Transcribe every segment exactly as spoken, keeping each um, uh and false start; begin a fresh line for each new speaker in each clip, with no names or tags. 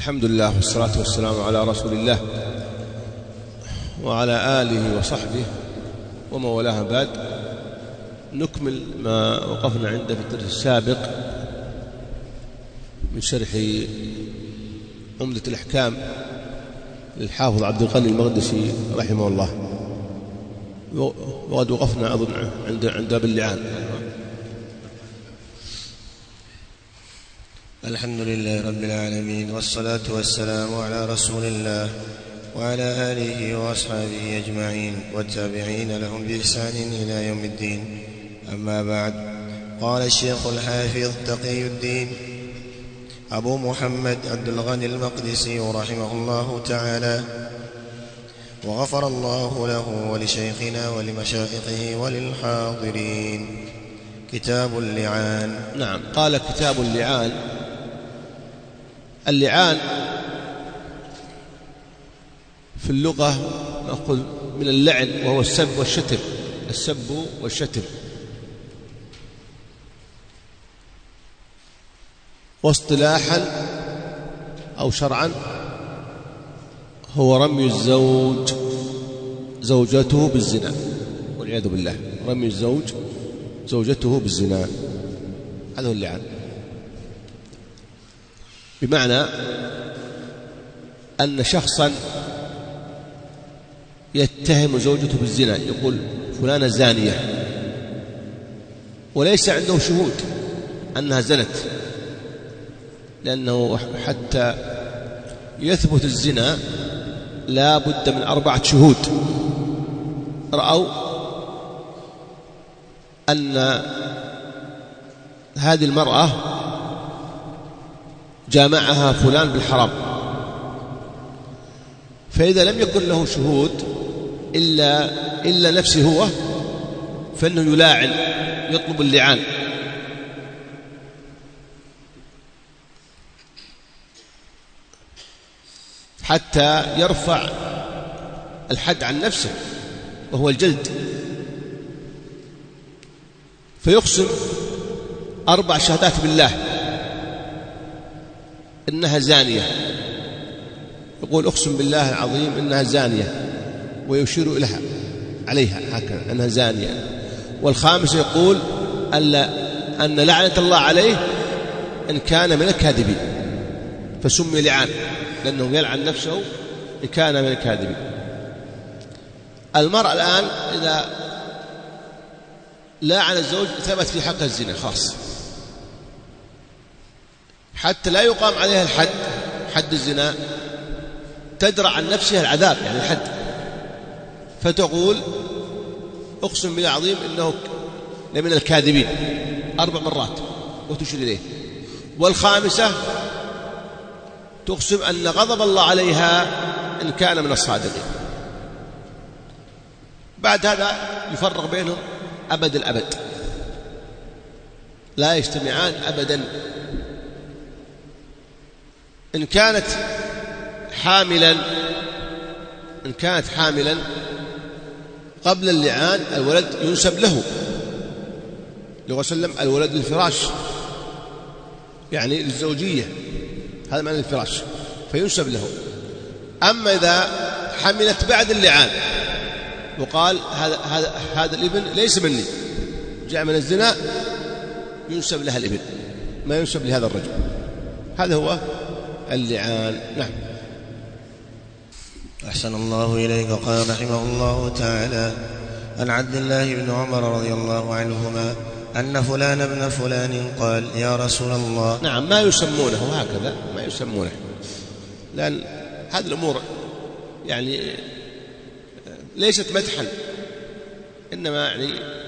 الحمد لله والصلاة والسلام على رسول الله وعلى آله وصحبه ومن والاه بعد. نكمل ما وقفنا عنده في الدرس السابق من شرح عمدة الأحكام للحافظ عبد الغني المقدسي رحمه الله، وقد وقفنا أظن عند عند باب اللعان.
الحمد لله رب العالمين، والصلاة والسلام على رسول الله وعلى آله وأصحابه أجمعين والتابعين لهم بإحسان إلى يوم الدين. أما بعد، قال الشيخ الحافظ تقي الدين أبو محمد عبد الغني المقدسي رحمه الله تعالى، وغفر الله له ولشيخنا ولمشايخه وللحاضرين، كتاب اللعان.
نعم، قال كتاب اللعان. اللعان في اللغة نأخذ من اللعن وهو السب والشتم، السب والشتم. واصطلاحا أو شرعا هو رمي الزوج زوجته بالزنا والعياذ بالله، رمي الزوج زوجته بالزنا، هذا هو اللعان. بمعنى أن شخصا يتهم زوجته بالزنا، يقول فلانة زانية، وليس عنده شهود أنها زنت، لأنه حتى يثبت الزنا لا بد من أربعة شهود رأوا أن هذه المرأة جامعها فلان بالحرام. فإذا لم يكن له شهود إلا, إلا نفسه هو، فإنه يلاعن، يطلب اللعان. حتى يرفع الحد عن نفسه وهو الجلد، فيقسم أربع شهادات بالله إنها زانية، يقول أقسم بالله العظيم إنها زانية، ويشير إليها عليها هكذا أنها زانية. والخامس يقول أن لعنة الله عليه إن كان من الكاذبين، فسمي لعان لأنه يلعن نفسه إن كان من الكاذبين. المرأة الآن إذا لاعن الزوج ثبت في حق الزنا خاص، حتى لا يقام عليها الحد، حد الزنا، تدرع عن نفسها العذاب يعني الحد، فتقول أقسم بالله العظيم إنه لمن الكاذبين أربع مرات وتشير إليه. والخامسة تقسم أن غضب الله عليها إن كان من الصادقين. بعد هذا يفرق بينهم أبد الأبد، لا يجتمعان أبدا. إن كانت حاملا إن كانت حاملا قبل اللعان الولد ينسب له، لو سلم الولد للفراش يعني للزوجية، هذا معنى الفراش، فينسب له. أما إذا حملت بعد اللعان وقال هذا هذا هذا الابن ليس مني، جاء من الزنا، ينسب لها الابن، ما ينسب لهذا الرجل. هذا هو اللعان. نعم.
أحسن الله إليك. قال رحمه الله تعالى: عن عبد الله بن عمر رضي الله عنهما أن فلان ابن فلان قال: يا رسول الله.
نعم، ما يسمونه هكذا، ما يسمونه، لأن هذه الأمور يعني ليست مدحا، إنما يعني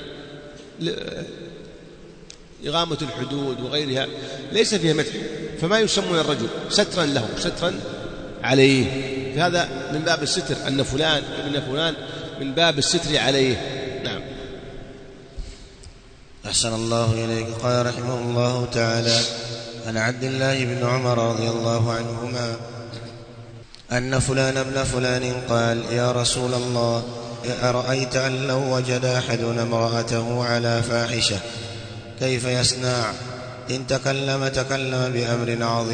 إقامة الحدود وغيرها ليس فيها مدح، فما يسمون الرجل سترا له، سترا عليه. هذا من باب الستر، أن فلان ابن فلان من باب الستر عليه. نعم.
أحسن الله إليك. قال رحمه الله تعالى: عن عبد الله بن عمر رضي الله عنهما أن فلان ابن فلان قال: يا رسول الله، أرأيت أن لو وجد أحدنا امرأته على فاحشة كيف يصنع؟ إن تكلم تكلم بأمر عظيم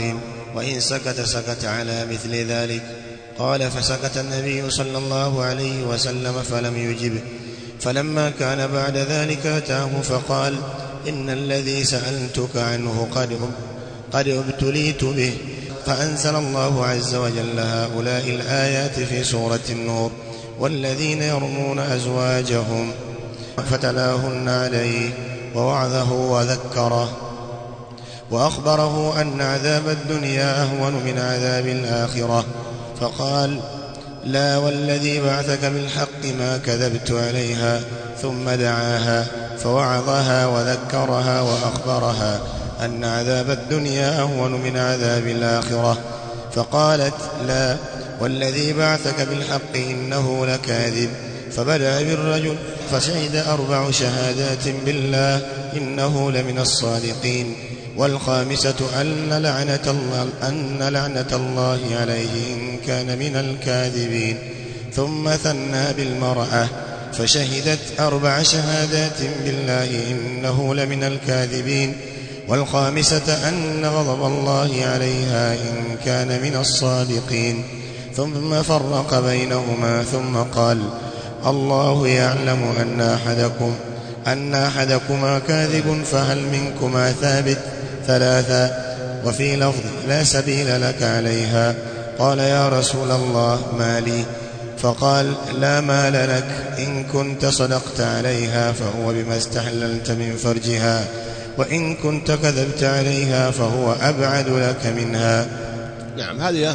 وإن سكت سكت على مثل ذلك. قال: فسكت النبي صلى الله عليه وسلم فلم يجب. فلما كان بعد ذلك أتاه فقال: إن الذي سألتك عنه قد قد ابتليت به. فأنزل الله عز وجل هؤلاء الآيات في سورة النور: والذين يرمون أزواجهم فتلاهن عليه ووعظه وذكره وأخبره أن عذاب الدنيا أهون من عذاب الآخرة، فقال: لا والذي بعثك بالحق ما كذبت عليها. ثم دعاها فوعظها وذكرها وأخبرها أن عذاب الدنيا أهون من عذاب الآخرة، فقالت: لا والذي بعثك بالحق إنه لكاذب. فبدأ بالرجل فشهد أربع شهادات بالله إنه لمن الصادقين، والخامسة أن لعنة الله, أن لعنة الله عليه إن كان من الكاذبين. ثم ثنى بالمرأة فشهدت أربع شهادات بالله إنه لمن الكاذبين، والخامسة أن غضب الله عليها إن كان من الصادقين. ثم فرق بينهما ثم قال: الله يعلم أن أحدكم أن أحدكما كاذب فهل منكما ثابت؟ ثلاثا. وفي لفظ: لا سبيل لك عليها. قال: يا رسول الله ما لي؟ فقال: لا مال لك، إن كنت صدقت عليها فهو بما استحللت من فرجها، وإن كنت كذبت عليها فهو أبعد لك منها.
نعم، هذه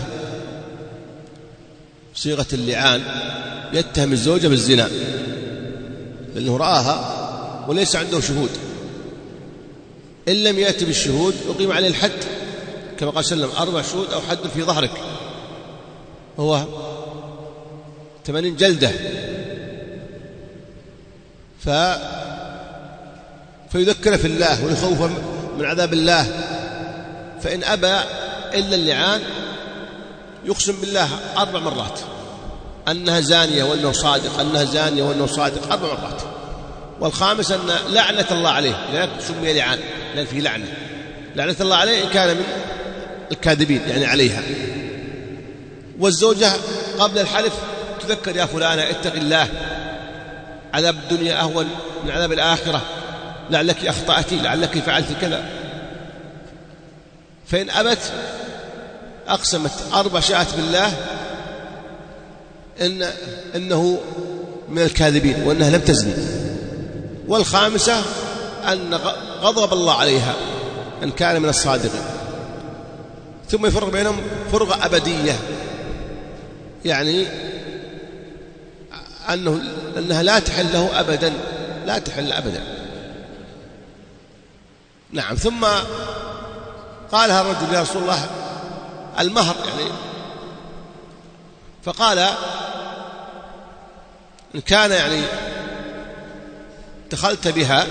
صيغة اللعان، يتهم الزوجة بالزنا لأنه رآها وليس عنده شهود، إن لم يأتي بالشهود يقيم عليه الحد كما قال صلى الله عليه وسلم: أربع شهود أو حد في ظهرك، هو ثمانين جلدة. ف... فيذكر في الله ويخوف من عذاب الله، فإن أبى إلا اللعان يقسم بالله أربع مرات أنها زانية وأنه صادق، أنها زانية وأنه صادق أربع مرات. والخامس أن لعنة الله عليه، لذلك سمي لعان لأن فيه لعنة، لعنة الله عليه إن كان من الكاذبين يعني عليها. والزوجة قبل الحلف تذكر: يا فلانة اتق الله، عذاب الدنيا أهون من عذاب الآخرة، لعلك أخطأت، لعلك فعلت كذا. فإن أبت أقسمت أربع شهادات بالله إن إنه من الكاذبين وأنها لم تزني. والخامسة أن غضب الله عليها إن كان من الصادقين. ثم يفرق بينهم فرقة أبدية، يعني أنه أنها لا تحل له أبدا، لا تحل أبدا. نعم. ثم قالها الرجل: يا رسول الله المهر يعني. فقال: إن كان يعني دخلت بها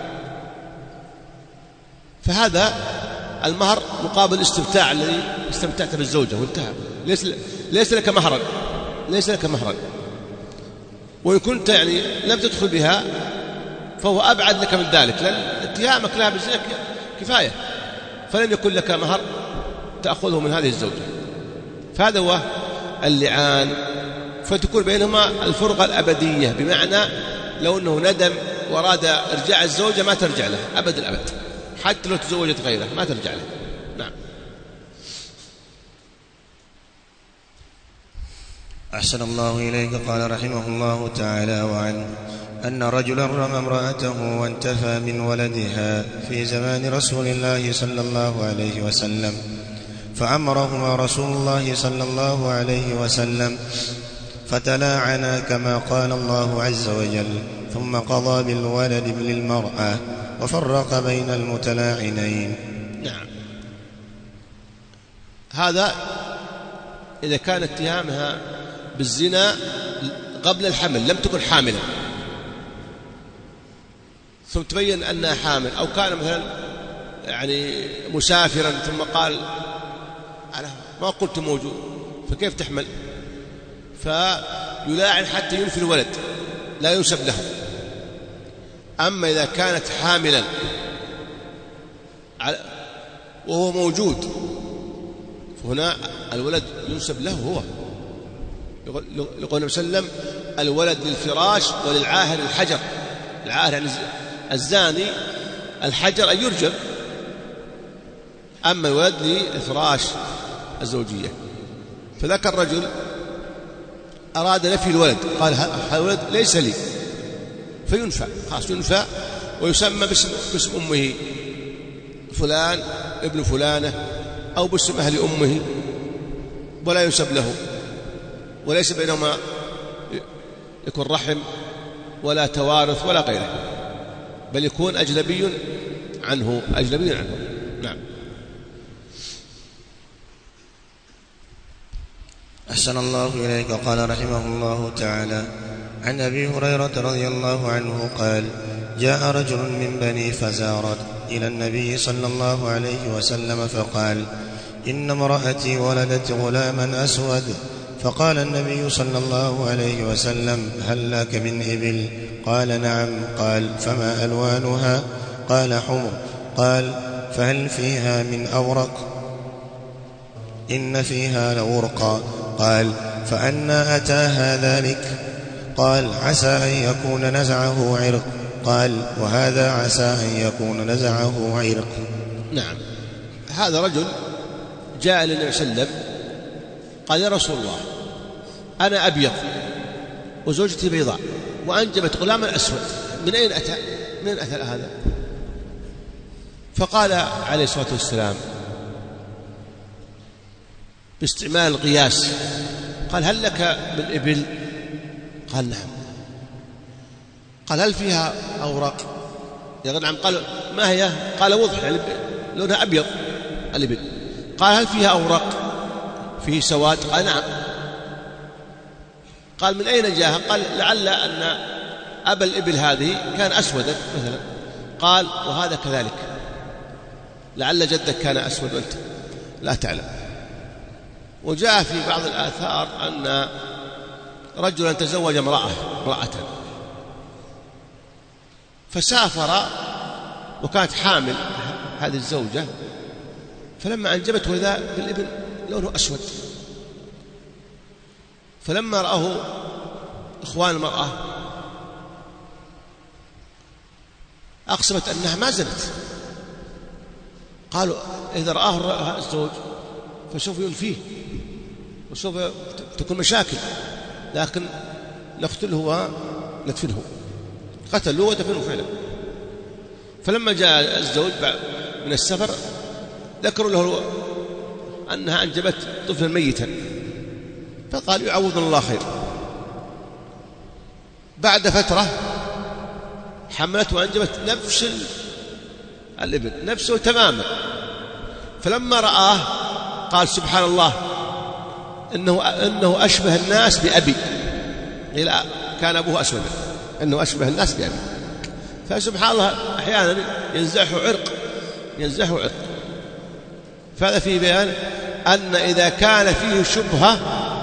فهذا المهر مقابل الاستمتاع الذي استمتعت بالزوجة وانتهى، ليس ليس لك مهرا، ليس لك مهرا. وإن كنت يعني لم تدخل بها فهو أبعد لك من ذلك، لأن اتهامك لها بالزنا كفاية، فلم يكن لك مهر تأخذه من هذه الزوجة. فهذا هو اللعان. فتكون بينهما الفرقة الأبدية، بمعنى لو أنه ندم وأراد إرجاع الزوجة ما ترجع له أبد الأبد، حتى لو تزوجت غيره ما ترجع له. نعم.
أحسن الله إليك. قال رحمه الله تعالى: وعنه أن رجلا رمى امرأته وانتفى من ولدها في زمان رسول الله صلى الله عليه وسلم، فأمرهما رسول الله صلى الله عليه وسلم فتلاعنا كما قال الله عز وجل، ثم قضى بالولد للمرأة وفرق بين المتلاعنين.
نعم. هذا إذا كان اتهامها بالزنا قبل الحمل، لم تكن حاملا ثم تبين أنها حامل، أو كان مثلا يعني مسافرا ثم قال أنا ما قلت موجود فكيف تحمل، فيلاعن حتى ينفي الولد لا ينسب له. أما إذا كانت حاملا وهو موجود فهنا الولد ينسب له هو. يقول النبي صلى الله عليه وسلم الولد للفراش وللعاهر الحجر. العاهر يعني الزاني، الحجر أن يرجم، أما الولد للفراش الزوجية. فذاك الرجل أراد نفي الولد، قال هذا الولد ليس لي، فينفى، خلاص ينفى ويسمى باسم, باسم أمه، فلان ابن فلانة، أو باسم أهل أمه، ولا ينسب له، وليس بينهما يكون رحم ولا توارث ولا غيره، بل يكون أجنبي عنه، أجنبي عنه. نعم.
أحسن الله إليك. قال رحمه الله تعالى: عن أبي هريرة رضي الله عنه قال: جاء رجل من بني فزارة إلى النبي صلى الله عليه وسلم فقال: إن امرأتي ولدت غلاما أسود. فقال النبي صلى الله عليه وسلم: هل لك من إبل؟ قال: نعم. قال: فما ألوانها؟ قال: حمر. قال: فهل فيها من أورق؟ إن فيها لورقا. قال: فأنى أتاها ذلك؟ قال: عسى أن يكون نزعه عرق. قال: وهذا عسى أن يكون نزعه عرق.
نعم. هذا رجل جاء للنبي صلى الله عليه وسلم قال: يا رسول الله، أنا أبيض وزوجتي بيضاء وأنجبت غلاما أسود، من أين أتى؟ من أين أتى هذا؟ فقال عليه الصلاة والسلام باستعمال القياس، قال: هل لك من إبل؟ قال: نعم. قال: هل فيها أوراق؟ يقول: نعم. قال: ما هي؟ قال: وضح، يعني لونها أبيض الإبل. قال: هل فيها أوراق؟ فيه سواد؟ قال: نعم. قال: من أين جاءها؟ قال: لعل أن أبا الإبل هذه كان أسودا مثلا. قال: وهذا كذلك، لعل جدك كان أسود وأنت لا تعلم. وجاء في بعض الآثار أن رجلا تزوج امرأة امرأة فسافر وكانت حامل هذه الزوجة، فلما أنجبت وإذا بالابن لونه أسود، فلما رأه إخوان المرأة أقسمت أنها ما زنت. قالوا: إذا رآه الزوج فسوف ينفيه وسوف تكون مشاكل، لكن نقتله وندفنه. قتلوه ودفنوه فعلا. فلما جاء الزوج من السفر ذكروا له أنها أنجبت طفلا ميتا، فقال: يعوضنا الله خير. بعد فترة حملت وأنجبت نفس الابن نفسه تماما. فلما رآه قال: سبحان الله، إنه, إنه أشبه الناس بأبي. قيل: كان أبوه أسودا، إنه أشبه الناس بأبي. فسبحان الله أحيانا ينزعه عرق ينزعه عرق. فهذا فيه بيان أن إذا كان فيه شبهة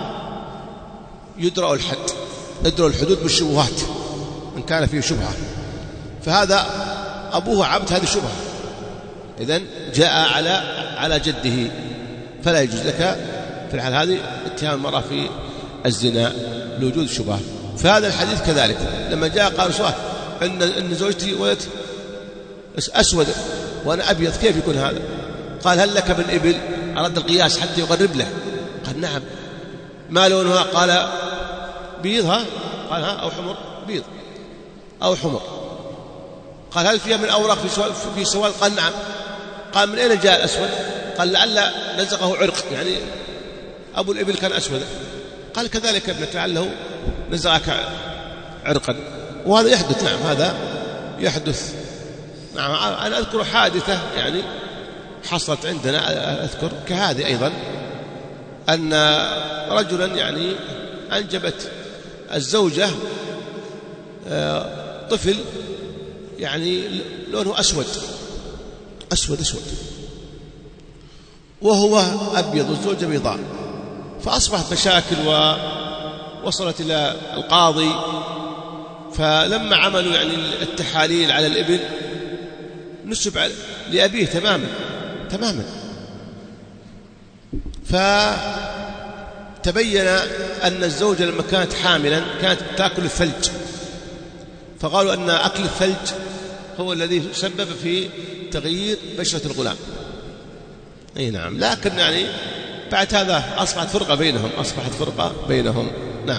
يدرأ الحد، يدرأ الحدود بالشبهات إن كان فيه شبهة. فهذا أبوه عبد هذه الشبهة، إذن جاء على على جده، فلا يجوز لك في الحال هذه اتهام المرأة في الزنا لوجود الشبهة. فهذا الحديث كذلك لما جاء قال سؤال إن, إن زوجتي ولدت أسود وأنا أبيض، كيف يكون هذا؟ قال: هل لك من إبل؟ أراد القياس حتى يقرب له. قال: نعم. ما لونها؟ قال: بيضها. قال: ها أو حمر؟ بيض أو حمر. قال: هل فيها من أوراق في سواد؟ قال: نعم. قال: من أين جاء الأسود؟ قال: لعل نزقه عرق، يعني أبو الإبل كان أسودا. قال: كذلك ابنك لعله نزقك عرقا. وهذا يحدث. نعم، هذا يحدث. نعم. أنا أذكر حادثة يعني حصلت عندنا، أذكر كهذه أيضا، أن رجلا يعني أنجبت الزوجة طفل يعني لونه أسود أسود أسود وهو أبيض والزوجة بيضاء. فأصبحت مشاكل ووصلت إلى القاضي. فلما عملوا يعني التحاليل على الابن نسب لأبيه تماما تماما. فتبين أن الزوجة لما كانت حاملا كانت تأكل الثلج، فقالوا أن أكل الثلج هو الذي سبب في تغيير بشرة الغلام. أي نعم، لكن يعني بعد هذا أصبحت فرقة بينهم أصبحت فرقة بينهم نعم.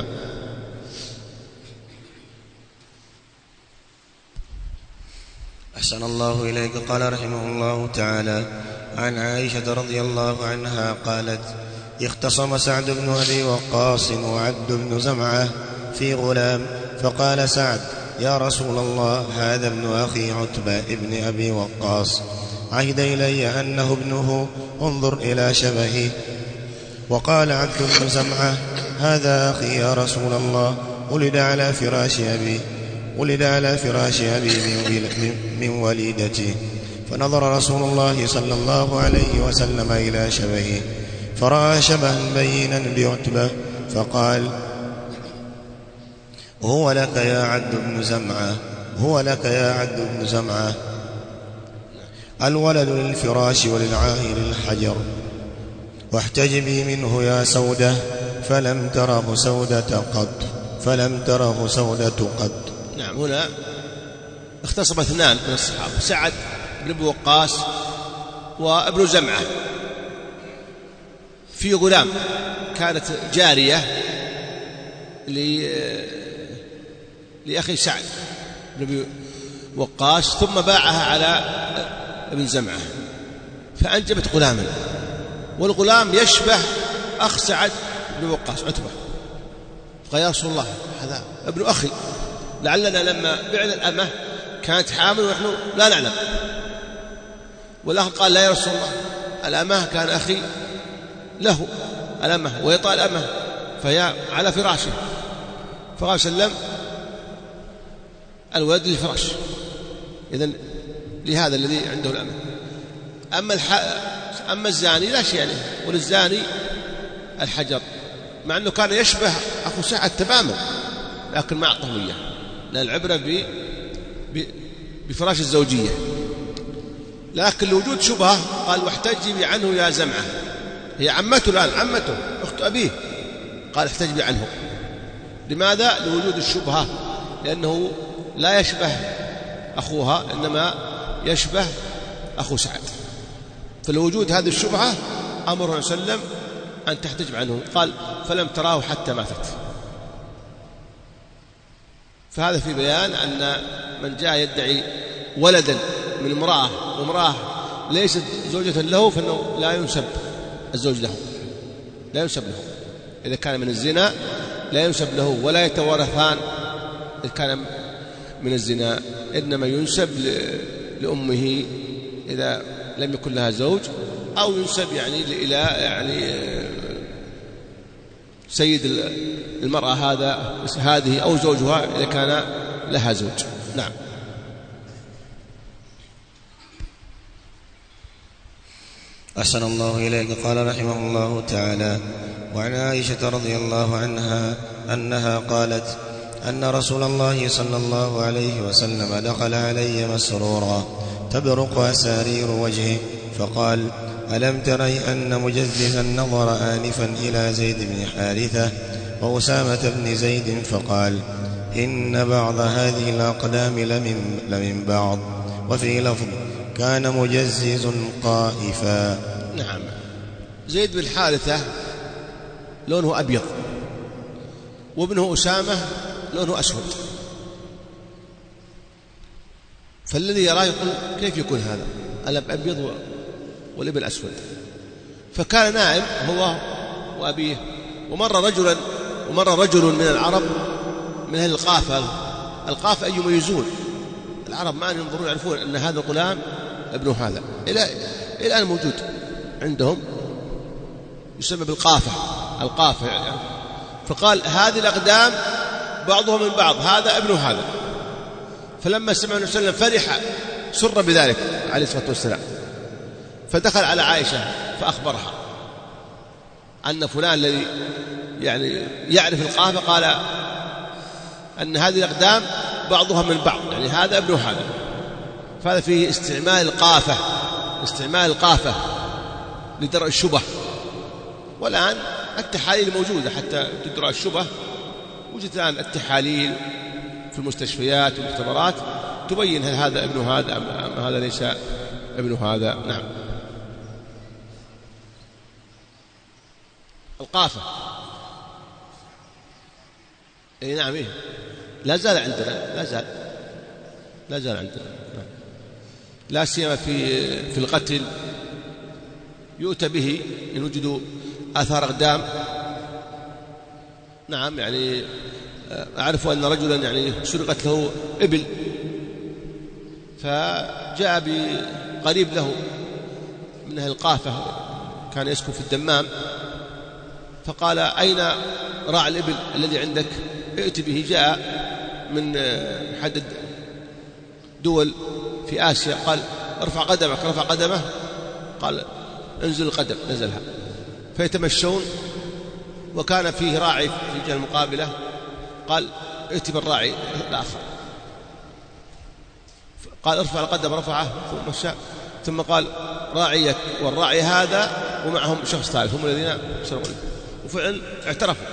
أحسن الله إليك. قال رحمه الله تعالى: عن عائشة رضي الله عنها قالت: اختصم سعد بن أبي وقاص وعبد بن زمعة في غلام، فقال سعد: يا رسول الله، هذا ابن أخي عتبة ابن أبي وقاص، عهد إلي أنه ابنه، انظر إلى شبهه. وقال عبد بن زمعة: هذا أخي يا رسول الله، ولد على فراش أبي ولد على فراش أبي من وليدته. فنظر رسول الله صلى الله عليه وسلم إلى شبهه فرأى شبها بينا بعتبة، فقال: هو لك يا عبد بن زمعة هو لك يا عبد بن زمعة الولد للفراش وللعاهر الحجر، واحتجبي منه يا سودة، فلم تره سودة قط فلم تره سودة قط.
نعم، هنا اختصم اثنان من الصحابة، سعد بن أبي وقاص وابن زمعة في غلام كانت جارية لأخي سعد بن أبي وقاص، ثم باعها على ابن زمعة فأنجبت غلاما، والغلام يشبه أخ سعد بن وقاص عتبة. قال: يا رسول الله، هذا ابن أخي، لعلنا لما بعنا الأمة كانت حامل ونحن لا نعلم. والأخ قال: لا يا رسول الله، الأمة كان أخي له الأمة ويطأ الأمة فهي على فراشه. فقال سلم: الولد للفراش، إذن لهذا الذي عنده الأمة. أما, الح... أما الزاني لا شيء عليه، وللزاني الحجر، مع أنه كان يشبه أخو سعد تماما، لكن ما أعطهم إياه، لأن العبرة ب... ب... بفراش الزوجية. لكن لوجود شبهة قال: واحتجبي عنه يا زمعة، هي عمته الآن، عمته أخت أبيه، قال: احتجبي عنه. لماذا؟ لوجود الشبهة، لأنه لا يشبه أخوها، إنما يشبه أخو سعد. فلوجود هذه الشبهة أمره صلى الله عليه وسلم أن تحتجب عنه. قال: فلم تراه حتى ماتت. فهذا في بيان أن من جاء يدعي ولدا من امرأة وامرأة ليست زوجة له فإنه لا ينسب الزوج له، لا ينسب له إذا كان من الزنا، لا ينسب له، ولا يتوارثان إذا كان من الزنا، إنما ينسب لأمه إذا لم يكن لها زوج، أو ينسب يعني إلى يعني سيد المرأة هذا هذه أو زوجها إذا كان لها زوج. نعم.
أحسن الله إليك. قال رحمه الله تعالى: وعن عائشة رضي الله عنها أنها قالت: أن رسول الله صلى الله عليه وسلم دخل علي مسرورا تبرق أسارير وجهه، فقال: ألم تري أن مجززا نظر آنفا إلى زيد بن حارثة وأسامة بن زيد، فقال: إن بعض هذه الأقدام لمن, لمن بعض. وفي لفظ: كان مجزز قائفا.
نعم. زيد بن حارثة لونه أبيض، وابنه أسامة لونه أسود، فالذي يراه يقول: كيف يكون هذا الأب أبيض والابن أسود؟ فكان نائم هو وأبيه، ومر رجلا ومر رجل من العرب من أهل القافة. القافة أي يميزون العرب، ما أن ينظرون يعرفون أن هذا الغلام ابن هذا، إلى الآن موجود عندهم، يسمى بالقافة، القافة يعني. فقال: هذه الأقدام بعضهم من بعض، هذا ابن هذا. فلما سمع النبي صلى الله عليه وسلم فرح، سر بذلك عليه الصلاة والسلام، فدخل على عائشة فأخبرها أن فلان الذي يعني يعرف القافة قال أن هذه الأقدام بعضها من بعض، يعني هذا ابن هذا. فهذا فيه استعمال القافة استعمال القافة لدرء الشبه، والآن التحاليل موجودة حتى تدرى الشبه. وجدت الآن التحاليل في المستشفيات والمختبرات تبين هل هذا ابن هذا أم هذا ليس ابن هذا. نعم. القافة اي نعم إيه؟ لا زال عندنا لا زال لا زال عندنا نعم. لا سيما في في القتل يؤتى به إن وجدوا آثار أقدام. نعم يعني أعرف أن رجلا يعني سرقت له إبل، فجاء بقريب له من أهل القافة كان يسكن في الدمام، فقال أين راعي الإبل الذي عندك؟ ائت به. جاء من حدد دول في آسيا، قال ارفع قدمك. رفع قدمه، قال انزل القدم، نزلها. فيتمشون وكان فيه راعي في الجهة المقابلة، قال ائت بالراعي الآخر، قال ارفع القدم، رفعه ثم مشى، ثم قال راعيك والراعي هذا ومعهم شخص ثالث هم الذين سرقوا. وفعلا اعترفوا،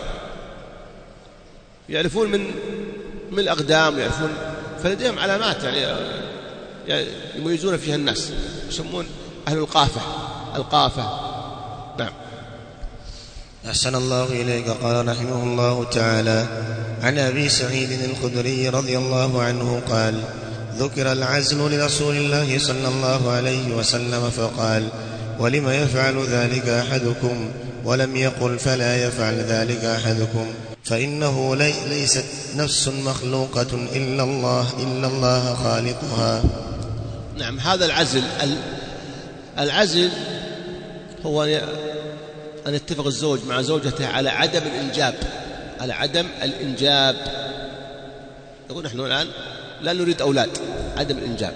يعرفون من من الأقدام، يعرفون، فلديهم علامات يعني, يعني يميزون فيها الناس، يسمون أهل القافة القافة. نعم.
أحسن الله إليك. قال رحمه الله تعالى: عن أبي سعيد الخدري رضي الله عنه قال: ذكر العزل لرسول الله صلى الله عليه وسلم فقال: ولم يفعل ذلك أحدكم؟ ولم يقل: فلا يفعل ذلك أحدكم، فإنه لي ليست نفس مخلوقة إلا الله إلا الله خالقها.
نعم. هذا العزل العزل هو أن يتفق الزوج مع زوجته على عدم الإنجاب على عدم الإنجاب يقول نحن الآن لا نريد أولاد، عدم الإنجاب.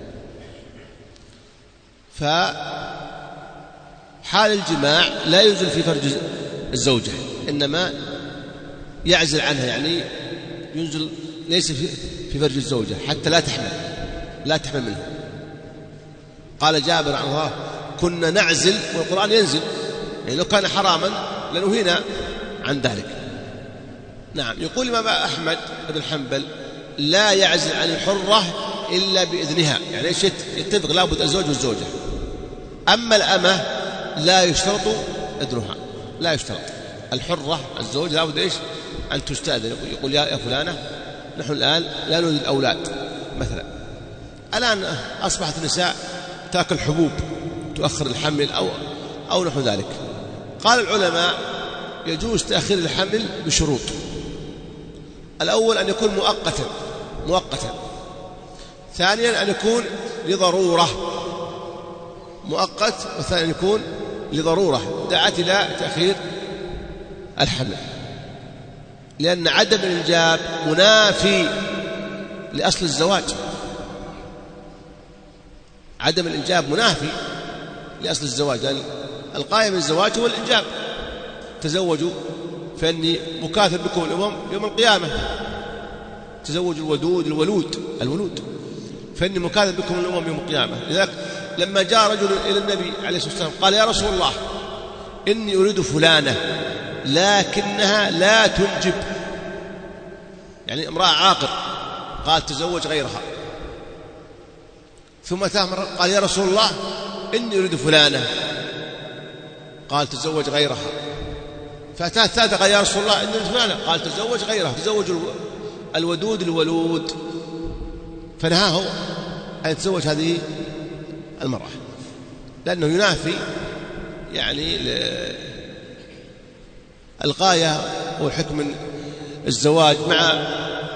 فحال الجماع لا ينزل في فرج الزوجة، إنما يعزل عنها، يعني ينزل ليس في فرج الزوجة حتى لا تحمل لا تحمل منه. قال جابر عن الله: كنا نعزل والقرآن ينزل، يعني لو كان حراما لنهينا عن ذلك. نعم. يقول الإمام أحمد بن حنبل: لا يعزل عن الحرة إلا بإذنها، يعني ايش يتفق، لابد الزوج والزوجة. أما الأمة لا يشترط إذنها، لا يشترط. الحرة الزوج لابد ايش أن تستأذن، يقول يا فلانة نحن الآن لا نريد الأولاد مثلا. الآن أصبحت النساء تأكل حبوب تؤخر الحمل أو أو نحو ذلك. قال العلماء: يجوز تأخير الحمل بشروط. الأول أن يكون مؤقتا مؤقتا ثانيا أن يكون لضرورة مؤقت، وثانيا أن يكون لضرورة دعت إلى تأخير الحمل، لأن عدم الإنجاب منافي لأصل الزواج. عدم الإنجاب منافي لأصل الزواج، لأن القائم بالزواج هو الإنجاب. تزوجوا فإني مكاثر بكم الأمم يوم القيامة. تزوجوا الودود الولود الولود فإني مكاثر بكم الأمم يوم القيامة. لذلك لما جاء رجل إلى النبي عليه الصلاة والسلام قال: يا رسول الله إني أريد فلانة لكنها لا تنجب، يعني امرأة عاقر. قال: تزوج غيرها. ثم ثامر قال: يا رسول الله إني أريد فلانة. قال: تزوج غيرها. فأتاه الثالثة قال: يا رسول الله إني أريد فلانة. قال: تزوج غيرها، تزوج الودود الولود. فنهاه أن يتزوج هذه المرأة، لأنه ينافي يعني الغاية والحكم من الزواج مع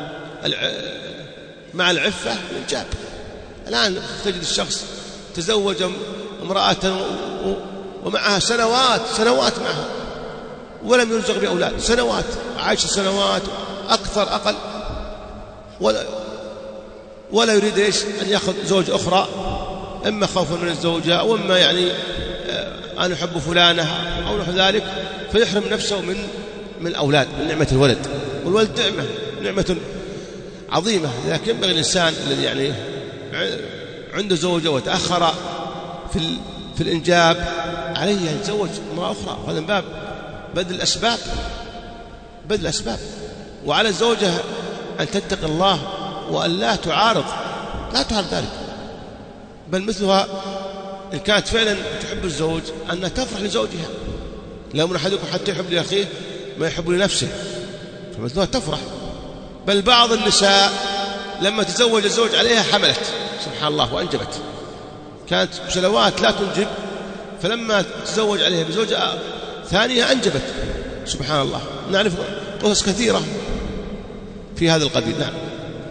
مع العفة والإنجاب. الآن تجد الشخص تزوج امرأة ومعها سنوات سنوات معها ولم يرزق بأولاد، سنوات عايش سنوات أكثر أقل، ولا ولا يريد إيش أن يأخذ زوج أخرى، إما خوفا من الزوجة أو إما يعني أن يحب فلانة أو نحو ذلك، فيحرم نفسه من من الأولاد، من نعمة الولد. والولد نعمة نعمة عظيمة، لكن ينبغي الإنسان الذي يعني عنده زوجة وتأخر في في الإنجاب عليه أن يتزوج امرأة أخرى، هذا من باب بذل الأسباب بذل الأسباب. وعلى الزوجة أن تتقي الله وأن لا تعارض لا تعارض ذلك، بل مثلها إن كانت فعلا تحب الزوج أن تفرح لزوجها. لا من أحدكم حتى يحب لأخيه ما يحب لنفسه، فمثلها تفرح. بل بعض النساء لما تزوج الزوج عليها حملت سبحان الله وأنجبت، كانت سنوات لا تنجب، فلما تزوج عليها بزوجة ثانية أنجبت سبحان الله. نعرف قصص كثيرة في هذا القبيل. نعم.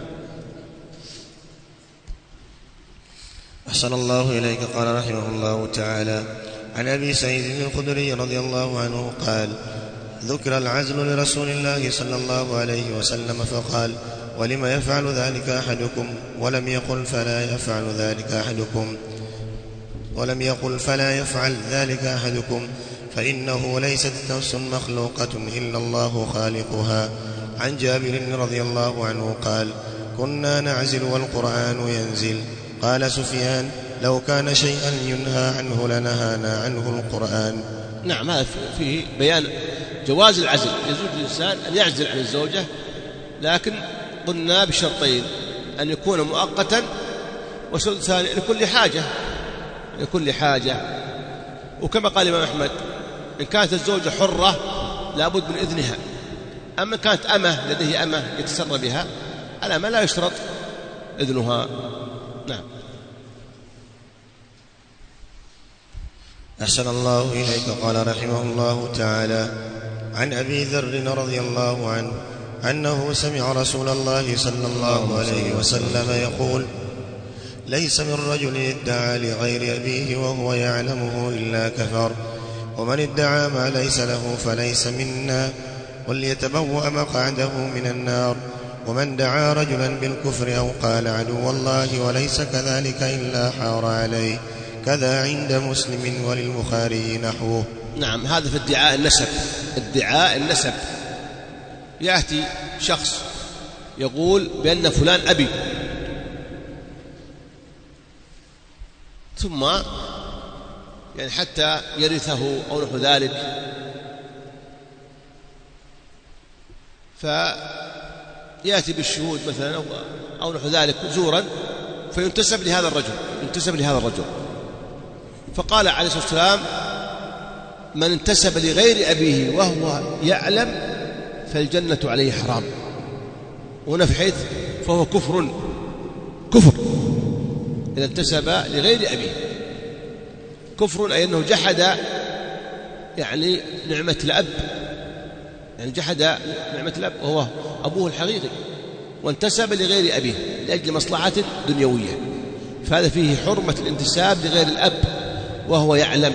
أحسن الله إليك. قال رحمه الله تعالى: عن أبي سعيد الخدري رضي الله عنه قال: ذكر العزل لرسول الله صلى الله عليه وسلم فقال: ولم يفعل ذلك أحدكم؟ ولم يقل فلا يفعل ذلك أحدكم ولم يقل فلا يفعل ذلك أحدكم فإنه ليست نفس مخلوقة إلا الله خالقها. عن جابر رضي الله عنه قال: كنا نعزل والقرآن ينزل. قال سفيان: لو كان شيئا ينهى عنه لنهانا عنه القرآن.
نعم، هذا فيه بيان جواز العزل. يجوز للإنسان أن يعزل عن الزوجة، لكن قلنا بشرطين: أن يكون مؤقتا، وشرط ثاني لكل حاجة لكل حاجة. وكما قال الإمام أحمد: إن كانت الزوجة حرة لابد من إذنها، أما كانت أمة لديه أمة يتسرى بها، الأمة لا يشترط إذنها. نعم.
أحسن الله إليك. قال رحمه الله تعالى: عن أبي ذر رضي الله عنه أنه سمع رسول الله صلى الله عليه وسلم يقول: ليس من رجل ادعى لغير أبيه وهو يعلمه إلا كفر، ومن ادعى ما ليس له فليس منا، وليتبوأ مقعده من النار. ومن دعا رجلا بالكفر أو قال عدو الله وليس كذلك إلا حار عليه. كذا عند مسلم وللبخاري نحوه.
نعم، هذا في ادعاء النسب. ادعاء النسب يأتي شخص يقول بأن فلان أبي، ثم يعني حتى يرثه أو نحو ذلك، فيأتي بالشهود مثلا أو نحو ذلك زورا، فينتسب لهذا الرجل ينتسب لهذا الرجل فقال عليه الصلاة والسلام: من انتسب لغير أبيه وهو يعلم فالجنة عليه حرام. هنا في حيث فهو كفر كفر إذا انتسب لغير أبيه، كفر أي أنه جحد يعني نعمة الأب، يعني جحد نعمة الأب وهو أبوه الحقيقي، وانتسب لغير أبيه لأجل مصلحة دنيوية، فهذا فيه حرمة الانتساب لغير الأب وهو يعلم.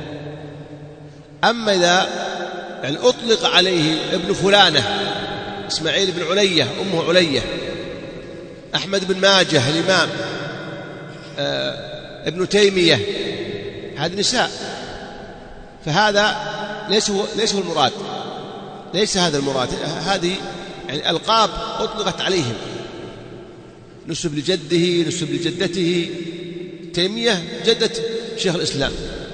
أما إذا يعني أطلق عليه ابن فلانة، إسماعيل بن علية أمه علية، أحمد بن ماجه الإمام، آه ابن تيمية، هذه نساء، فهذا ليس هو ليس هو المراد، ليس هذا المراد. هذه يعني ألقاب أطلقت عليهم، نسب لجده، نسب لجدته. تيمية جدة شيخ الإسلام،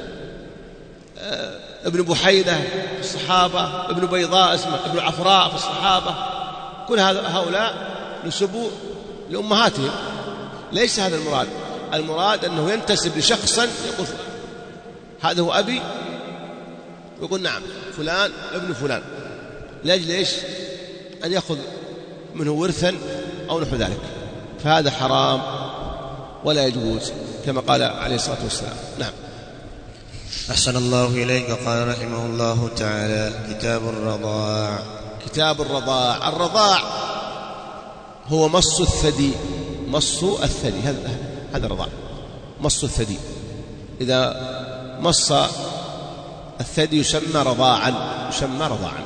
آه ابن بحيدة في الصحابة، ابن بيضاء اسمه ابن عفراء في الصحابة، كل هؤلاء نسبوا لأمهاتهم. ليس هذا المراد. المراد أنه ينتسب لشخصا يقول هذا هو أبي، يقول نعم فلان ابن فلان، لأجل إيش؟ أن يأخذ منه ورثا أو نحو ذلك، فهذا حرام ولا يجوز كما قال عليه الصلاة والسلام. نعم.
أحسن الله إليك. قال رحمه الله تعالى: كتاب الرضاع.
كتاب الرضاع. الرضاع هو مص الثدي، مص الثدي، هذا هذا الرضاع، مص الثدي. إذا مص الثدي يسمى رضاعا، يسمى رضاعا.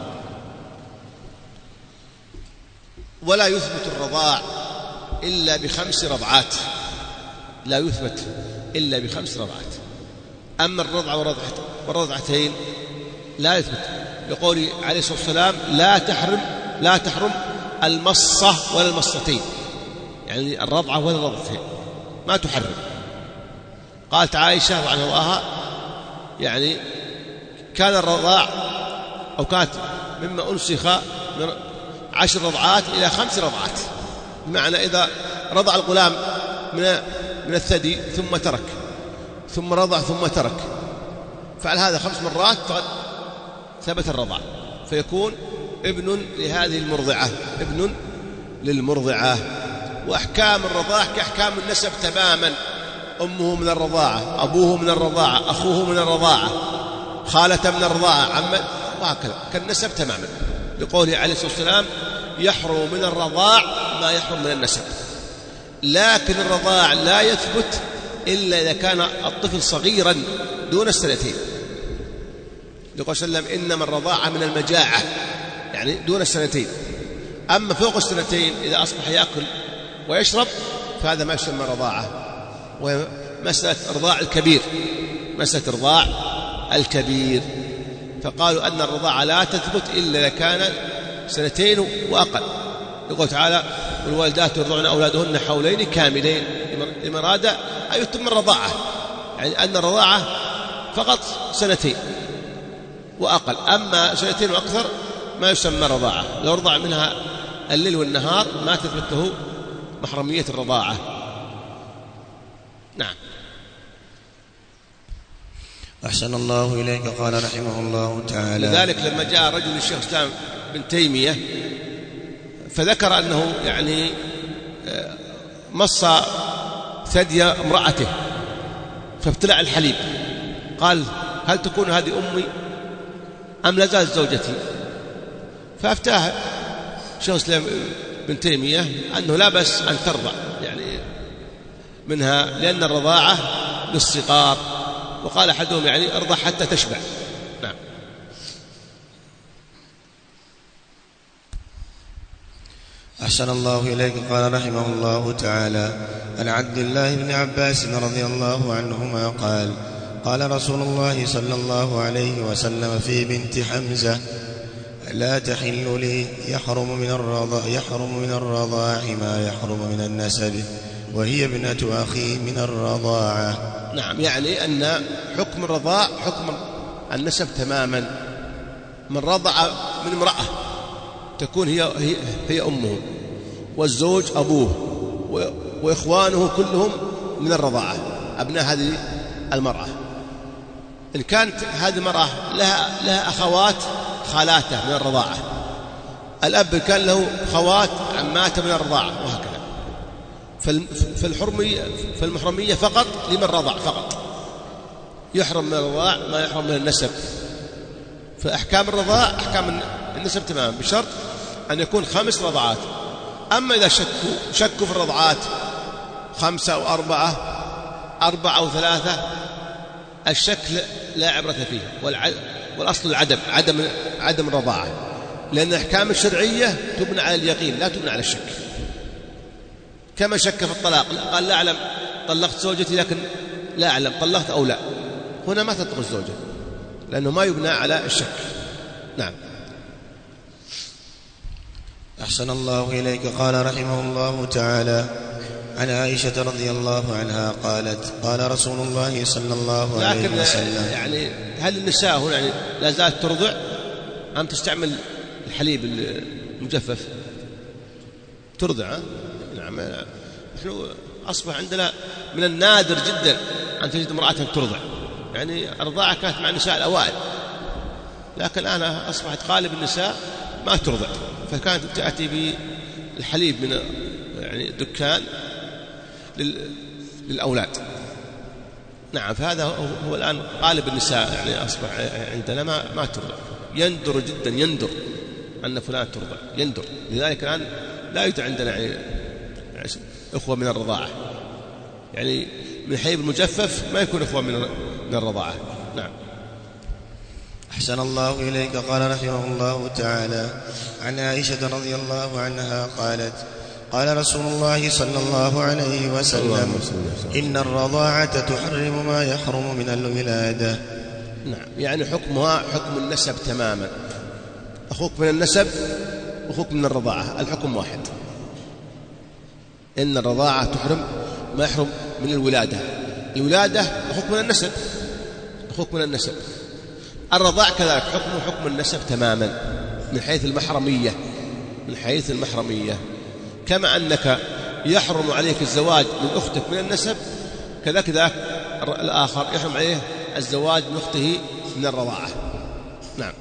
ولا يثبت الرضاع إلا بخمس رضعات، لا يثبت إلا بخمس رضعات. أما الرضع والرضعتين لا يثبت، يقول عليه الصلاة والسلام: لا تحرم لا تحرم المصة ولا المصتين، يعني الرضعة ولا الرضعتين ما تحرم. قالت عائشة رضي الله عنها: يعني كان الرضاع أو كانت مما أنسخ من عشر رضعات إلى خمس رضعات، بمعنى إذا رضع الغلام من من الثدي ثم ترك ثم رضع ثم ترك فعل هذا خمس مرات ثبت الرضع، فيكون ابن لهذه المرضعة، ابن للمرضعة. وأحكام الرضاع كأحكام النسب تماما، أمه من الرضاعة، أبوه من الرضاعة، أخوه من الرضاعة، خالة من الرضاعة، عمه، وهكذا كالنسب تماما، لقوله عليه الصلاة والسلام يحرم من الرضاع ما يحرم من النسب. لكن الرضاع لا يثبت إلا إذا كان الطفل صغيرا دون السنتين، لقول صلى الله عليه وسلم إنما الرضاعة من المجاعة، يعني دون السنتين. أما فوق السنتين إذا أصبح يأكل ويشرب فهذا ما يسمى رضاعة، ومسألة رضاع الكبير، مسألة رضاع الكبير. فقالوا أن الرضاعة لا تثبت إلا إذا كان سنتين وأقل، يقول تعالى والوالدات يرضعن أولادهن حولين كاملين لمن أراد أن يتم الرضاعة، يعني أن الرضاعة فقط سنتين وأقل، أما سنتين وأكثر ما يسمى رضاعة. لو رضع منها الليل والنهار ما تثبت له محرمية الرضاعة. نعم.
أحسن الله إليك. قال رحمه الله تعالى:
لذلك لما جاء رجل الشيخ الإسلام بن تيمية فذكر أنه يعني مص ثدي امرأته فابتلع الحليب، قال هل تكون هذه أمي أم لا زالت زوجتي؟ فافتاه الشيخ الإسلام بن تيمية أنه لا بأس أن ترضع يعني منها، لأن الرضاعة للصغار، وقال أحدهم يعني ارضع حتى تشبع. نعم.
أحسن الله إليك. قال رحمه الله تعالى: عن عبد الله بن عباس رضي الله عنهما قال: قال رسول الله صلى الله عليه وسلم في بنت حمزة: لا تحل لي، يحرم من الرضاع يحرم من الرضاع ما يحرم من النسب، وهي ابنة أخي من الرضاعة.
نعم، يعني أن حكم الرضاع حكم النسب تماما. من رضع من امرأة تكون هي, هي, هي أمه، والزوج أبوه، وإخوانه كلهم من الرضاعة أبناء هذه المرأة. إن كانت هذه المرأة لها, لها أخوات خالاته من الرضاعة، الأب كان له خوات عماته من الرضاعة، وهكذا. فالحرمية فالمحرمية فقط لمن رضع فقط، يحرم من الرضاع ما يحرم من النسب. فأحكام الرضاع أحكام النسب تماما، بشرط أن يكون خمس رضعات. أما إذا شكوا شكوا في الرضعات خمسة أو أربعة أربعة أو ثلاثة، الشك لا عبرة فيه، والأصل العدم عدم عدم الرضاعة، لأن الأحكام الشرعية تبنى على اليقين لا تبنى على الشك. كما شك في الطلاق، قال لا أعلم طلقت زوجتي لكن لا أعلم طلقت أو لا، هنا ما تطلق الزوجة لأنه ما يبنى على الشك. نعم.
أحسن الله إليك. قال رحمه الله تعالى: عن عائشة رضي الله عنها قالت: قال رسول الله صلى الله عليه وسلم.
يعني هل النساء هنا يعني لا زالت ترضع أم تستعمل الحليب المجفف؟ ترضع. نعم. نحن أصبح عندنا من النادر جدا أن تجد امرأة ترضع، يعني الرضاعة كانت مع النساء الأوائل، لكن الآن أصبحت غالب النساء ما ترضع، فكانت تأتي بالحليب من يعني دكان للأولاد. نعم. فهذا هو الآن غالب النساء يعني أصبح عندنا ما ما ترضع. يندر جدا، يندر أن فلان ترضع، يندر. لذلك الآن لا يوجد عندنا يعني إخوة من الرضاعة، يعني من الحليب المجفف ما يكون إخوة من من الرضاعة. نعم.
أحسن الله إليك. قال رحمه الله تعالى: عن عائشة رضي الله عنها قالت: قال رسول الله صلى الله عليه وسلم: إن الرضاعة تحرم ما يحرم من الولادة.
نعم، يعني حكمها حكم النسب تماما. أخوك من النسب وأخوك من الرضاعة الحكم واحد. إن الرضاعة تحرم ما يحرم من الولادة. الولادة أخوك من النسب، أخوك من النسب. الرضاع كذلك حكمه حكم النسب تماما من حيث المحرمية، من حيث المحرمية، كما أنك يحرم عليك الزواج من أختك من النسب، كذلك ذاك الآخر يحرم عليه الزواج من أخته من الرضاعة. نعم.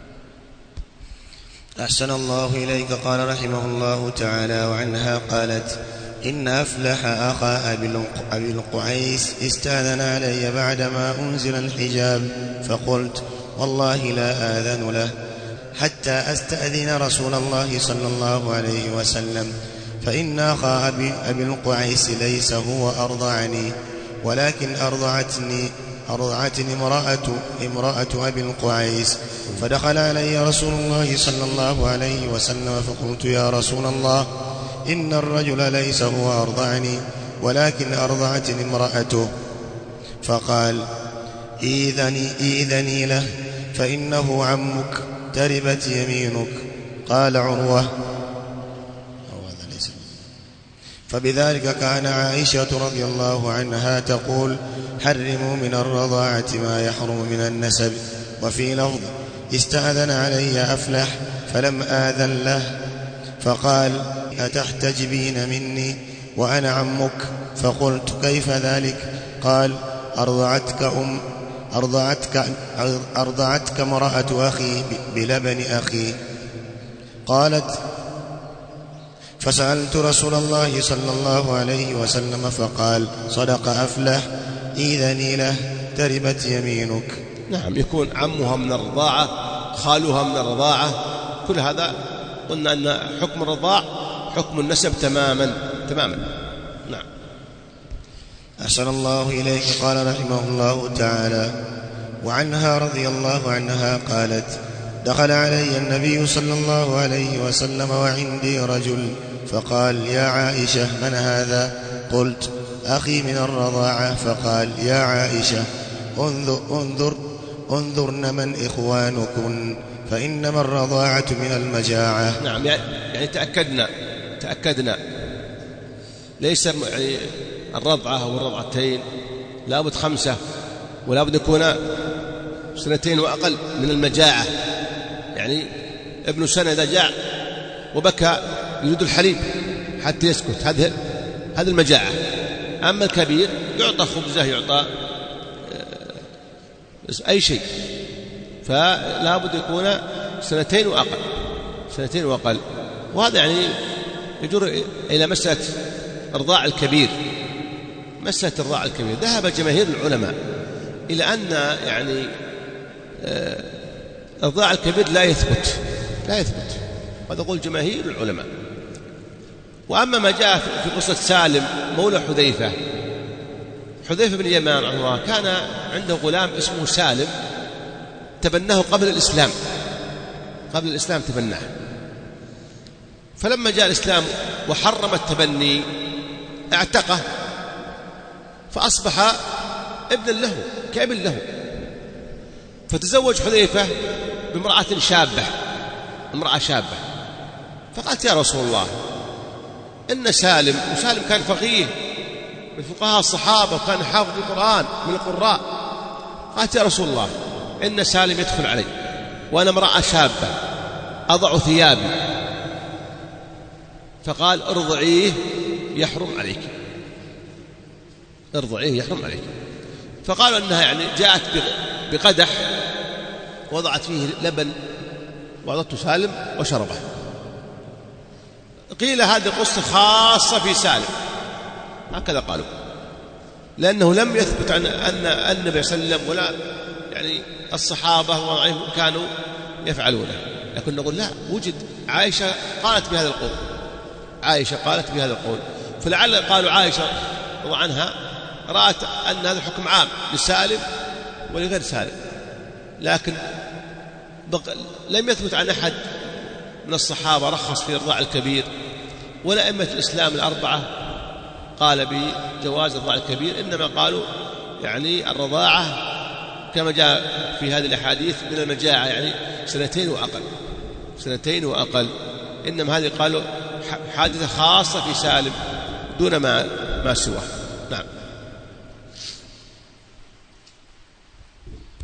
أحسن الله إليك. قال رحمه الله تعالى: وعنها قالت: إن أفلح أخا أبي القعيس استأذن علي بعدما أنزل الحجاب، فقلت: والله لا آذن له حتى أستأذن رسول الله صلى الله عليه وسلم، فإن أخا أبي, أبي القعيس ليس هو أرضعني، ولكن أرضعتني أرضعتني امرأة, امرأة أبي القعيس. فدخل علي رسول الله صلى الله عليه وسلم فقلت: يا رسول الله، إن الرجل ليس هو أرضعني، ولكن أرضعتني امرأته. فقال: إيذني, إيذني له فإنه عمك، تربت يمينك. قال عروة: فبذلك كان عائشة رضي الله عنها تقول: حرموا من الرضاعة ما يحرم من النسب. وفي لفظ: استأذن علي أفلح فلم آذن له، فقال: أتحتجبين مني وأنا عمك؟ فقلت: كيف ذلك؟ قال: أرضعتك أم أرضعتك, أرضعتك امرأة أخي بلبن أخي. قالت: فسألت رسول الله صلى الله عليه وسلم فقال: صدق أفلح، إذني له، تربت يمينك.
نعم، يكون عمها من الرضاعة، خالها من الرضاعة، كل هذا قلنا أن حكم الرضاع حكم النسب تماما تماما. نعم.
أحسن الله إليك. قال رحمه الله تعالى: وعنها رضي الله عنها قالت: دخل علي النبي صلى الله عليه وسلم وعندي رجل، فقال: يا عائشة، من هذا؟ قلت: أخي من الرضاعة. فقال: يا عائشة، انظر انظر انظرن من إخوانكن، فإنما الرضاعة من المجاعة.
نعم، يعني تأكدنا تأكدنا ليس يعني الرضعة أو الرضعتين لابد خمسة، ولا بد يكون سنتين وأقل من المجاعة. يعني ابن سنة إذا جاع وبكى يريد الحليب حتى يسكت، هذه هذه المجاعة. أما الكبير يعطى خبزة، يعطى أي شيء، فلا بد يكون سنتين وأقل سنتين وأقل. وهذا يعني يجر إلى مسألة إرضاع الكبير. مسألة إرضاع الكبير ذهب جماهير العلماء إلى أن يعني إرضاع الكبير لا يثبت لا يثبت هذا قول جماهير العلماء. وأما ما جاء في قصة سالم مولى حذيفة حذيفة بن يمان رحمه الله، كان عنده غلام اسمه سالم تبناه قبل الإسلام قبل الإسلام تبناه، فلما جاء الإسلام وحرم التبني اعتقه، فأصبح ابنا له كابن له. فتزوج حذيفة بامرأة شابة امرأة شابة فقالت: يا رسول الله، إن سالم، وسالم كان فقيه من فقهاء الصحابة وكان حافظ القرآن من القراء، قالت: يا رسول الله، إن سالم يدخل علي وأنا امرأة شابة أضع ثيابي. فقال: ارضعيه يحرم عليك ارضعيه يحرم عليك. فقالوا أنها يعني جاءت بقدح وضعت فيه لبن وأعطته سالم وشربه. قيل هذه قصة خاصة في سالم، هكذا قالوا، لأنه لم يثبت عن أن النبي صلى الله عليه وسلم ولا يعني الصحابة كانوا يفعلونه. لكن نقول لا، وجد عائشة قالت بهذا القول عائشة قالت بهذا القول فلعل قالوا عائشة رضي عنها رأت أن هذا الحكم عام لسالم ولغير سالم، لكن لم يثبت عن أحد من الصحابة رخص في إرضاع الكبير، ولا أئمة الإسلام الأربعة قال بجواز إرضاع الكبير، إنما قالوا يعني الرضاعة كما جاء في هذه الأحاديث من المجاعة، يعني سنتين وأقل سنتين وأقل. إنما هذه قالوا حادثة خاصة في سالم دون ما ما سواه. نعم.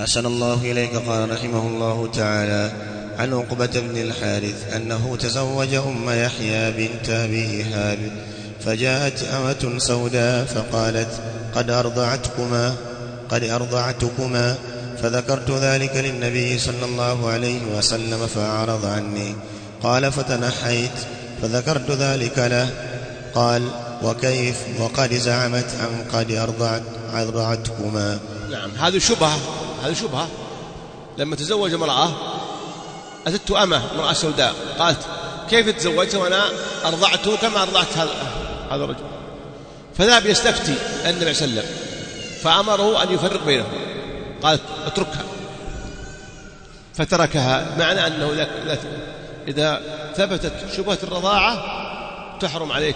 أحسن الله إليك. قال رحمه الله تعالى: عن عقبة بن الحارث أنه تزوج أم يحيى بنت أبي إيهاب، فجاءت أمة سوداء فقالت: قد أرضعتكما قد أرضعتكما فذكرت ذلك للنبي صلى الله عليه وسلم فأعرض عني. قال: فتنحيت فذكرت ذلك له. قال: وكيف وقد زعمت أن قد أرضعت أرضعتكما.
نعم، هذه شبهة هذه شبهة لما تزوج امرأة أتت أمة امرأة سوداء قالت: كيف تزوجت وأنا أرضعته كما أرضعت هذا هذا الرجل؟ فذهب يستفتي النبي صلى الله عليه وسلم فأمره أن يفرق بينهم، قالت: اتركها، فتركها. معنى أنه إذا ثبتت شبهة الرضاعة تحرم عليك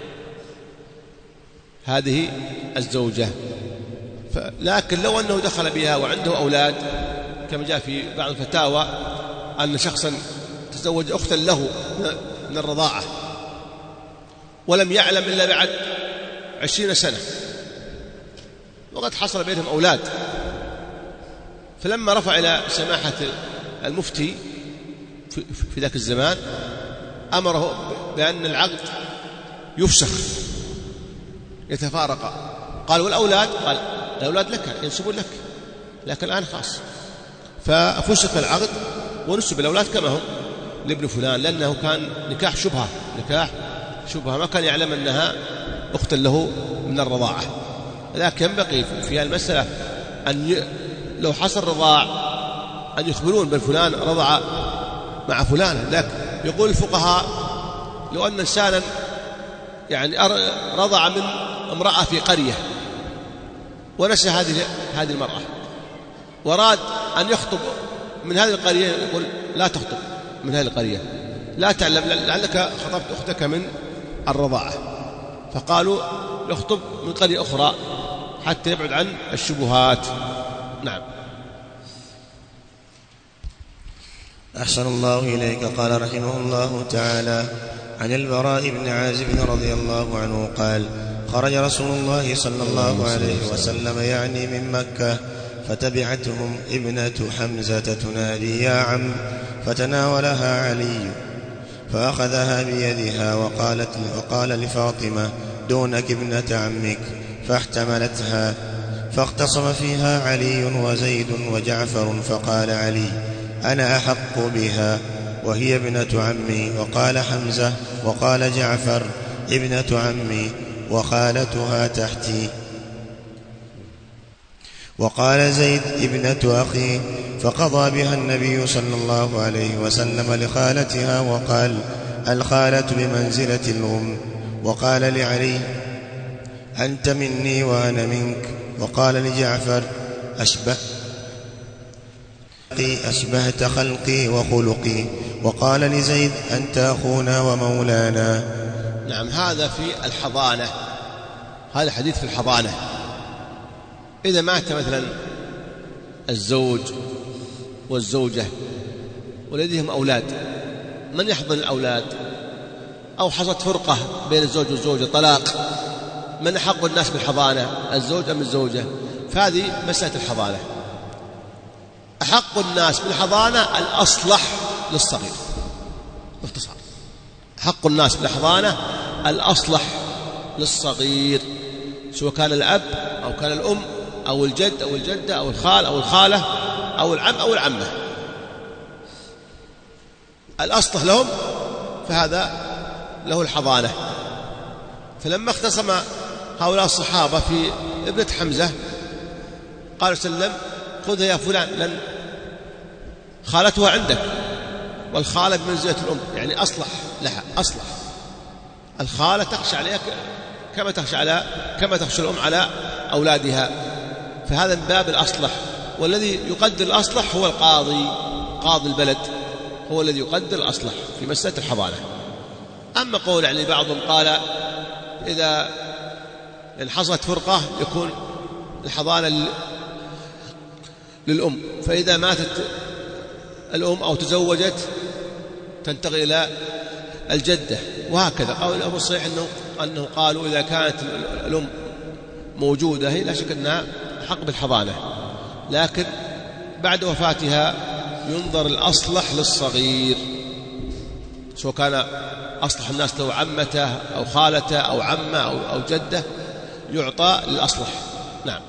هذه الزوجة. لكن لو أنه دخل بها وعنده أولاد، كما جاء في بعض الفتاوى أن شخصا تزوج أختا له من الرضاعة ولم يعلم إلا بعد عشرين سنة وقد حصل بينهم أولاد، فلما رفع إلى سماحة المفتي في ذاك الزمان أمره بأن العقد يفسخ يتفارق. قال: والأولاد؟ قال: الأولاد لك ينسبون لك، لكن الآن خاص. ففسخ العقد ونسب الأولاد كما هم لابن فلان، لأنه كان نكاح شبهة نكاح شبهة ما كان يعلم أنها أخت له من الرضاعة. لكن ينبغي في المسألة أن ي... لو حصل رضاع أن يخبرون بأن فلان رضع مع فلان. لكن يقول الفقهاء: لو أن إنسانا يعني رضع من امرأة في قرية ونسى هذه هذه المرأة وراد أن يخطب من هذه القرية، يقول: لا تخطب من هذه القرية، لا تعلم لعلك خطبت أختك من الرضاعة. فقالوا: يخطب من قرية أخرى حتى يبعد عن الشبهات. نعم.
أحسن الله إليك. قال رحمه الله تعالى: عن البراء بن عازب رضي الله عنه قال: خرج رسول الله صلى الله عليه وسلم يعني من مكة، فتبعتهم ابنة حمزة تنادي: يا عم، فتناولها علي فأخذها بيدها وقالت وقال لفاطمة: دونك ابنة عمك، فاحتملتها. فاختصم فيها علي وزيد وجعفر، فقال علي: أنا أحق بها وهي ابنة عمي. وقال حمزة وقال جعفر: ابنة عمي وخالتها تحتي. وقال زيد: ابنة أخي. فقضى بها النبي صلى الله عليه وسلم لخالتها، وقال: الخالة بمنزلة الأم. وقال لعلي: أنت مني وأنا منك. وقال لجعفر: أشبه أشبهت خلقي وخلقي. وقال لزيد: أنت أخونا ومولانا.
نعم، هذا في الحضانة، هذا حديث في الحضانة. إذا مات مثلا الزوج والزوجة ولديهم أولاد، من يحضن الأولاد؟ أو حصلت فرقة بين الزوج والزوجة، طلاق، من أحق الناس بالحضانة، الزوج أم الزوجة؟ فهذه مسألة الحضانة. أحق الناس بالحضانة الأصلح للصغير، باختصار حق الناس بالحضانة الأصلح للصغير، سواء كان الأب أو كان الأم أو الجد أو الجدة أو الخال أو الخالة أو العم أو العمة، الأصلح لهم، فهذا له الحضانة. فلما اختصم هؤلاء الصحابة في ابنة حمزة قال صلى الله عليه وسلم: خذها يا فلان، لأن خالتها عندك، والخالة بمنزلة الأم، يعني أصلح لها، أصلح. الخالة تخشى عليها كما تخشى على كما تخشى الأم على أولادها، فهذا من باب الأصلح. والذي يقدر الأصلح هو القاضي، قاضي البلد هو الذي يقدر الأصلح في مسألة الحضانة. أما قول يعني بعضهم قال إذا حصلت فرقة يكون الحضانة للأم، فإذا ماتت الأم أو تزوجت تنتقل إلى الجدة، وهكذا. قول الأمر الصحيح أنه, أنه قالوا إذا كانت الأم موجودة هي لا شك أنها حق بالحضانة، لكن بعد وفاتها ينظر الأصلح للصغير، سواء كان أصلح الناس له عمته أو خالته أو عمه أو, أو جده، يعطى للأصلح. نعم.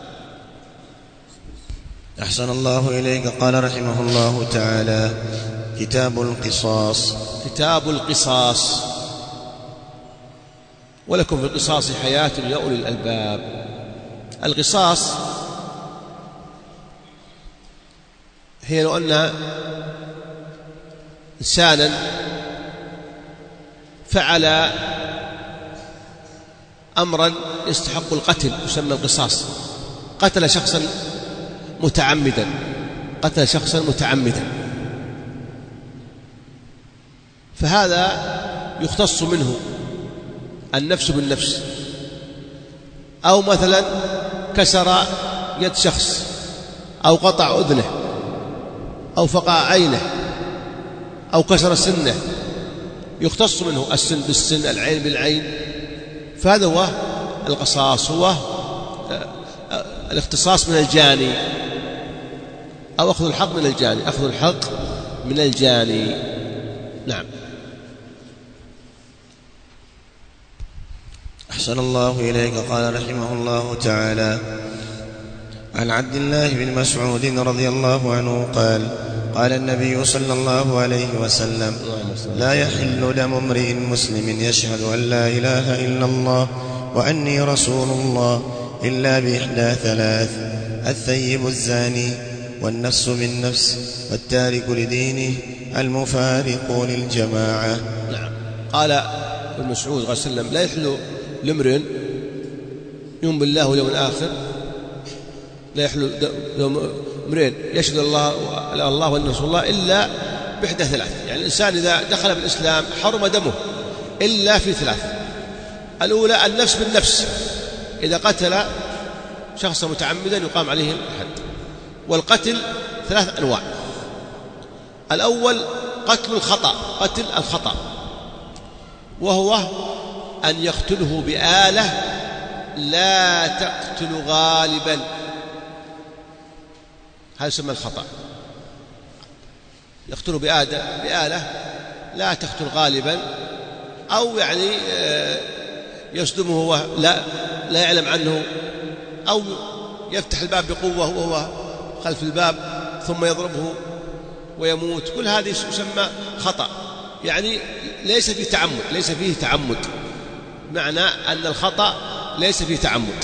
أحسن الله إليك. قال رحمه الله تعالى: كتاب القصاص.
كتاب القصاص. ولكم في القصاص حياة يا أولي الألباب. القصاص هي لو أن إنسانا فعل أمرا يستحق القتل يسمى القصاص، قتل شخصا متعمدا، قتل شخصا متعمدا، فهذا يختص منه النفس بالنفس. أو مثلا كسر يد شخص أو قطع أذنه أو فقع عينه أو كسر سنه، يختص منه السن بالسن، العين بالعين، فهذا هو القصاص، هو الاختصاص من الجاني، أو أخذ الحق من الجاني، أخذ الحق من الجاني. نعم.
أحسن الله إليك. قال رحمه الله تعالى: عن عبد الله بن مسعود رضي الله عنه قال: قال النبي صلى الله عليه وسلم: لا يحل دم امرئ مسلم يشهد أن لا إله إلا الله وأني رسول الله إلا بإحدى ثلاث: الثيب الزاني، والنفس بالنفس، والتارك لدينه، المفارق للجماعة.
نعم. قال ابن مسعود صلى الله عليه وسلم: لا يحل لامرئ يؤمن بالله واليوم الآخر، لا يحل امرئ يشهد الله الله وأن رسول الله إلا بإحدى ثلاث. يعني الإنسان إذا دخل بالإسلام حرم دمه إلا في ثلاث: الأولى النفس بالنفس، إذا قتل شخصا متعمدا يقام عليه الحد. والقتل ثلاث أنواع: الأول قتل الخطأ، قتل الخطأ، وهو أن يقتله بآلة لا تقتل غالبا، هذا يسمى الخطأ. يقتله بآلة لا تقتل غالبا، أو يعني يصدمه وهو لا, لا يعلم عنه، أو يفتح الباب بقوة وهو خلف الباب ثم يضربه ويموت. كل هذه يسمى خطأ، يعني ليس فيه تعمد، ليس فيه تعمد، معنى أن الخطأ ليس فيه تعمد،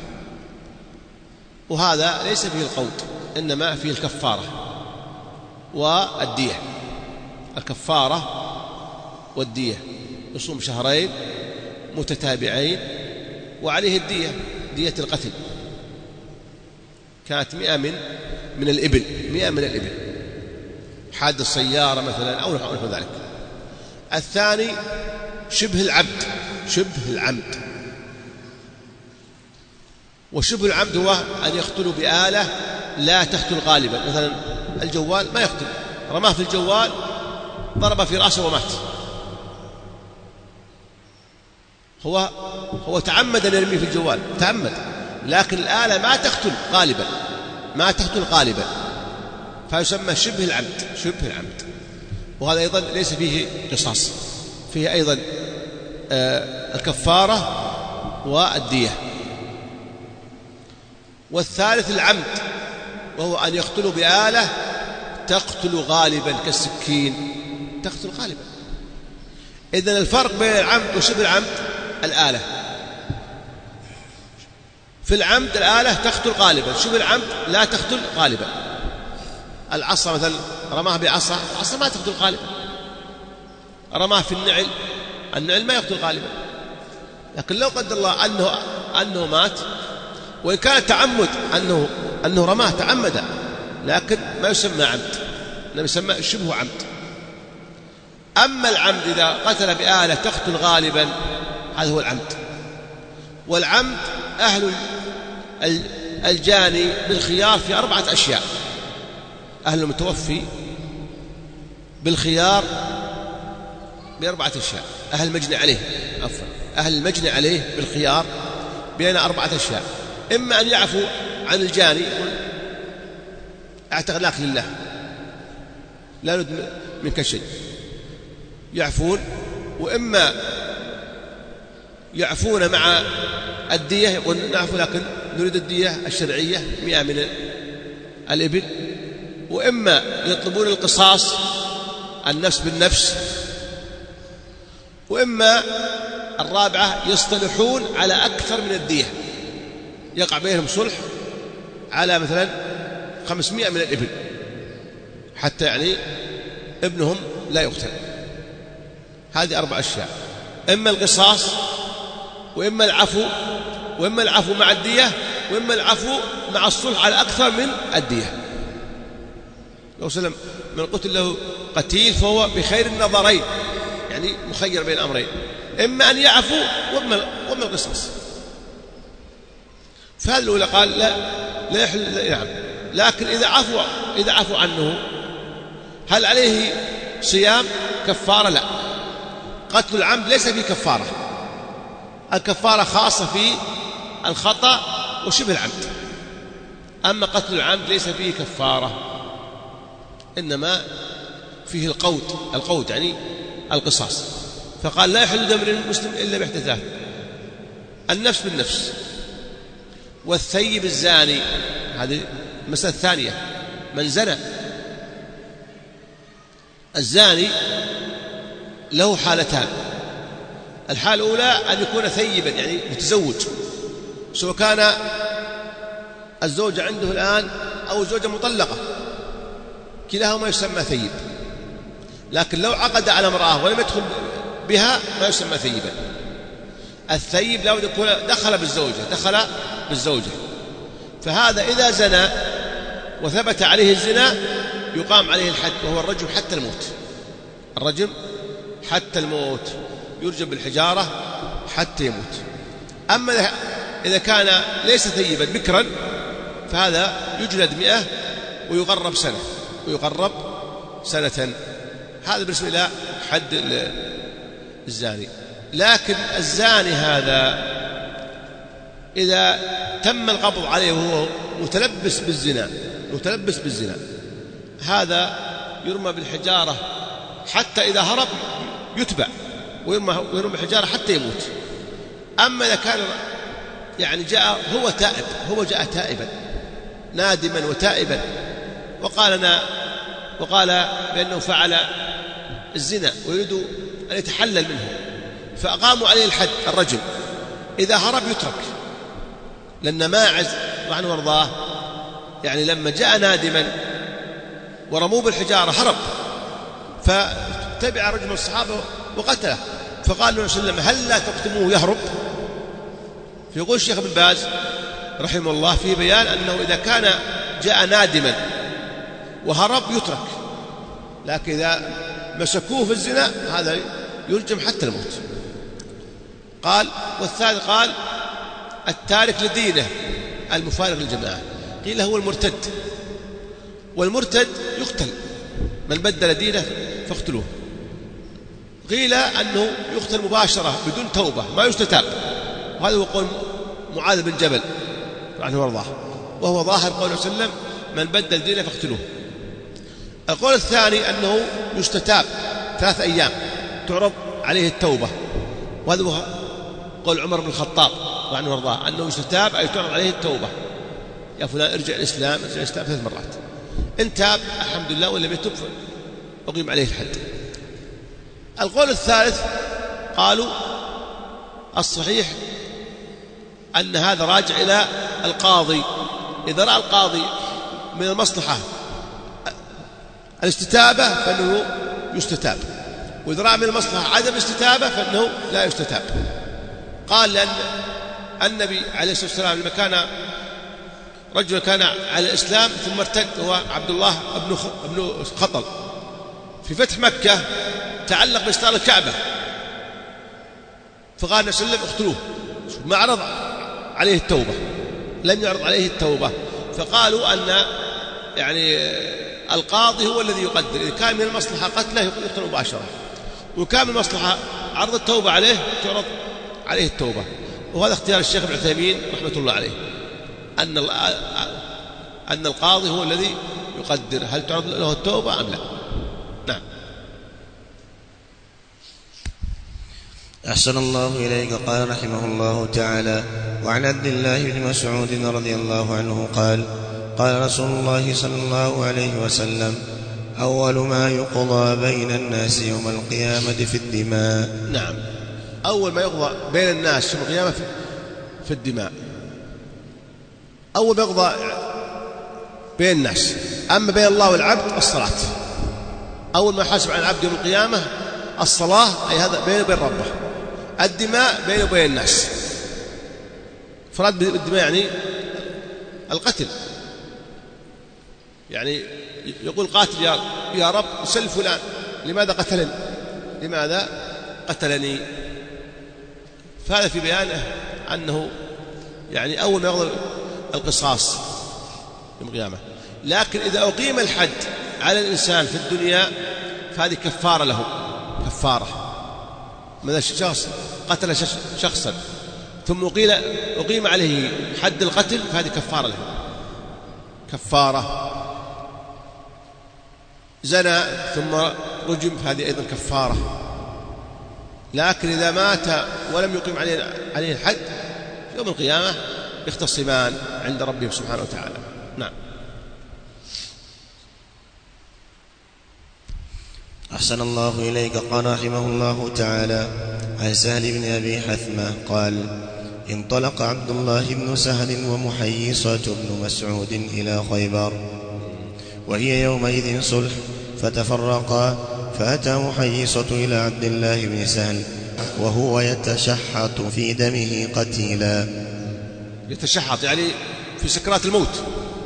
وهذا ليس فيه القود، إنما فيه الكفارة والدية. الكفارة والدية: يصوم شهرين متتابعين وعليه الدية، دية القتل، كانت مئة من من الإبل، مئة من الإبل، حادث السيارة مثلا أو نحو ذلك. الثاني شبه العمد، شبه العمد، وشبه العمد هو أن يقتل بآلة لا تقتل غالبا، مثلا الجوال ما يقتل، رماه في الجوال ضرب في رأسه ومات، هو هو تعمد أن يرميه في الجوال، تعمد، لكن الآلة ما تقتل غالبا، ما تقتل غالبا، فيسمى شبه العمد، شبه العمد. وهذا أيضا ليس فيه قصاص، فيه أيضا آه الكفارة والدية. والثالث العمد، وهو أن يقتل بآلة تقتل غالبا كالسكين، تقتل غالبا. إذن الفرق بين العمد وشبه العمد الآلة. في العمد الآلة تقتل غالبا، شبه العمد لا تقتل غالبا. العصا مثلا رماه بعصا، العصا ما تقتل غالبا. رماه في النعل، النعل ما يقتل غالبا. لكن لو قدر الله أنه أنه مات، وإن كان تعمد أنه أنه رماه تعمد، لكن ما يسمى عمد، إنما يسمى شبه عمد. أما العمد إذا قتل بآلة تقتل غالبا، هذا هو العمد. والعمد أهل الجاني بالخيار في أربعة أشياء: أهل المتوفي بالخيار بأربعة أشياء، أهل المجني عليه عفوا أهل المجني عليه بالخيار بين أربعة أشياء: إما أن يعفو عن الجاني اعتقناك لله لا نريد منك شيء، يعفون. وإما يعفون مع الدية، يقول نعفو لكن نريد الدية الشرعية مئة من الإبل. وإما يطلبون القصاص النفس بالنفس. وإما الرابعة يصطلحون على أكثر من الدية، يقع بينهم صلح على مثلا خمسمائة من الإبل حتى يعني ابنهم لا يقتل. هذه أربع أشياء: إما القصاص، وإما العفو، وإما العفو مع الدية، وإما العفو مع الصلح على أكثر من الدية. لو سلم من قتل له قتيل فهو بخير النظرين، يعني مخير بين الأمرين، إما أن يعفو وإما وإما القصاص. فهذا الأولى قال لا لا يحل نعم. لكن إذا عفو إذا عفو عنه هل عليه صيام كفارة؟ لا. قتل العمد ليس فيه كفارة، الكفارة خاصة في الخطأ وشبه العمد. أما قتل العمد ليس فيه كفارة، إنما فيه القود، القود يعني القصاص. فقال لا يحل دم المسلم إلا بإحدى ثلاث: النفس بالنفس، والثيب الزاني. هذه المسألة الثانية: من زنى. الزاني له حالتان: الحالة الأولى أن يكون ثيبا يعني متزوج، سواء كان الزوجة عنده الآن أو زوجة مطلقة، كلاهما يسمى ثيب. لكن لو عقد على امرأة ولم يدخل بها ما يسمى ثيبا. الثيب لا بد يكون دخل بالزوجة دخل بالزوجة فهذا إذا زنى وثبت عليه الزنا يقام عليه الحد، وهو الرجم حتى الموت. الرجم حتى الموت، يرجم بالحجارة حتى يموت. أما إذا كان ليس ثيبا بكرا فهذا يجلد مئة ويغرب سنة ويغرب سنة. هذا بالنسبة إلى حد الزاني. لكن الزاني هذا إذا تم القبض عليه وهو متلبس بالزنا متلبس بالزنا هذا يرمى بالحجارة حتى إذا هرب يتبع ويرمى بالحجارة حتى يموت. أما إذا كان يعني جاء هو تائب هو جاء تائبا نادما وتائبا وقال أنا وقال بأنه فعل الزنا ويريد أن يتحلل منه فأقاموا عليه الحد الرجل، إذا هرب يترك. لأن ماعز عنه وارضاه يعني لما جاء نادما ورموه بالحجارة هرب، فتبع رجل من الصحابة وقتله، فقال له صلى الله عليه وسلم هل لا تقتموه يهرب؟ فيقول الشيخ ابن باز رحمه الله في بيان أنه إذا كان جاء نادما وهرب يترك، لكن إذا مسكوه في الزنا هذا يرجم حتى الموت. قال والثالث قال التارك لدينه المفارق للجماعة. قيل هو المرتد، والمرتد يقتل، من بدل دينه فاقتلوه. قيل أنه يقتل مباشرة بدون توبة ما يستتاب، وهذا هو قول معاذ بن جبل عنه وارضاه، وهو ظاهر قوله صلى الله عليه وسلم من بدل دينه فاقتلوه. القول الثاني أنه يستتاب ثلاث أيام تعرض عليه التوبة، وهذا هو قول عمر بن الخطاب عنه وارضاه أنه يستتاب أي تعرض عليه التوبة، يا فلان ارجع الإسلام ارجع الإسلام ثلاث مرات، إن تاب الحمد لله ولم يتب أقيم عليه الحد. القول الثالث قالوا الصحيح أن هذا راجع إلى القاضي، إذا رأى القاضي من المصلحة الاستتابة فإنه يستتاب، وإذا رأى من المصلحة عدم الاستتابة فإنه لا يستتاب. قال لأن النبي عليه الصلاة والسلام لما كان رجل كان على الإسلام ثم ارتد هو عبد الله بن خطل في فتح مكة تعلق بستار الكعبة، فقال النبي صلى الله عليه وسلم اقتلوه، ما عرض عليه التوبة، لم يعرض عليه التوبة. فقالوا أن يعني القاضي هو الذي يقدر، إذا كان من المصلحة قتله يقتل مباشرة، وكان من المصلحة عرض التوبة عليه تعرض عليه التوبة. وهذا اختيار الشيخ ابن عثيمين رحمة الله عليه، أن أن القاضي هو الذي يقدر هل تعرض له التوبة أم لا. نعم.
أحسن الله إليك. قال رحمه الله تعالى: وعن عبد الله بن مسعود رضي الله عنه قال: قال رسول الله صلى الله عليه وسلم: أول ما يقضى بين الناس يوم القيامة في الدماء.
نعم، أول ما يقضى بين الناس يوم القيامة في الدماء. أول ما يقضى بين الناس. أما بين الله والعبد الصلاة. أول ما يحاسب عن العبد يوم القيامة الصلاة، أي هذا بينه وبين ربه. الدماء بينه وبين الناس. فراد بالدماء يعني القتل، يعني يقول قاتل يا, يا رب سل فلان، لماذا قتلني لماذا قتلني فهذا في بيانه أنه يعني أول ما يقضى القصاص يوم القيامة. لكن إذا أقيم الحد على الإنسان في الدنيا فهذه كفارة له، كفارة من شخص قتل شخصا ثم أقيل أقيم عليه حد القتل فهذه كفارة له، كفارة. زنى ثم رجم فهذه أيضا كفارة. لكن إذا مات ولم يقيم عليه عليه الحد في يوم القيامة يختصمان عند ربهم سبحانه وتعالى. نعم.
أحسن الله إليك. قال رحمه الله تعالى: عن سهل بن أبي حثمة قال: انطلق عبد الله بن سهل ومحيصة بن مسعود إلى خيبر وهي يومئذ صلح، فتفرقا، فأتى محيصة إلى عبد الله بن سهل وهو يتشحط في دمه قتيلا.
يتشحط يعني في سكرات الموت،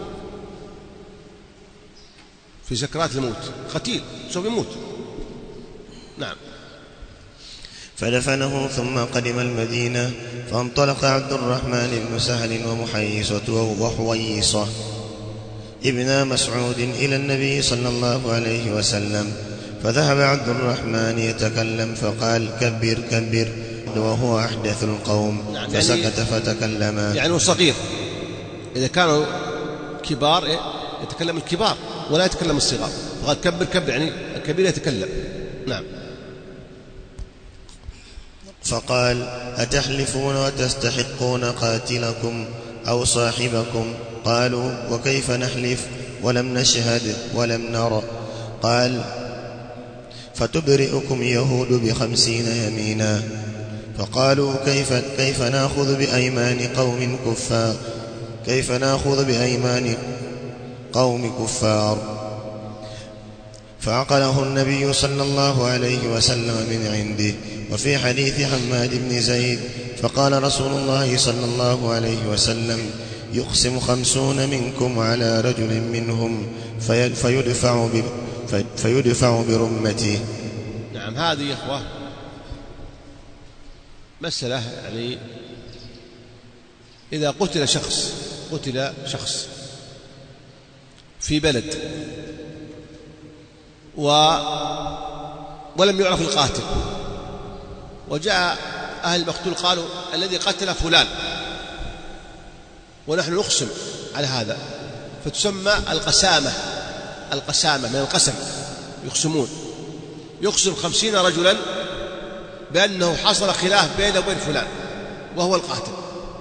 في سكرات الموت، قتيل سوف يموت. نعم.
فدفنه ثم قدم المدينة، فانطلق عبد الرحمن بن سهل ومحيصة وحويصة ابن مسعود إلى النبي صلى الله عليه وسلم، فذهب عبد الرحمن يتكلم فقال: كبر كبر، وهو أحدث القوم. نعم. فسكت فتكلما.
يعني صغير، إذا كانوا كبار يتكلم الكبار ولا يتكلم الصغار. فقال كبر كبر يعني الكبير يتكلم. نعم.
فقال: أتحلفون وتستحقون قاتلكم أو صاحبكم؟ قالوا: وكيف نحلف ولم نشهد ولم نرى؟ قال: فتبرئكم يهود بخمسين يمينا. فقالوا: كيف, كيف نأخذ بأيمان قوم كفار كيف نأخذ بأيمان قوم كفار؟ فعقله النبي صلى الله عليه وسلم من عنده. وفي حديث حماد بن زيد: فقال رسول الله صلى الله عليه وسلم: يقسم خمسون منكم على رجل منهم فيدفع, فيدفع برمته.
نعم. هذه يا أخوة مسألة، يعني إذا قتل شخص قتل شخص في بلد و ولم يعرف القاتل، وجاء أهل المقتول قالوا: الذي قتل فلان، ونحن نقسم على هذا، فتسمى القسامة. القسامة من القسم، يقسمون، يقسم خمسين رجلا بأنه حصل خلاف بينه وبين فلان وهو القاتل.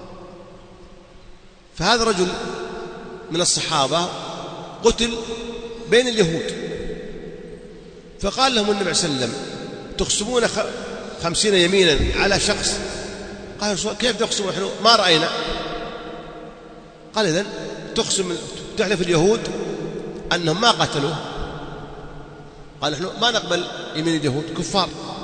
فهذا رجل من الصحابة قتل بين اليهود، فقال لهم النبي صلى الله عليه وسلم: تقسمون خمسين يمينا على شخص؟ قالوا: كيف تقسم نحن ما رأينا؟ قال: إذن تقسم تحلف اليهود أنهم ما قتلوه. قال: نحن ما نقبل يمين اليهود، كفار.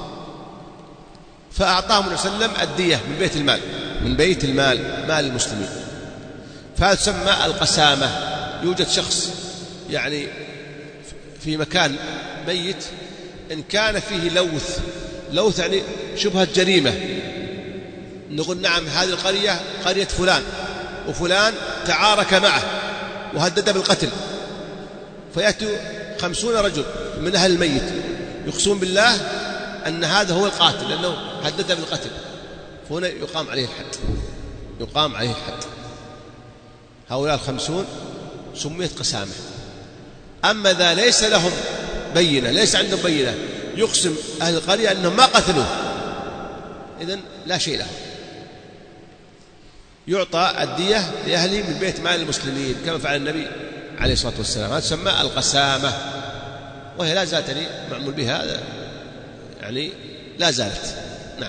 فأعطاهم النبي صلى الله عليه وسلم الدية من بيت المال، من بيت المال مال المسلمين. فهذا تسمى القسامة. يوجد شخص يعني في مكان ميت، إن كان فيه لوث، لوث يعني شبهة جريمة، نقول: نعم هذه القرية قرية فلان، وفلان تعارك معه وهدد بالقتل. فيأتوا خمسون رجل من أهل الميت يقسمون بالله أن هذا هو القاتل لأنه هدد بالقتل، فهنا يقام عليه الحد، يقام عليه الحد. هؤلاء الخمسون سميت قسامة. أما إذا ليس لهم بينة، ليس عندهم بينة، يقسم أهل القرية أنهم ما قتلوه، إذن لا شيء لهم، يعطى الدية لأهله من بيت مال المسلمين كما فعل النبي عليه الصلاة والسلام. هذا تسمى القسامة، وهي لا زالت يعني معمول بها، يعني لا زالت. نعم.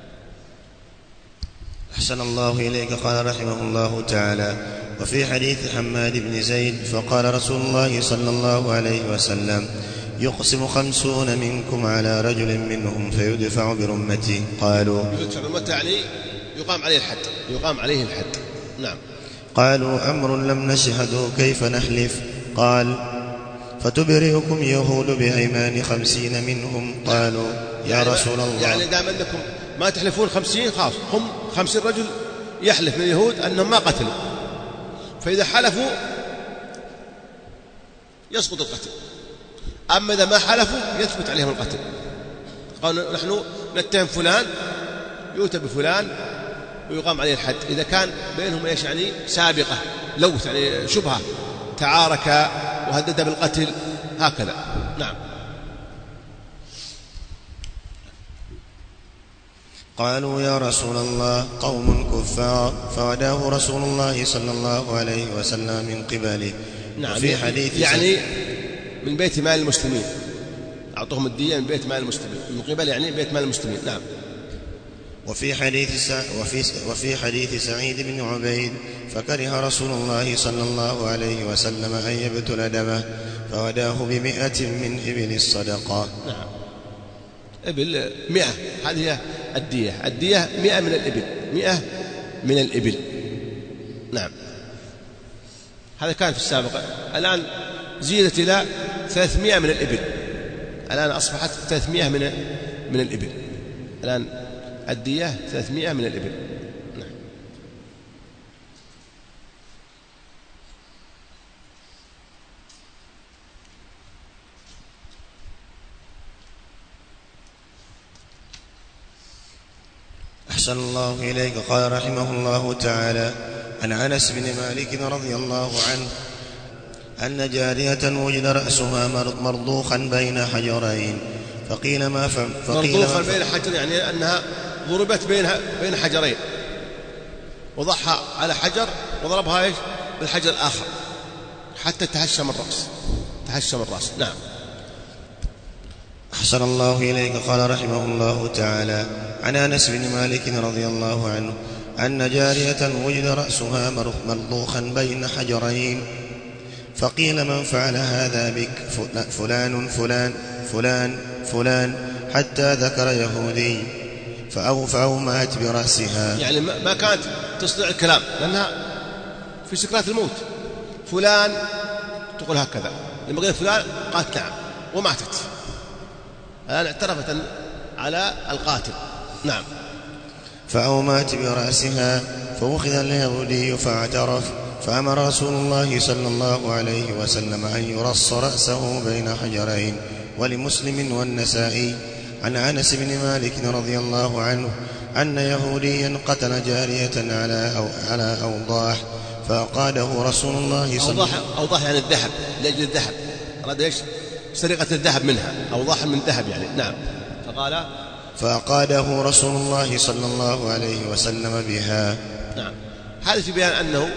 أحسن الله إليك. قال رحمه الله تعالى: وفي حديث حماد بن زيد: فقال رسول الله صلى الله عليه وسلم: يقسم خمسون منكم على رجل منهم فيدفع برمته. قالوا:
يدفع برمته يعني يقام عليه الحد، يقام عليه الحد. نعم.
قالوا: أمر لم نشهده كيف نحلف؟ قال: فتبرئكم يهود بأيمان خمسين منهم. قالوا: يا
يعني
رسول الله،
يعني دام أنكم ما تحلفون خمسين، خلاص هم خمسين رجل يحلف من اليهود أنهم ما قتلوا، فإذا حلفوا يسقط القتل، أما إذا ما حلفوا يثبت عليهم القتل. قالوا: نحن نتهم فلان، يؤتى بفلان ويقام عليه الحد إذا كان بينهم إيش يعني سابقة، لوث يعني شبهة، تعارك وهدد بالقتل، هكذا. نعم.
قالوا: يا رسول الله، قوم كفار. فوداه رسول الله صلى الله عليه وسلم من قبله.
نعم.
وفي حديث
يعني من بيت مال المسلمين، أعطوهم الدية من بيت مال المسلمين، من قبل يعني بيت مال المسلمين. نعم.
وفي حديث سع... وفي... وفي حديث سعيد بن عبيد: فكره رسول الله صلى الله عليه وسلم أن يبتل دمه فوداه بمئة من إبل الصدقة.
نعم. إبل مئة، هذه هي الدية، الدية مئة من الإبل، مئة من الإبل. نعم. هذا كان في السابق، الآن زيدت إلى ثلاثمائة من الإبل، الآن أصبحت ثلاثمائة من من الإبل، الآن الدية ثلاثمائة من الإبل. نعم.
أحسن الله إليك. قال رحمه الله تعالى: عن أنس بن مالك رضي الله عنه أن جارية وجد رأسها مرضوخا بين حجرين، فقيل ما فعل؟
مرضوخا بين حجرين يعني أنها ضربت بين بين حجرين، وضعها على حجر وضربها إيش بالحجر الآخر حتى تهشم الرأس، تهشم الرأس. نعم.
أحسن الله إليك. قال رحمه الله تعالى: عن أنس بن مالك رضي الله عنه أن جارية وجد رأسها مرضوخا بين حجرين، فقيل من فعل هذا بك؟ فلان فلان فلان فلان، حتى ذكر يهودي فأومأت برأسها.
يعني ما كانت تصدع الكلام لأنها في سكرات الموت. فلان تقول هكذا، لما قال فلان قالت نعم وماتت، الآن اعترفت على القاتل. نعم.
فأومأت برأسها، فأخذ اليهودي فاعترف، فأمر رسول الله صلى الله عليه وسلم أن يرص رأسه بين حجرين. ولمسلم والنسائي عن أنس بن مالك رضي الله عنه أن يهوديا قتل جارية على أو على أوضاح، فأقاده رسول الله صلى الله عليه وسلم.
أوضاح يعني الذهب، لأجل الذهب، أراد إيش سرقة الذهب منها، أوضاح من ذهب يعني. نعم. فقال
فأقاده رسول الله صلى الله عليه وسلم بها.
نعم. هذا في بيان أنه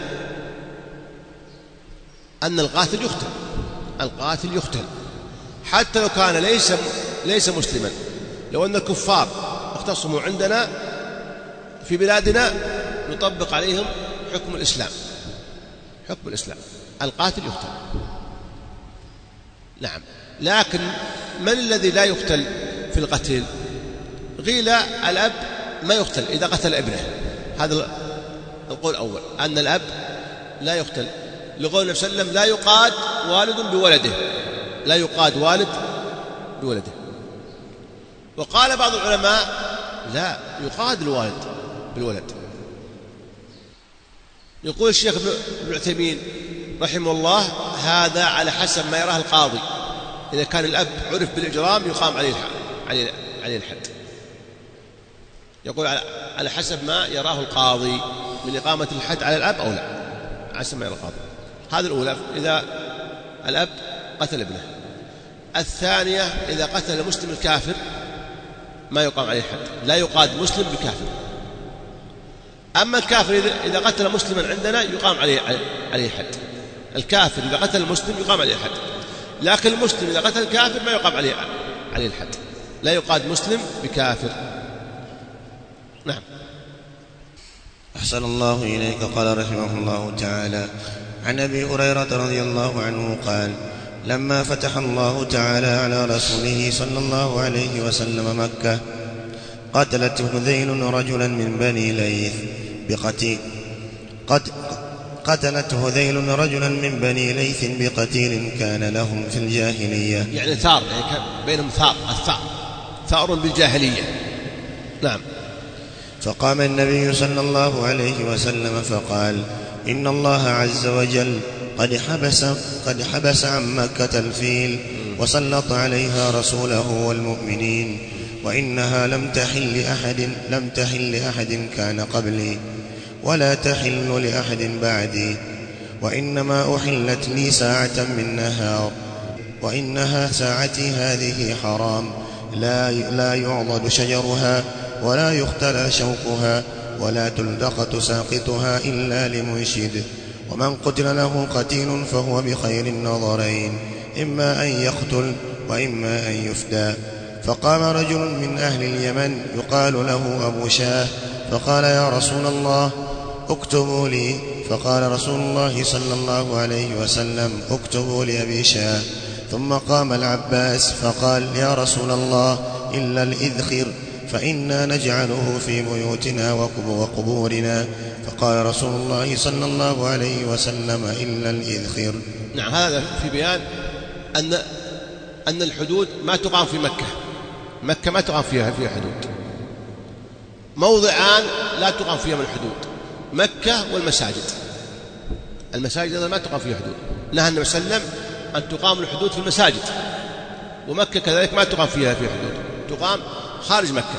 أن القاتل يقتل، القاتل يقتل حتى لو كان ليس ليس مسلما. لو أن الكفار اختصموا عندنا في بلادنا نطبق عليهم حكم الإسلام، حكم الإسلام، القاتل يقتل. نعم. لكن من الذي لا يقتل في القتل؟ قيل الأب ما يقتل إذا قتل ابنه، هذا القول الأول، أن الأب لا يقتل، لقول النبي صلى الله عليه وسلم لا يقاد والد بولده، لا يقاد والد بولده. وقال بعض العلماء لا يقاد الوالد بالولد. يقول الشيخ ابن عثيمين رحمه الله هذا على حسب ما يراه القاضي، إذا كان الأب عرف بالإجرام يقام عليه عليه عليه الحد. يقول على حسب ما يراه القاضي من إقامة الحد على الأب أو لا، على حسب ما يراه القاضي. هذا الأولى، إذا الأب قتل ابنه. الثانية إذا قتل مسلم الكافر ما يقام عليه حد، لا يقاد مسلم بكافر. أما الكافر إذا قتل مسلما عندنا يقام عليه عليه حد. الكافر إذا قتل المسلم يقام عليه حد، لكن المسلم إذا قتل الكافر ما يقام عليه عليه الحد، لا يقاد مسلم بكافر. نعم.
أحسن الله إليك. قال رحمه الله تعالى: عن أبي هريرة رضي الله عنه قال: لما فتح الله تعالى على رسوله صلى الله عليه وسلم مكة قتلت هذيل رجلا من بني ليث بقتيل قد قتلت هذيل رجلا من بني ليث بقتيل كان لهم في الجاهلية،
يعني ثار، يعني كان بينهم ثار، الثار ثار بالجاهلية. نعم.
فقام النبي صلى الله عليه وسلم فقال: إن الله عز وجل قد حبس, قد حبس عن مكة الفيل وسلط عليها رسوله والمؤمنين، وإنها لم تحل لأحد, لم تحل لأحد كان قبلي ولا تحل لأحد بعدي، وإنما أحلت لي ساعة من نهار، وإنها ساعتي هذه حرام، لا, لا يعضد شجرها ولا يختلى شوكها ولا تلتقط ساقطها إلا لمنشد، ومن قتل له قتيل فهو بخير النظرين، إما أن يقتل وإما أن يفدى. فقام رجل من أهل اليمن يقال له أبو شاه فقال: يا رسول الله اكتبوا لي. فقال رسول الله صلى الله عليه وسلم: اكتبوا لأبي شاه. ثم قام العباس فقال: يا رسول الله إلا الإذخر فإنا نجعله في بيوتنا وقبورنا. فقال رسول الله صلى الله عليه وسلم: إلا الإذخر.
نعم. هذا في بيان أن أن الحدود ما تقام في مكة. مكة ما تقام فيها فيها حدود. موضعان لا تقام فيها من الحدود: مكة والمساجد. المساجد ما تقام فيها حدود، نهى النبي صلى الله عليه وسلم أن تقام الحدود في المساجد، ومكة كذلك ما تقام فيها فيها حدود، تقام خارج مكة.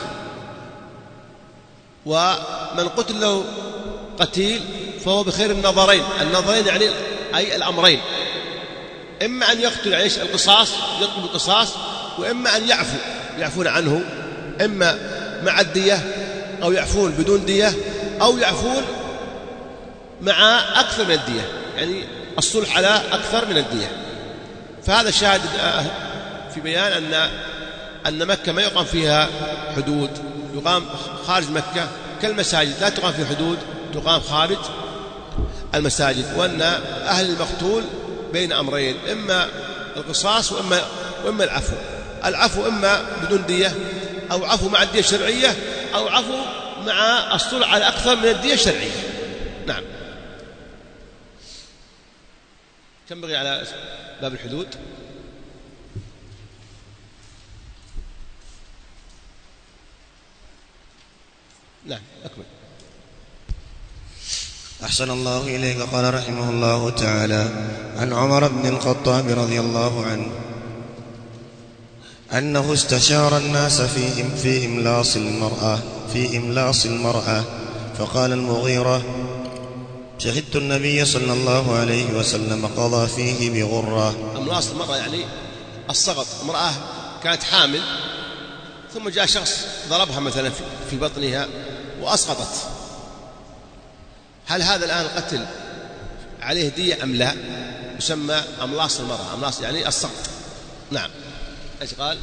ومن قتل له قتيل فهو بخير النظرين. النظرين يعني أي الأمرين: إما أن يقتل عيش القصاص يطلب القصاص، وإما أن يعفو يعفون عنه، إما مع الدية أو يعفون بدون دية أو يعفون مع أكثر من الدية، يعني الصلح على أكثر من الدية. فهذا شاهد في بيان أن أن مكة ما يقام فيها حدود، يقام خارج مكة كالمساجد، لا تقام في حدود، تقام خارج المساجد. وأن أهل المقتول بين أمرين: إما القصاص وإما, وإما العفو. العفو إما بدون دية، أو عفو مع الدية الشرعية، أو عفو مع الصلح على أكثر من الدية الشرعية. نعم. كم بقي على باب الحدود؟ نعم أكمل.
أحسن الله إليك. قال رحمه الله تعالى: عن عمر بن الخطاب رضي الله عنه أنه استشار الناس في في إملاص المرأة في إملاص المرأة فقال المغيرة: شهدت النبي صلى الله عليه وسلم قضى فيه بغرة.
إملاص المرأة يعني السقط. امرأة كانت حامل ثم جاء شخص ضربها مثلا في بطنها وأسقطت، هل هذا الآن القتل عليه دية أم لا؟ يسمى أملاص المرأة. أملاص يعني السقط. نعم. إيش قال؟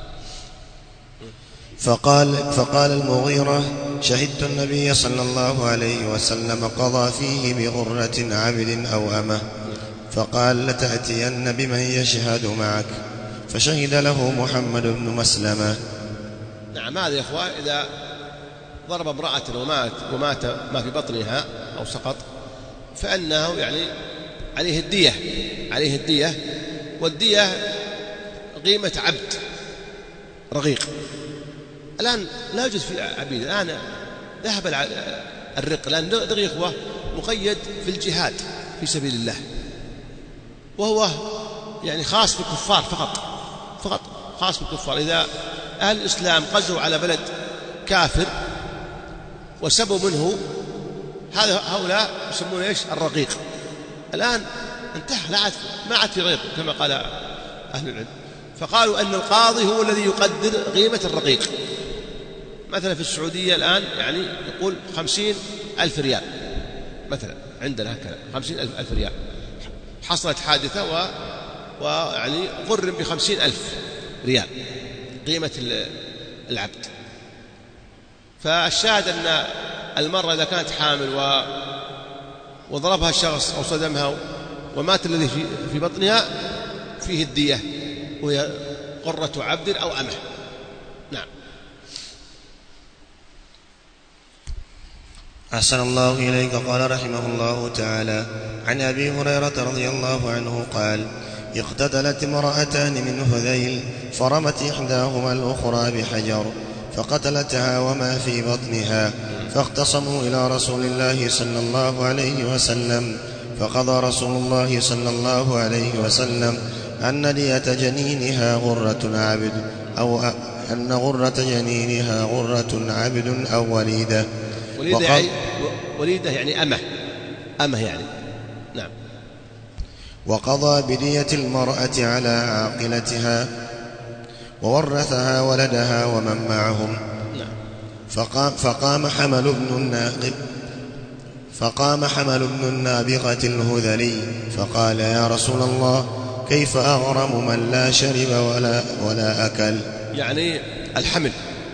فقال فقال المغيرة: شهدت النبي صلى الله عليه وسلم قضى فيه بغرة عبد أو أمة. فقال: لتأتين بمن يشهد معك. فشهد له محمد بن مسلمة.
نعم. هذا يا إخوان إذا ضرب امرأة ومات, ومات ما في بطنها أو سقط فإنه يعني عليه الدية عليه الدية والدية قيمة عبد رقيق. الآن لا يوجد في عبيد، الآن ذهب الرق، الآن دغي إخوة مقيد في الجهاد في سبيل الله، وهو يعني خاص بالكفار فقط فقط خاص بالكفار. إذا أهل الإسلام غزوا على بلد كافر وسبوا منه، هذا هؤلاء يسمون إيش؟ الرقيق. الآن انتهى، لا عاد ما عاد في رقيق كما قال أهل العلم، فقالوا أن القاضي هو الذي يقدر قيمة الرقيق. مثلا في السعودية الآن يعني يقول خمسين ألف ريال مثلا، عندنا هكذا خمسين ألف ريال، حصلت حادثة و... ويعني غرم بخمسين ألف ريال قيمة العبد. فالشاهد أن المرأة إذا كانت حامل و... وضربها الشخص أو صدمها ومات الذي في... في بطنها فيه الدية، وهي قرة عبد أو أمه. نعم.
أحسن الله إليك. قال رحمه الله تعالى: عن أبي هريرة رضي الله عنه قال: اقتتلت امرأتان من هذيل، فرمت إحداهما الأخرى بحجر فقتلتها وما في بطنها، فاختصموا إلى رسول الله صلى الله عليه وسلم، فقضى رسول الله صلى الله عليه وسلم أن دية جنينها غرة عبد أو أن غرة جنينها غرة عبد أو وليدة.
وليدة يعني, وليدة يعني أمه أمه يعني. نعم.
وقضى بدية المرأة على عاقلتها وورثها ولدها ومن معهم.
نعم.
فقام, فقام حمل بن الناقب فقام حمل بن النابغة الهذلي فقال: يا رسول الله، كيف أغرم من لا شرب ولا, ولا أكل؟
يعني الحمل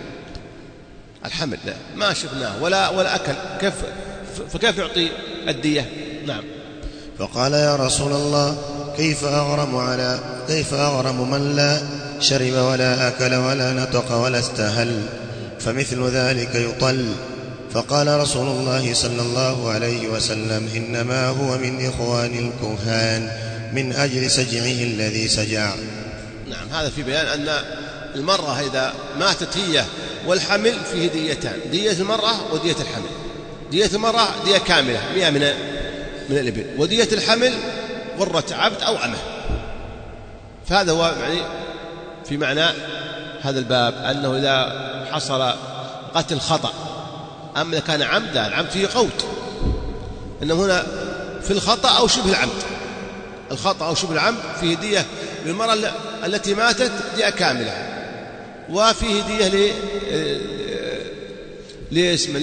الحمل لا ما شفناه ولا ولا أكل، كيف فكيف يعطي الدية؟ نعم.
فقال: يا رسول الله، كيف أغرم على كيف أغرم من لا شرب ولا أكل ولا نطق ولا استهل؟ فمثل ذلك يطل. فقال رسول الله صلى الله عليه وسلم: إنما هو من إخوان الكهان من أجل سجعه الذي سجع.
نعم. هذا في بيان أن المرأة إذا ماتت هي والحمل فيه ديتان: دية المرأة ودية الحمل. دية المرأة دية كاملة مئة من من الإبل، ودية الحمل غرة عبد أو أمه. فهذا هو يعني في معنى هذا الباب، أنه إذا حصل قتل خطأ، أما إذا كان عمدا العمد فيه قوت، إنه هنا في الخطأ أو شبه العمد. الخطأ أو شبه العمد فيه دية للمرأة التي ماتت دية كاملة، وفيه دية ل لاسم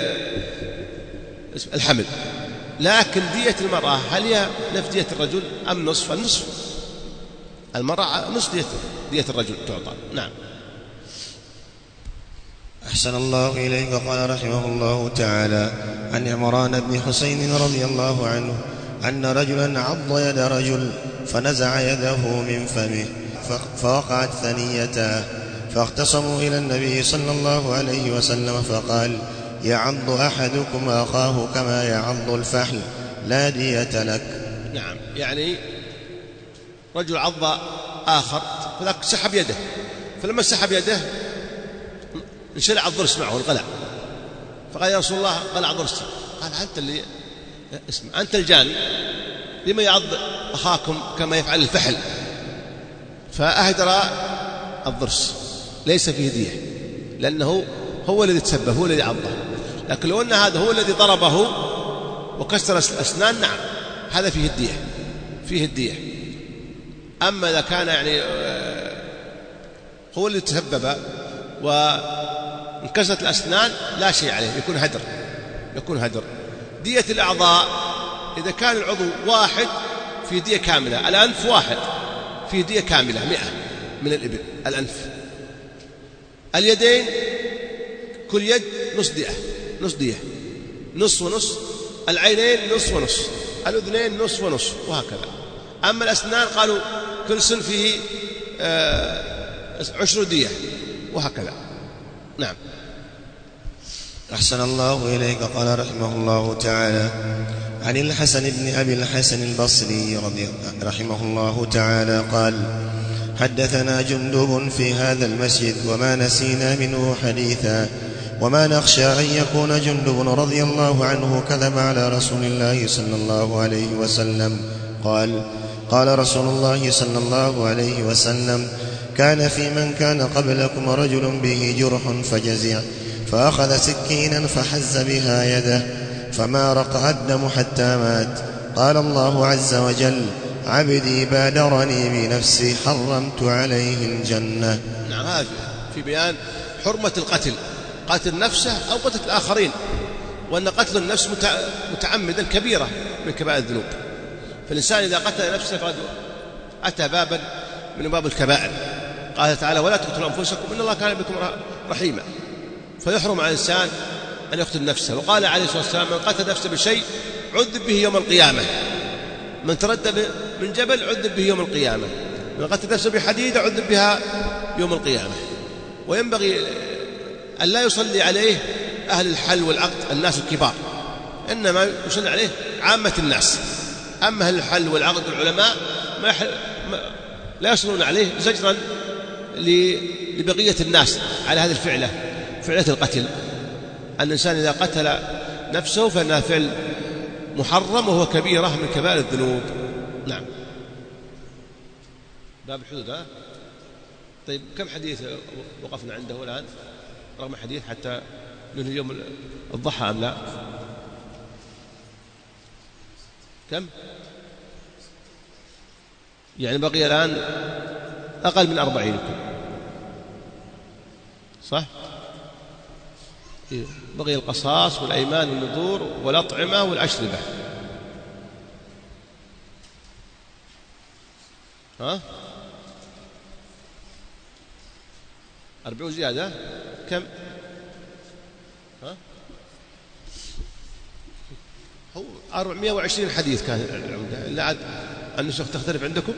الحمل. لكن دية المرأة هل هي نفس دية الرجل أم نصف؟ النصف. المرأة نصف دية, دية الرجل تعطى. نعم.
أحسن الله إليك. قال رحمه الله تعالى: عن عمران بن حسين رضي الله عنه أن رجلا عض يد رجل فنزع يده من فمه فوقعت ثنيتاه، فاختصموا إلى النبي صلى الله عليه وسلم فقال: يعض أحدكم أخاه كما يعض الفحل، لا دية لك.
نعم. يعني رجل عض آخر فذاك سحب يده، فلما سحب يده انشلع الضرس معه القلع، فقال: يا رسول الله قلع ضرسي. قال: أنت اللي اسمع، أنت الجاني، لما يعض أخاكم كما يفعل الفحل؟ فأهدر الضرس، ليس فيه دية، لأنه هو الذي تسبب، هو الذي عضه. لكن لو أن هذا هو الذي ضربه وكسر الأسنان، نعم، هذا فيه الدية، فيه الدية. أما إذا كان يعني هو الذي تسبب وانكسرت الأسنان لا شيء عليه، يكون هدر، يكون هدر. دية الأعضاء إذا كان العضو واحد في دية كاملة، الأنف واحد في دية كاملة مئة من الإبل الأنف. اليدين كل يد نص دية، نص دية، نص ونص. العينين نص ونص، الأذنين نص ونص، وهكذا. أما الأسنان قالوا كل سن فيه عشر دية، وهكذا. نعم.
أحسن الله إليك. قال رحمه الله تعالى: عن الحسن بن أبي الحسن البصري رضي رحمه الله تعالى قال: حدثنا جندب في هذا المسجد وما نسينا منه حديثا، وما نخشى أن يكون جندب رضي الله عنه كذب على رسول الله صلى الله عليه وسلم. قال: قال رسول الله صلى الله عليه وسلم: كان في من كان قبلكم رجل به جرح فجزع، فأخذ سكينا فحز بها يده، فما رقع الدم حتى مات. قال الله عز وجل: عبدي بادرني بنفسي حرمت عليه الجنة.
نعم، هذا في بيان حرمة القتل، قتل نفسه أو قتل الآخرين، وأن قتل النفس متعمدا كبيرة من كبائر الذنوب. فالإنسان إذا قتل نفسه فقد أتى بابا من باب الكبائر. قال تعالى: ولا تقتلوا أنفسكم إن الله كان بكم رحيما. فيحرم على الإنسان أن يقتل نفسه. وقال عليه الصلاة والسلام: من قتل نفسه بشيء عذب به يوم القيامة، من تردى من جبل عذب به يوم القيامة، من قتل نفسه بحديدة عذب بها يوم القيامة. وينبغي أن لا يصلي عليه أهل الحل والعقد الناس الكبار، إنما يصلي عليه عامة الناس. أما أهل الحل والعقد والعلماء ما يحل ما لا يصلون عليه زجرا لبقية الناس على هذه الفعلة، فعلة القتل. أن الإنسان إذا قتل نفسه فإنها فعل محرم وهو كبيرة من كبائر الذنوب. نعم. باب الحدود. ها؟ طيب، كم حديث وقفنا عنده الآن؟ رقم حديث حتى ننهي يوم الضحى أم لا؟ كم؟ يعني بقي الآن أقل من أربعين. صح؟ بقي القصاص والأيمان والنذور والأطعمة والأشربة. ها؟ أربعين زيادة. كم؟ ها؟ هو أربعمائة وعشرين حديث كان العمدة. إلا عاد النسخ تختلف عندكم؟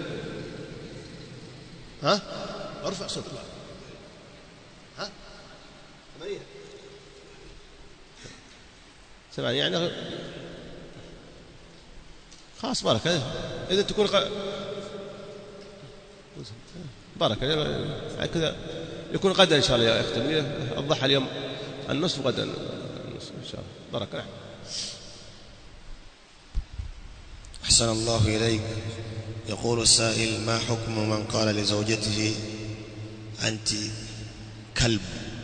ها؟ ارفع صوتك. ها؟ ثمانية. ثمانية يعني خلاص. بارك. إذا تكون ق... بارك كذا يكون غدا إن شاء الله يا أختي. الضحى اليوم النصف، غدا النصف إن شاء الله. بارك.
أحسن الله إليك. يقول السائل: ما حكم من قال لزوجته أنت كلب؟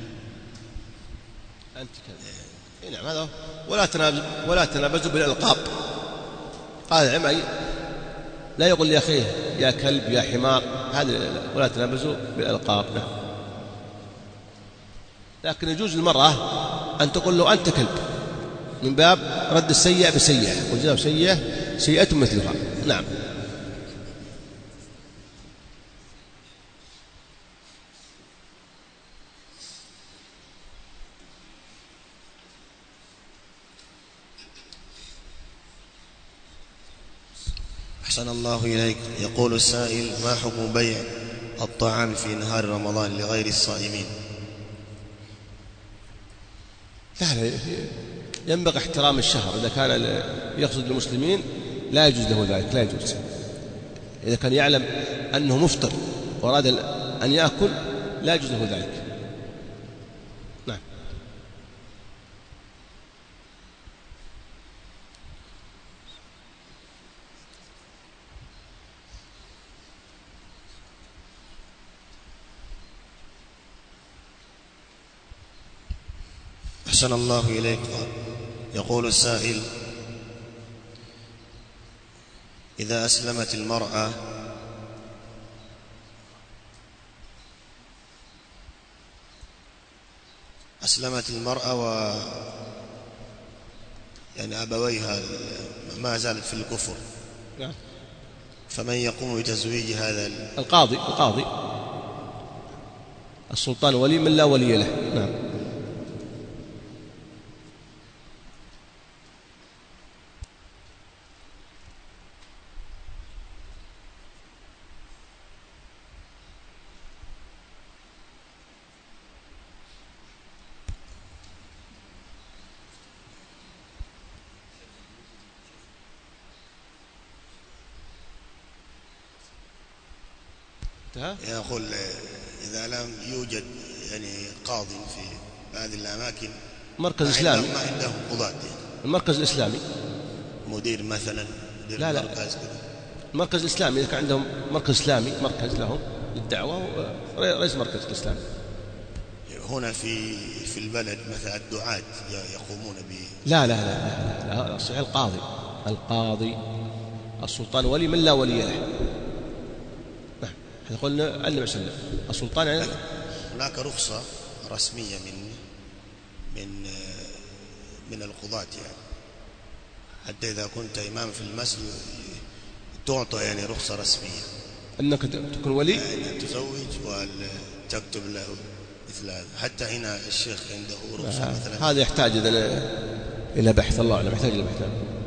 أنت كلب. نعم، هذا ولا تنابز ولا تنابزوا بالألقاب. قال العلماء لا يقول لأخيه يا كلب يا حمار، هذا ولا تنابزوا بالألقاب. لكن يجوز للمرأة أن تقول له أنت كلب، من باب رد السيئة بسيئة، وجزاء سيئة سيئة مثلها. نعم.
أحسن الله إليك. يقول السائل: ما حكم بيع الطعام في نهار رمضان لغير الصائمين؟
لا لا، ينبغي احترام الشهر. إذا كان يقصد المسلمين لا يجوز له ذلك، لا يجوز. إذا كان يعلم أنه مفطر وأراد أن يأكل لا يجوز له ذلك. نعم.
أحسن الله إليك. يقول السائل: إذا أسلمت المرأة أسلمت المرأة و يعني أبويها ما زالت في الكفر، فمن يقوم بتزويج هذا؟
القاضي. القاضي السلطان ولي من لا ولي له. نعم.
يقول إذا لم يوجد يعني قاضي في هذه الأماكن،
مركز إسلامي،
ما عندهم قضاة يعني.
المركز الإسلامي
مدير مثلا مدير
لا لا
المركز كذا.
المركز الإسلامي إذا كان عندهم مركز إسلامي، مركز لهم للدعوة، رئيس مركز الإسلامي.
هنا في في البلد مثلا الدعاة يقومون ب
لا لا لا لا, لا, لا. صحيح القاضي القاضي السلطان ولي من لا ولي له. نعم احنا قلنا أن وسلم السلطان يعني
هناك رخصة رسمية من من من القضاة يعني، حتى إذا كنت إمام في المسجد تعطى يعني رخصة رسمية
أنك تكون ولي،
يعني تزوج وتكتب له مثل هذا. حتى هنا الشيخ عنده رخصة
آه.
مثلا.
هذا يحتاج إلى بحث، الله أعلم يحتاج إلى بحث،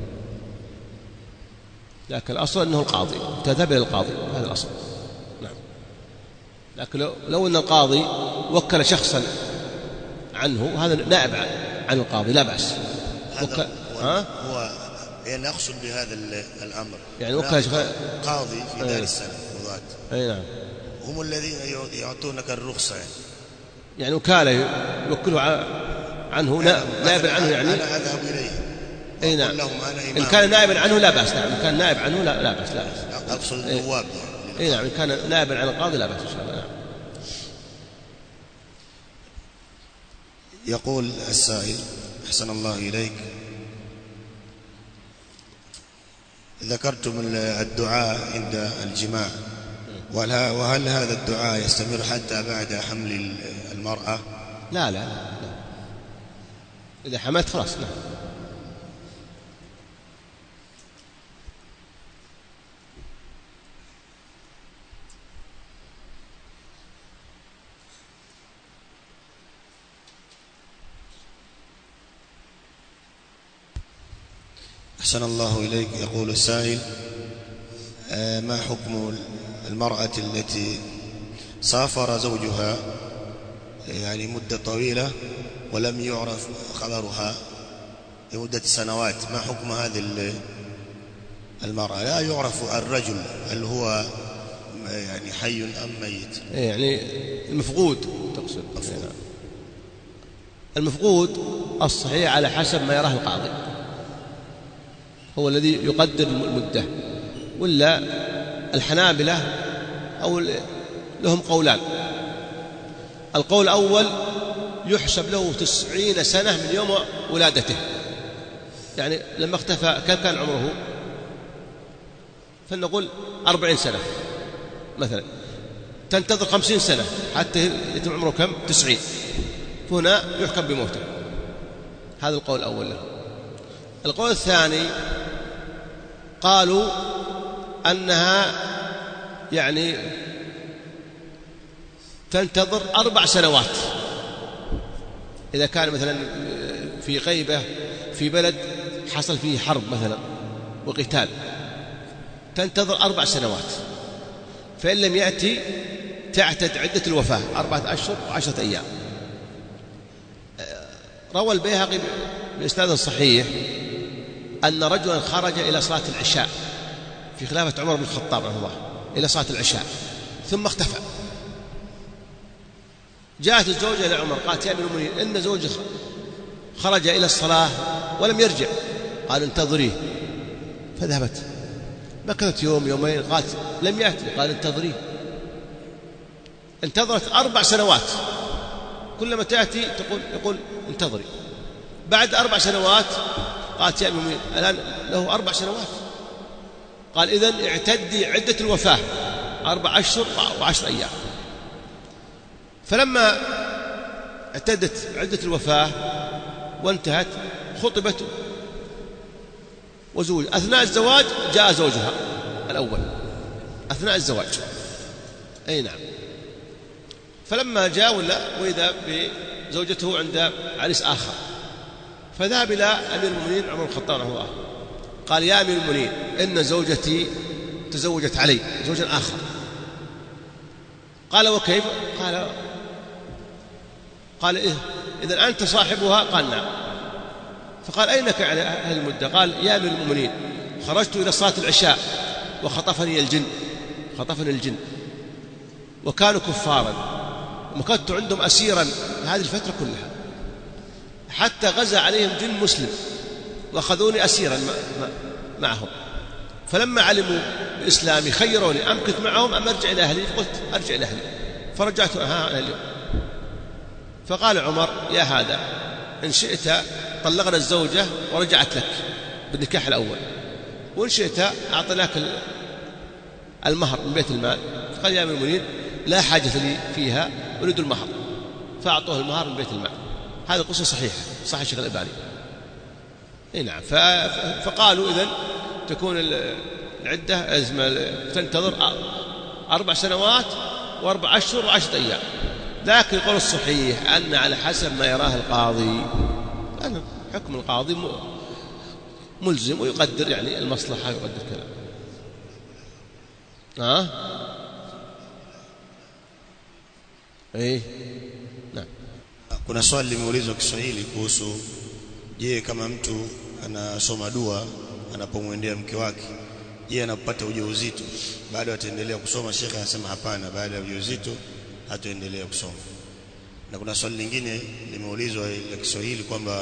لكن الأصل أنه القاضي تذهب إلى القاضي، هذا الأصل. نعم. لكن لو, لو أن القاضي وكل شخصا عنه هذا نائب عن القاضي لا بأس.
هذا هو, ها؟ هو يعني أقصد بهذا الأمر
يعني وكل
قاضي في دار السلام قضاة،
أي نعم،
هم الذين يعطونك الرخصة يعني.
يعني وكالة يوكله عنه نائبا عنه يعني.
أنا أذهب إليه
أي نعم، إن كان نائبا عنه لا بأس. نعم إن كان نائب عنه لا, لا بأس لا بأس.
أقصد النواب يعني.
أي نعم إن كان نائبا عن القاضي لا بأس إن شاء الله. نعم.
يقول السائل أحسن الله إليك، ذكرتم الدعاء عند الجماع، وهل هذا الدعاء يستمر حتى بعد حمل المرأة؟
لا لا, لا. إذا حملت خلاص. نعم.
أحسن الله إليك. يقول السائل ما حكم المرأة التي سافر زوجها يعني مدة طويلة ولم يعرف خبرها لمدة سنوات، ما حكم هذه المرأة؟ لا يعرف الرجل هل هو يعني حي أم ميت،
يعني المفقود تقصد.
مفقود.
المفقود الصحيح على حسب ما يراه القاضي هو الذي يقدر المدة، ولا الحنابلة أو لهم قولان. القول الأول يحسب له تسعين سنة من يوم ولادته، يعني لما اختفى كم كان عمره؟ فلنقول أربعين سنة مثلا، تنتظر خمسين سنة حتى يتم عمره كم؟ تسعين، هنا يحكم بموته. هذا القول الأول له. القول الثاني قالوا أنها يعني تنتظر أربع سنوات إذا كان مثلا في غيبة في بلد حصل فيه حرب مثلا وقتال، تنتظر أربع سنوات، فإن لم يأتي تعتد عدة الوفاة أربعة أشهر وعشرة أيام. روى البيهقي بإسناد صحيح أن رجلا خرج إلى صلاة العشاء في خلافة عمر بن الخطاب رحمه الله إلى صلاة العشاء ثم اختفى. جاءت الزوجة إلى عمر قالت يا أمير المؤمنين إن زوجي خرج إلى الصلاة ولم يرجع. قال انتظريه، فذهبت مكثت يوم يومين، قالت لم يأتي، قال انتظريه. انتظرت أربع سنوات، كلما تأتي تقول يقول انتظري. بعد أربع سنوات قالت يا أمير المؤمنين الآن له أربع سنوات. قال إذن اعتدي عدة الوفاة أربع أشهر وعشر أيام. فلما اعتدت عدة الوفاة وانتهت خطبت وزوج. أثناء الزواج جاء زوجها الأول أثناء الزواج، أي نعم. فلما جاء ولا وإذا بزوجته عند عريس آخر، فذهب إلى أمير المؤمنين عمر بن الخطاب رحمه الله قال يا أمير المؤمنين إن زوجتي تزوجت علي زوجا آخر. قال وكيف؟ قال قال إيه إذن أنت صاحبها؟ قال نعم. فقال أينك على هذه المدة؟ قال يا أمير المؤمنين خرجت إلى صلاة العشاء وخطفني الجن خطفني الجن وكانوا كفارا، ومكثت عندهم أسيرا هذه الفترة كلها حتى غزا عليهم جن مسلم وأخذوني أسيرا معهم. فلما علموا بإسلامي خيروني أمكث معهم أم أرجع إلى أهلي، فقلت أرجع إلى أهلي، فرجعت ها أنا اليوم. فقال عمر يا هذا إن شئت طلقنا الزوجة ورجعت لك بالنكاح الأول، وإن شئت أعطيناك المهر من بيت المال، فقال يا أمير المؤمنين لا حاجة لي فيها أريد المهر، فأعطوه المهر من بيت المال. هذا قصة صحيحة صحيح الشيخ الألباني. إيه نعم. فقالوا إذن تكون العدة تنتظر أربع سنوات وأربع أشهر وعشرة أيام. لكن القول الصحيح أن على حسب ما يراه القاضي، أن حكم القاضي ملزم ويقدر يعني المصلحة يقدر كذا. ها إيه نعم.
Kuna swali limeulizwa Kiswahili kuhusu je, kama mtu anasoma dua anapomwendea mke wake, je, anapata ujauzito baada ataendelea kusoma? Sheikh anasema hapana, baada ya ujauzito hataendelea kusoma. Na kuna swali lingine limeulizwa la Kiswahili kwamba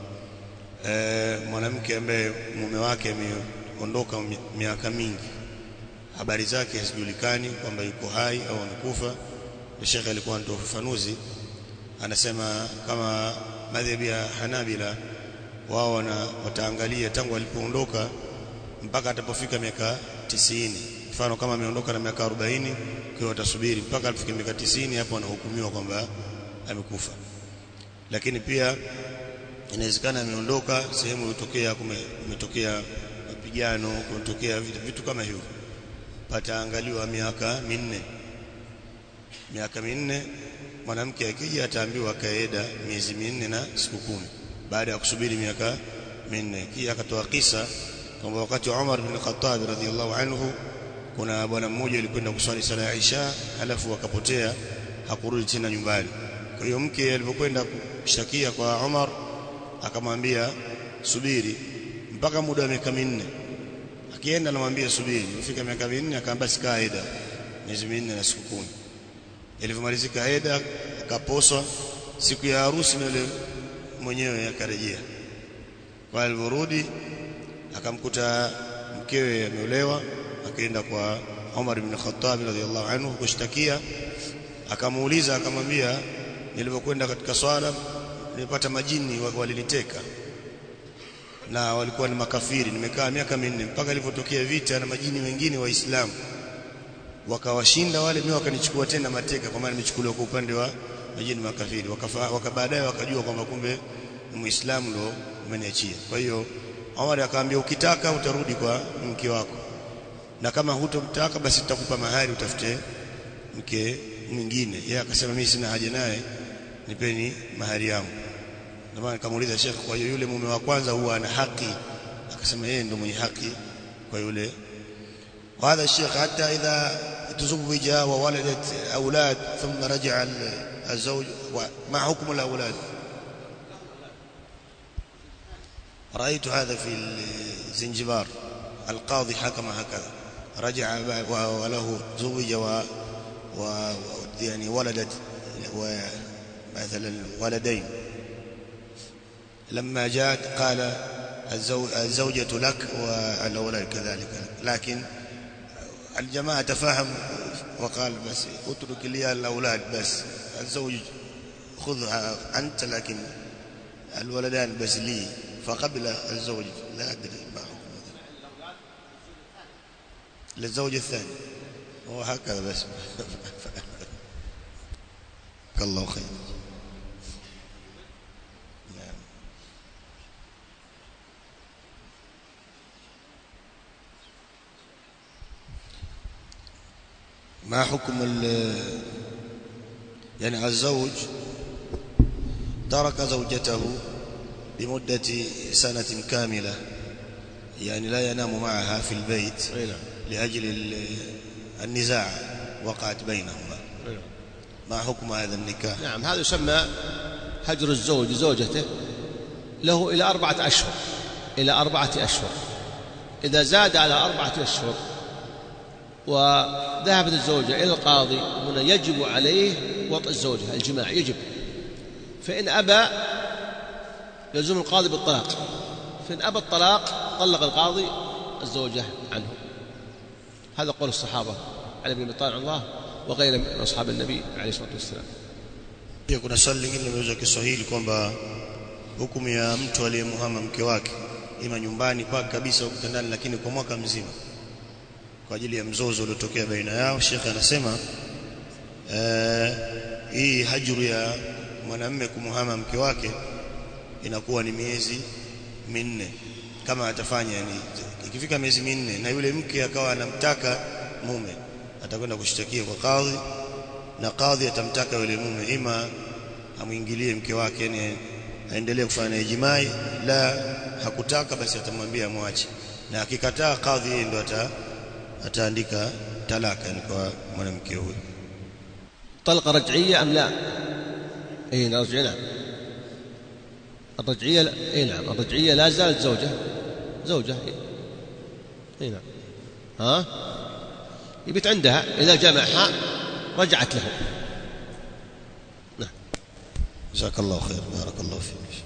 eh, mwanamke ambaye mume wake ameondoka miaka mingi, habari zake hazijulikani kwamba yuko hai au amekufa. Sheikh alikuwa anatoa ufafanuzi, anasema kama madhhabi ya Hanabila wao na wataangalia tangu alipoondoka mpaka atapofika miaka tisini. Mfano kama ameondoka na miaka arobaini, kwa watasubiri mpaka afike miaka tisini, hapo anahukumiwa kwamba amekufa. Lakini pia inawezekana ameondoka sehemu iliyotokea kumetokea mapigano, kumetokea vitu, vitu kama hivyo, pataangaliwa miaka minne. Miaka minne mwanamke akija ataambiwa kaeda miezi minne na siku kumi baada ya kusubiri miaka minne. Kisha akatoa kisa kwamba wakati Umar bin Khattab radhiyallahu anhu, kuna bwana mmoja alikwenda kuswali sala ya Isha alafu akapotea, hakurudi tena nyumbani. Kwa hiyo mke alipokwenda kushtakia kwa Umar akamwambia subiri mpaka muda wa miaka minne. Akienda anamwambia subiri, ifika miaka minne akaamba sikaida miezi minne na siku kumi. Ilipomalizika aida akaposwa, siku ya harusi yule mwenyewe akarejea. Kwa aliporudi akamkuta mkewe ameolewa, akaenda kwa Umar ibn Khattab radhiyallahu anhu kushtakia. Akamuuliza akamwambia, nilipokwenda katika swala nilipata majini waliniteka na walikuwa ni makafiri, nimekaa miaka minne mpaka ilipotokea vita na majini wengine waislamu wakawashinda wale, mimi wakanichukua tena mateka, kwa maana nimechukuliwa kwa upande wa majini makafiri. Wakabaadaye wakajua kwamba kumbe muislamu ndo umeniachia. Kwa hiyo Umar akaambia, ukitaka utarudi kwa mke wako, na kama hutomtaka basi tutakupa mahari utafute mke mwingine. Yeye akasema mimi sina haja naye, nipeni mahari yangu. Ndio maana nikamuuliza Sheikh, kwa hiyo yule mume wa kwanza huwa ana haki? Akasema yeye ndio mwenye haki kwa yule. وهذا الشيخ حتى إذا تزوج وولدت أولاد ثم رجع الزوج، ما حكم الأولاد؟ رأيت هذا في الزنجبار، القاضي حكم هكذا، رجع وله زوج و, و يعني ولدت مثلا ولدين، لما جاءت قال الزوجة لك والأولاد كذلك، لكن الجماعة تفاهم وقال بس اترك لي الأولاد بس، الزوج خذها أنت لكن الولدان بس لي. فقبل الزوج، لا أدري ما حكم للزوج الثاني، وهكذا بس. الله خير. ما حكم يعني الزوج ترك زوجته لمدة سنة كاملة، يعني لا ينام معها في البيت لأجل النزاع وقعت بينهما، ما حكم هذا النكاح؟
نعم، هذا يسمى هجر الزوج زوجته له إلى أربعة أشهر، إلى أربعة أشهر. إذا زاد على أربعة أشهر وذهبت الزوجة إلى القاضي، هنا يجب عليه وطء الزوجة، الجماع يجب. فإن أبى يلزم القاضي بالطلاق، فإن أبى الطلاق طلق القاضي الزوجة عنه. هذا قول الصحابة علي بن أبي طالب الله وغيره من أصحاب النبي عليه الصلاة والسلام.
Kuna swali lingine limeweza Kiswahili kwamba hukumu ya mtu aliyemuhama mke wake ima nyumbani kwake kabisa au kitandani, lakini kwa mwaka mzima kwa ajili ya mzozo uliotokea baina yao. Sheikh anasema eh, hii hajru ya mwanamume kumuhama mke wake inakuwa ni miezi minne kama atafanya. Yani ikifika miezi minne na yule mke akawa anamtaka mume, atakwenda kushtakia kwa kadhi, na kadhi atamtaka yule mume ima amuingilie mke wake, yani aendelee kufanya naye jimai, la hakutaka basi atamwambia mwache, na akikataa kadhi yeye ndo ata ataandika talaka ni kwa mwanamke huyo.
طلقة رجعية أم لا؟ إيه نرجع. نعم الرجعية. إيه نعم الرجعية لا زالت زوجة زوجة. إيه نعم ها يبيت عندها، إذا جمعها رجعت له. نعم
جزاك الله خير، بارك الله فيك.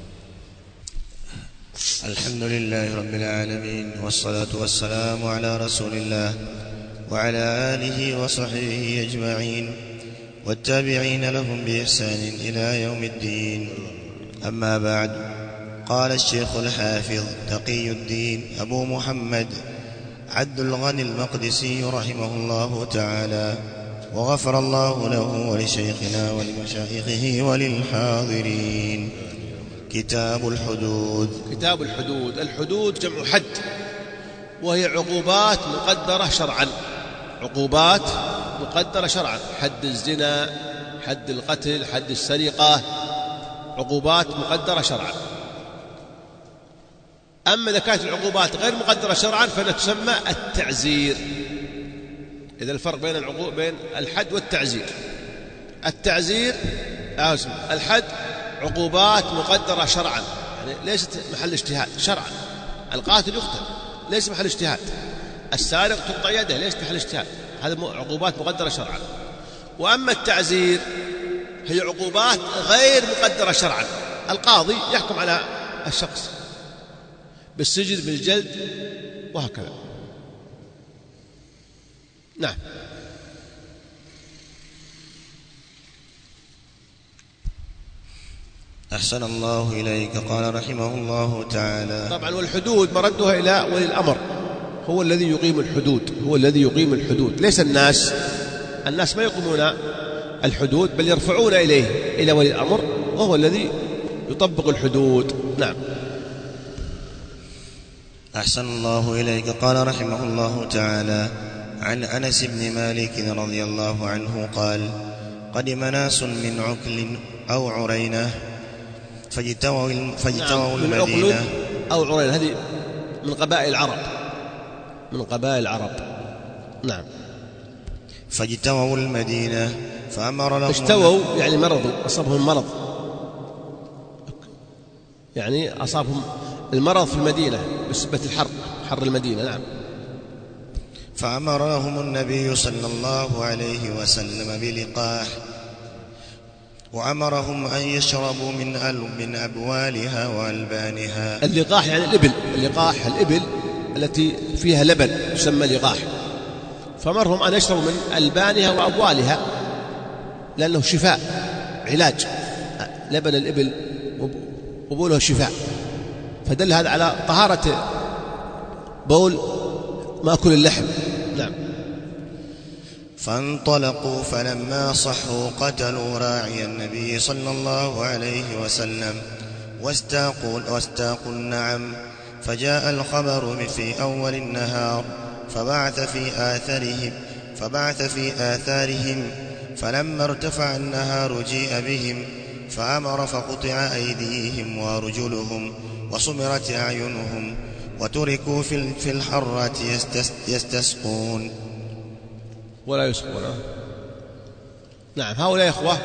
الحمد لله رب العالمين، والصلاة والسلام على رسول الله وعلى آله وصحبه أجمعين والتابعين لهم بإحسان إلى يوم الدين. أما بعد، قال الشيخ الحافظ تقي الدين أبو محمد عبد الغني المقدسي رحمه الله تعالى، وغفر الله له ولشيخنا ولمشايخه وللحاضرين. كتاب الحدود.
كتاب الحدود. الحدود جمع حد، وهي عقوبات مقدرة شرعا. عقوبات مقدرة شرعا، حد الزنا، حد القتل، حد السرقة، عقوبات مقدرة شرعا. أما إذا كانت العقوبات غير مقدرة شرعا فإنها تسمى التعزير. إذا الفرق بين العقوبة بين الحد والتعزير، التعزير آه الحد عقوبات مقدرة شرعا، يعني ليست محل اجتهاد شرعا. القاتل يقتل ليس محل اجتهاد، السارق تقطع يده ليس محل اجتهاد، هذه عقوبات مقدرة شرعا. وأما التعزير هي عقوبات غير مقدرة شرعا، القاضي يحكم على الشخص بالسجن بالجلد وهكذا. نعم.
أحسن الله إليك. قال رحمه الله تعالى:
طبعا والحدود مردها إلى ولي الأمر، هو الذي يقيم الحدود، هو الذي يقيم الحدود، ليس الناس. الناس ما يقيمون الحدود بل يرفعون إليه إلى ولي الأمر، وهو الذي يطبق الحدود. نعم.
أحسن الله إليك. قال رحمه الله تعالى: عن أنس بن مالك رضي الله عنه قال: قدم ناس من عكل أو عرينة فاجتووا فاجتووا
نعم.
المدينة
أو عرينة، هذه من قبائل العرب، من قبائل العرب. نعم.
فاجتووا المدينة فأمر لهم.
اجتووا يعني مرضوا، أصابهم مرض، يعني أصابهم المرض في المدينة بسبة الحر، حر المدينة. نعم.
فأمر لهم النبي صلى الله عليه وسلم بلقاح، وأمرهم أن يشربوا من من أبوالها وألبانها.
اللقاح يعني الإبل، اللقاح الإبل التي فيها لبن تسمى لقاح. فأمرهم أن يشربوا من ألبانها وأبوالها لأنه شفاء، علاج. لبن الإبل وبوله شفاء، فدل هذا على طهارة بول مأكل اللحم. نعم.
فانطلقوا فلما صحوا قتلوا راعي النبي صلى الله عليه وسلم واستاقوا, واستاقوا النعم. فجاء الخبر في أول النهار فبعث في آثارهم فبعث في آثارهم فلما ارتفع النهار جيء بهم فأمر فقطع أيديهم وأرجلهم وصمرت أعينهم وتركوا في الحرة يستسقون
ولا يسقون. نعم. هؤلاء يا إخوة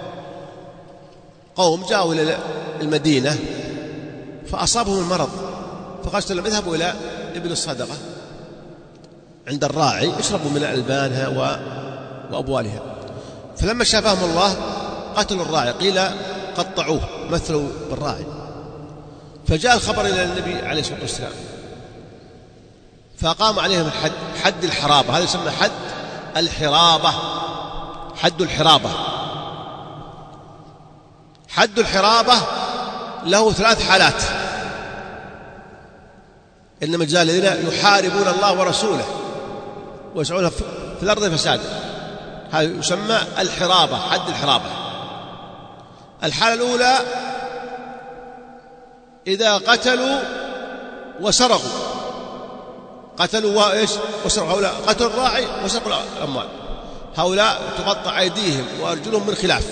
قوم جاءوا إلى المدينة فأصابهم المرض، فقالوا لهم اذهبوا إلى ابن الصدقة عند الراعي يشربوا من ألبانها وأبوالها. فلما شافهم الله قتلوا الراعي، قيل قطعوه مثلوا بالراعي. فجاء الخبر إلى النبي عليه الصلاة والسلام فأقام عليهم الحد، حد الحرابة، هذا يسمى حد الحرابة. حد الحرابة حد الحرابة له ثلاث حالات. إنما جزاء الذين يحاربون الله ورسوله ويسعون في الأرض فسادا، هذا يسمى الحرابة، حد الحرابة. الحالة الأولى إذا قتلوا وسرقوا، قتلوا وإيش وسرقوا، هؤلاء قتلوا الراعي وسرقوا الأموال، هؤلاء تقطع أيديهم وأرجلهم من خلاف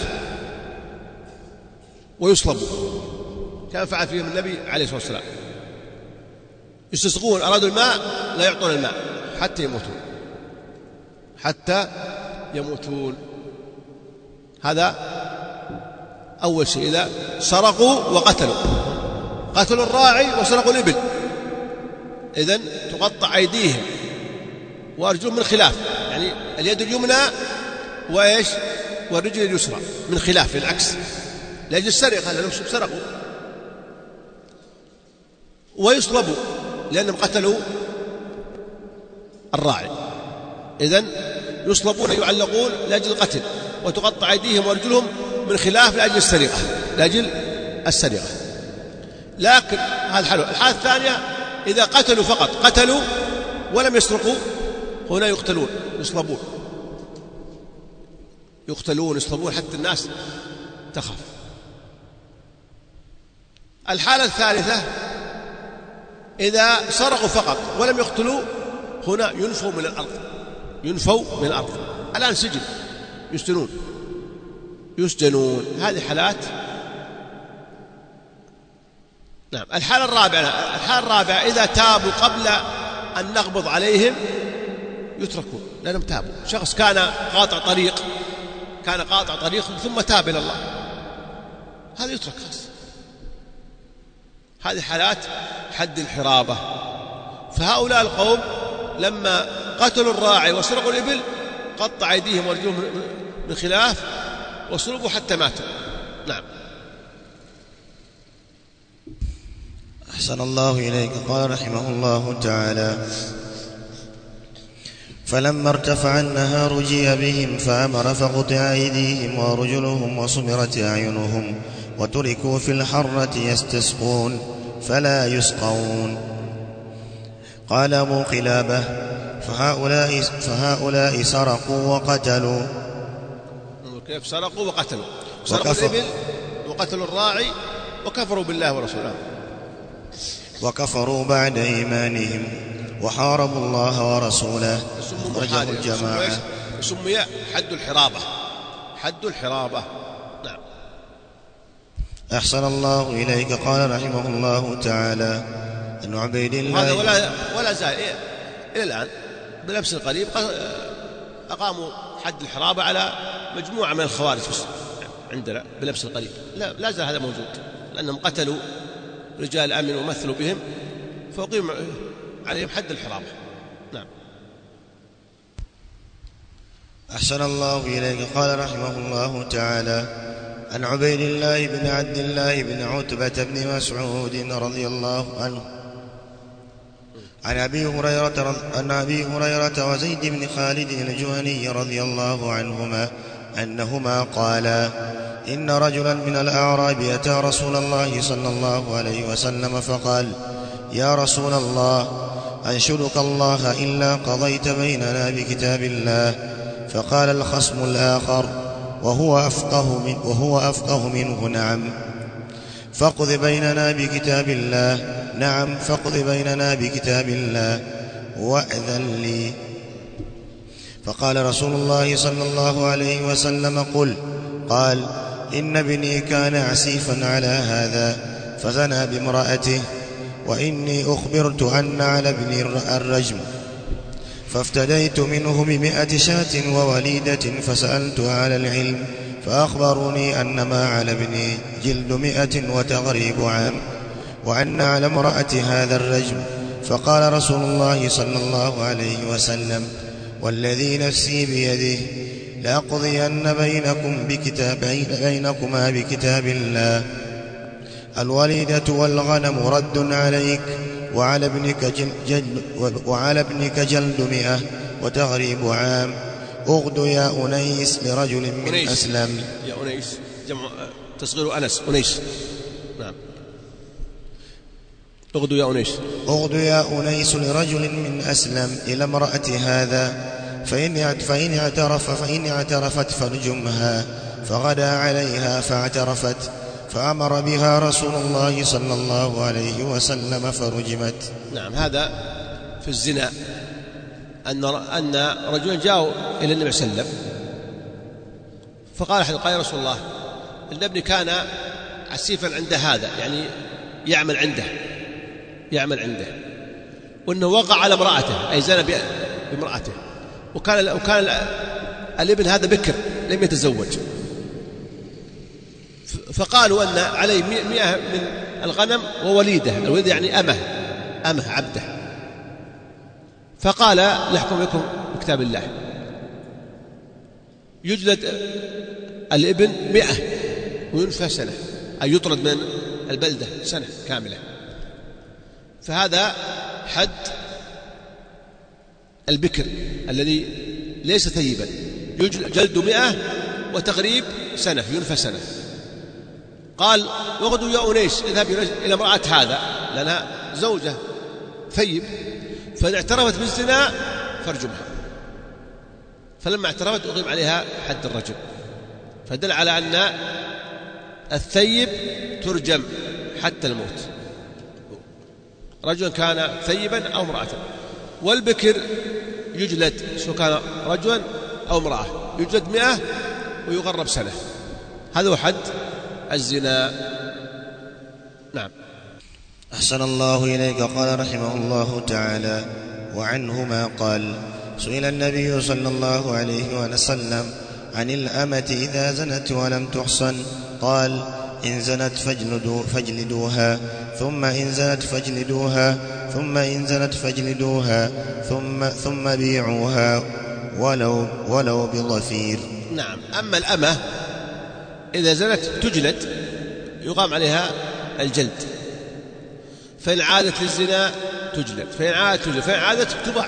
ويصلبوا كما فعل فيهم النبي عليه الصلاة والسلام. يستسقون، أرادوا الماء لا يعطون الماء حتى يموتون، حتى يموتون. هذا أول شيء. إذا سرقوا وقتلوا، قتلوا الراعي وسرقوا الإبل، إذن تقطع أيديهم وأرجلهم من خلاف، يعني اليد اليمنى وإيش والرجل اليسرى من خلاف، العكس، لأجل السرقة لأنهم سرقوا. ويصلبوا لأنهم قتلوا الراعي، إذن يصلبون يعلقون لأجل القتل، وتقطع أيديهم وأرجلهم من خلاف لأجل السرقة، لأجل السرقة. لكن هذا حلو. الحالة الثانية إذا قتلوا فقط، قتلوا ولم يسرقوا، هنا يقتلون يصلبون، يقتلون يصلبون حتى الناس تخاف. الحالة الثالثة إذا سرقوا فقط ولم يقتلوا، هنا ينفوا من الأرض، ينفوا من الأرض. الآن سجن، يسجنون يسجنون هذه حالات. نعم. الحالة الرابعة الحالة الرابعة إذا تابوا قبل أن نقبض عليهم يتركون لأنهم تابوا. شخص كان قاطع طريق كان قاطع طريق ثم تاب إلى الله، هذا يترك خاص. هذه حالات حد الحرابة. فهؤلاء القوم لما قتلوا الراعي وسرقوا الإبل قطع أيديهم وارجلهم من خلاف وصلبوا حتى ماتوا. نعم.
أحسن الله إليك. قال رحمه الله تعالى: فلما ارتفع النهار جيء بهم فأمر فقطع أيديهم وأرجلهم وصمرت أعينهم وتركوا في الحرة يستسقون فلا يسقون. قال أبو قلابة: فهؤلاء, فهؤلاء سرقوا وقتلوا.
كيف سرقوا وقتلوا؟ سرقوا الإبل وقتلوا الراعي وكفروا بالله ورسوله،
وكفروا بعد إيمانهم وحاربوا الله ورسوله. أخرجه الجماعة.
سمي حد الحرابة، حد الحرابة. نعم.
أحسن الله إليك. قال رحمه الله تعالى: أن عبيد الله
هذا ولا, ولا زال إلى الآن بنفس القريب أقاموا حد الحرابة على مجموعة من الخوارج عندنا بنفس القريب. لا, لا زال هذا موجود، لأنهم قتلوا رجال أمن ومثلوا بهم فأقيم عليهم حد الحرابة. نعم.
أحسن الله إليك. قال رحمه الله تعالى: عن عبيد الله بن عبد الله بن عتبة بن مسعود رضي الله عنه عن أبي هريرة عن أبي هريرة وزيد بن خالد الجهني رضي الله عنهما أنهما قالا: إن رجلا من الأعراب أتى رسول الله صلى الله عليه وسلم فقال: يا رسول الله، أنشدك الله إلا قضيت بيننا بكتاب الله. فقال الخصم الآخر وهو أفقه, من وهو أفقه منه: نعم فاقض بيننا بكتاب الله. نعم فاقض بيننا بكتاب الله وأذن لي. فقال رسول الله صلى الله عليه وسلم: قل. قال: إن ابني كان عسيفا على هذا فزنى بامرأته، وإني أخبرت أن على ابني الرجم، فافتديت منه بمئة شاة ووليدة، فسألت على العلم فأخبروني أن ما على ابني جلد مئة وتغريب عام، وأن على امرأة هذا الرجم. فقال رسول الله صلى الله عليه وسلم: والذي نفسي بيده لأقضين بينكم بكتاب بينكما بكتاب الله. الوليدة والغنم رد عليك، وعلى ابنك جلد, وعلى ابنك جلد مئة وتغريب عام. أغد يا أنيس لرجل من أنيس. أسلم.
يا أنيس جمع تصغير أنس، أنيس. نعم. اغدو يا أنيس
اغدو يا أنيس لرجل من أسلم إلى امرأة هذا فإن فإن اعترف فإن اعترفت فارجمها. فغدا عليها فاعترفت فأمر بها رسول الله صلى الله عليه وسلم فرجمت.
نعم. هذا في الزنا أن أن رجلا جاءوا إلى النبي صلى الله عليه وسلم فقال أحد قال يا رسول الله إن ابني كان عسيفا عند هذا، يعني يعمل عنده يعمل عنده وأنه وقع على امرأته أي زنى بامرأته، وكان وكان الابن هذا بكر لم يتزوج، فقالوا أن عليه مئة من الغنم ووليدة، الوليدة يعني أمه أمه عبده، فقال لحكم لكم بكتاب الله يجلد الابن مئة وينفى سنة، أي يطرد من البلدة سنة كاملة. فهذا حد البكر الذي ليس ثيبا، جلد مئة وتغريب سنة ينفى سنة. قال وغدوا يا أنيس اذهب إلى امرأة هذا لأنها زوجة ثيب، فإن اعترفت بالزنا فارجمها. فلما اعترفت أقيم عليها حد الرجم، فدل على أن الثيب ترجم حتى الموت، رجل كان ثيبا أو امرأة. والبكر يجلد سواء كان رجلا أو امرأة، يجلد مئة ويغرب سنة. هذا هو حد الزنا. نعم.
أحسن الله إليك. قال رحمه الله تعالى وعنهما قال سئل النبي صلى الله عليه وسلم عن الأمة إذا زنت ولم تحصن، قال إن زنت فاجلدوا فاجلدوها ثم إن زنت فاجلدوها ثم إن زنت فاجلدوها ثم ثم بيعوها ولو ولو بضفير.
نعم. أما الأمة إذا زنت تجلد يقام عليها الجلد، فإن عادت للزنا تجلد، فإن عادت تجلد، فإن عادت تباع،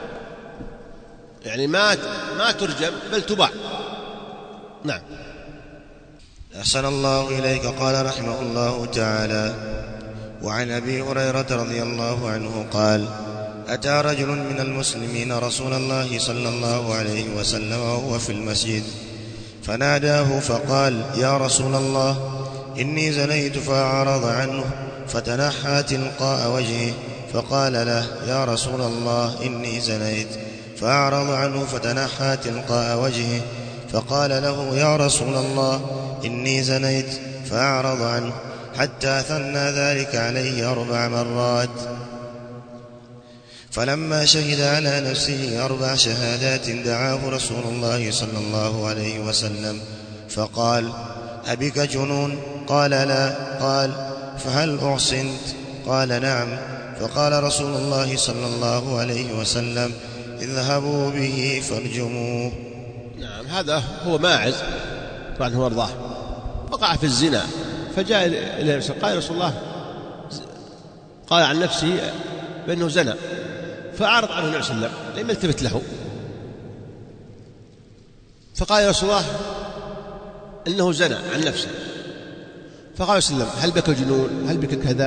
يعني ما ما ترجم بل تباع. نعم.
أحسن الله إليك. قال رحمه الله تعالى وعن أبي هريرة رضي الله عنه قال أتى رجل من المسلمين رسول الله صلى الله عليه وسلم وهو في المسجد فناداه فقال يا رسول الله إني زنيت، فأعرض عنه فتنحى تلقاء وجهه فقال له يا رسول الله إني زنيت، فأعرض عنه فتنحى تلقاء وجهه فقال له يا رسول الله إني زنيت، فأعرض عنه حتى ثنى ذلك عليه أربع مرات. فلما شهد على نفسه أربع شهادات دعاه رسول الله صلى الله عليه وسلم فقال أبك جنون؟ قال لا. قال فهل أحصنت؟ قال نعم. فقال رسول الله صلى الله عليه وسلم اذهبوا به فارجموه.
نعم. هذا هو ماعز رضي الله عنه وقع في الزنا، فجاء إلى قال يا رسول الله، قال عن نفسه بأنه زنى، فأعرض عنه النبي صلى الله عليه وسلم لم يلتفت له، فقال يا رسول الله إنه زنى عن نفسه، فقال صلى الله عليه وسلم هل بك جنون؟ هل بك كذا؟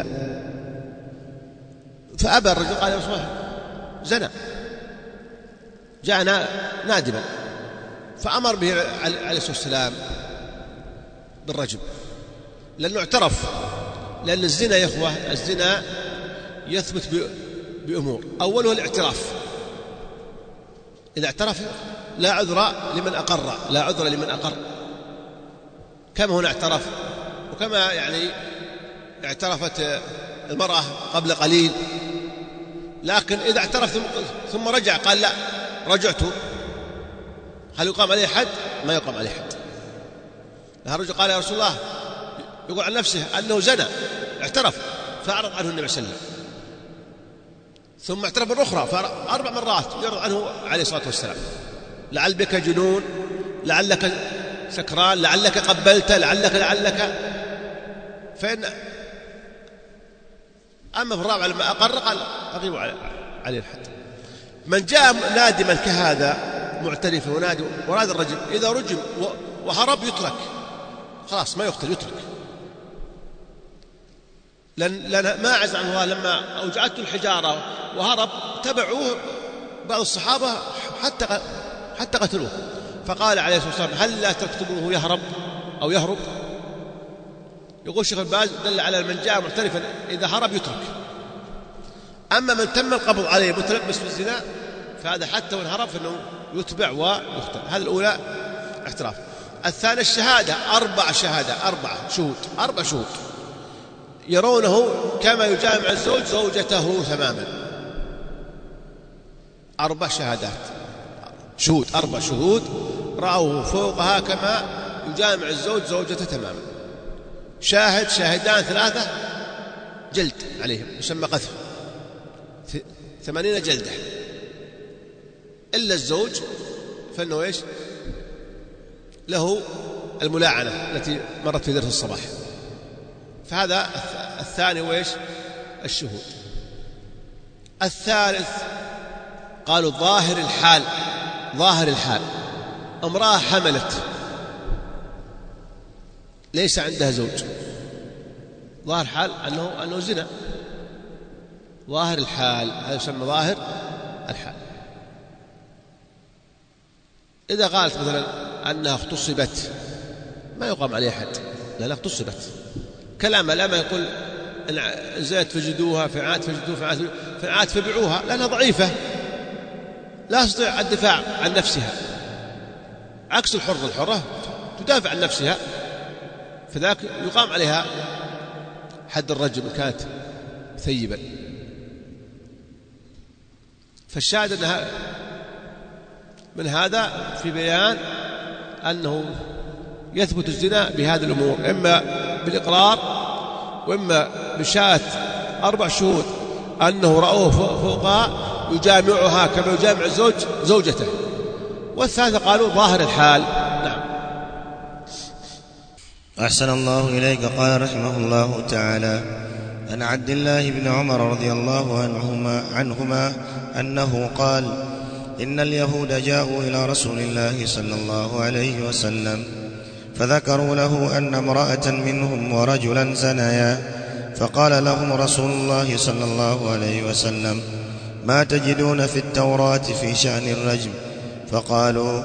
فأبى الرجل، قال يا رسول الله زنى، جاء نادما، فأمر به عليه الصلاة والسلام بالرجم، لأنه اعترف. لأن الزنا يا إخوة، الزنا يثبت بأمور، أوله الاعتراف، إذا اعترف لا عذر لمن أقر، لا عذر لمن أقر، كما هنا اعترف، وكما يعني اعترفت المرأة قبل قليل، لكن إذا اعترف ثم رجع قال لا رجعت، هل يقام عليه حد؟ ما يقام عليه حد. الرجل قال يا رسول الله، يقول عن نفسه أنه زنى، اعترف، فأعرض عنه النبي صلى الله عليه وسلم، ثم اعترف بالأخرى فأربع مرات يعرض عنه عليه الصلاة والسلام، لعل بك جنون، لعلك سكران، لعلك قبلت، لعلك لعلك فإن أما في الرابع لما أقر قال أقيموا عليه الحد. من جاء نادما كهذا معترف ونادي وراد الرجل، إذا رجم وهرب يترك، خلاص ما يقتل، يترك. لأن, لأن ما عز عنه الله لما أوجعته الحجارة وهرب تبعوه بعض الصحابة حتى حتى قتلوه، فقال عليه الصلاة والسلام هل لا تكتبوه يهرب أو يهرب؟ يقول الشيخ الباز دل على من جاء معترفا إذا هرب يترك، أما من تم القبض عليه متلبس بالزنا فهذا حتى وإن هرب فإنه يتبع ويقتل. هذا الأولى اعتراف. الثاني الشهادة، أربع شهادة أربع شهود أربع شهود يرونه كما يجامع الزوج زوجته تماما. أربع شهادات شهود أربع شهود رأوه فوقها كما يجامع الزوج زوجته تماما. شاهد شاهدان ثلاثة جلد عليهم يسمى قذف، ثمانين جلدة، إلا الزوج فإنه إيش له الملاعنة التي مرت في درس الصباح. فهذا الثاني وإيش الشهود. الثالث قالوا ظاهر الحال، ظاهر الحال امرأة حملت ليس عندها زوج، ظاهر حال أنه, أنه زنا، ظاهر الحال هذا يسمى ظاهر الحال. إذا قالت مثلا أنها اغتصبت ما يقام عليها حد لأنها اغتصبت، كلام لا ما يقول إن زيت فجدوها فعات فجدوها فعات فبيعوها لأنها ضعيفة لا تستطيع الدفاع عن نفسها، عكس الحرة، الحرة تدافع عن نفسها، فذاك يقام عليها حد الرجم إن كانت ثيبا. فالشاهد أنها من هذا في بيان أنه يثبت الزنا بهذه الأمور، إما بالإقرار وإما بشهادة أربع شهود أنه رأوه فوقها يجامعها كما يجامع الزوج زوجته. والثالثة قالوا ظاهر الحال. نعم.
أحسن الله إليك. قال رحمه الله تعالى عن عبد الله بن عمر رضي الله عنهما, عنهما أنه قال إن اليهود جاءوا إلى رسول الله صلى الله عليه وسلم فذكروا له أن امرأة منهم ورجلا زنيا، فقال لهم رسول الله صلى الله عليه وسلم ما تجدون في التوراة في شأن الرجم؟ فقالوا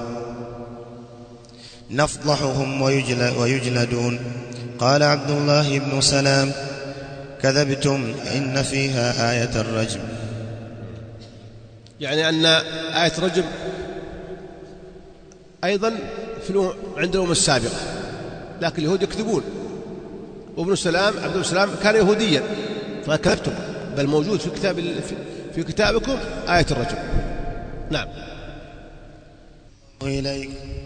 نفضحهم ويجلدون. قال عبد الله بن سلام كذبتم إن فيها آية الرجم،
يعني أن آية الرجم أيضا في عند الأمم السابقة، لكن اليهود يكذبون، وابن سلام عبد الله سلام كان يهوديا فكذبتم، بل موجود في كتاب في كتابكم آية الرجم. نعم.
إليك.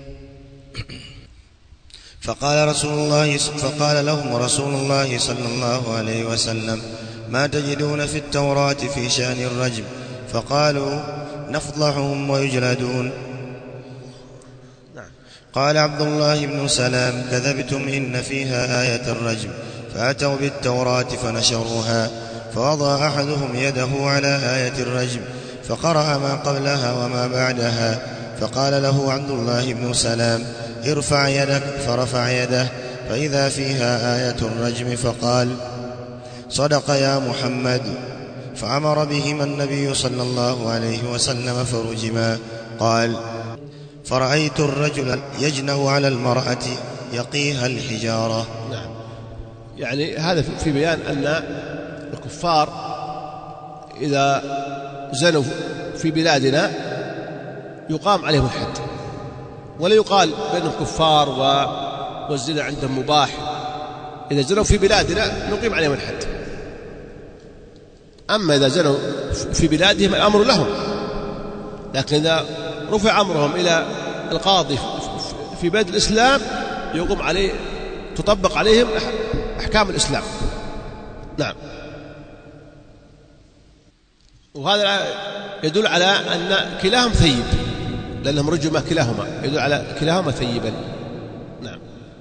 فقال رسول الله فقال لهم رسول الله صلى الله عليه وسلم ما تجدون في التوراة في شأن الرجم؟ فقالوا نفضحهم ويجلدون. قال عبد الله بن سلام كذبتم إن فيها آية الرجم. فأتوا بالتوراة فنشروها، فوضع أحدهم يده على آية الرجم فقرأ ما قبلها وما بعدها، فقال له عبد الله بن سلام ارفع يدك، فرفع يده فإذا فيها آية الرجم، فقال صدق يا محمد، فأمر بهما النبي صلى الله عليه وسلم فرجما. قال فرأيت الرجل يجنو على المرأة يقيها الحجارة.
نعم. يعني هذا في بيان أن الكفار إذا زنوا في بلادنا يقام عليهم الحد، ولا يقال بأنهم كفار والزنا عندهم مباح. إذا زنوا في بلادنا نقيم عليهم الحد، أما إذا زنوا في بلادهم الأمر لهم، لكن إذا رفع أمرهم إلى القاضي في بلاد الإسلام يقوم عليه تطبق عليهم أحكام الإسلام. نعم. وهذا يدل على أن كلاهم ثيب، لأنهم رجما كلاهما، يدل على كلاهما ثيبا. نعم.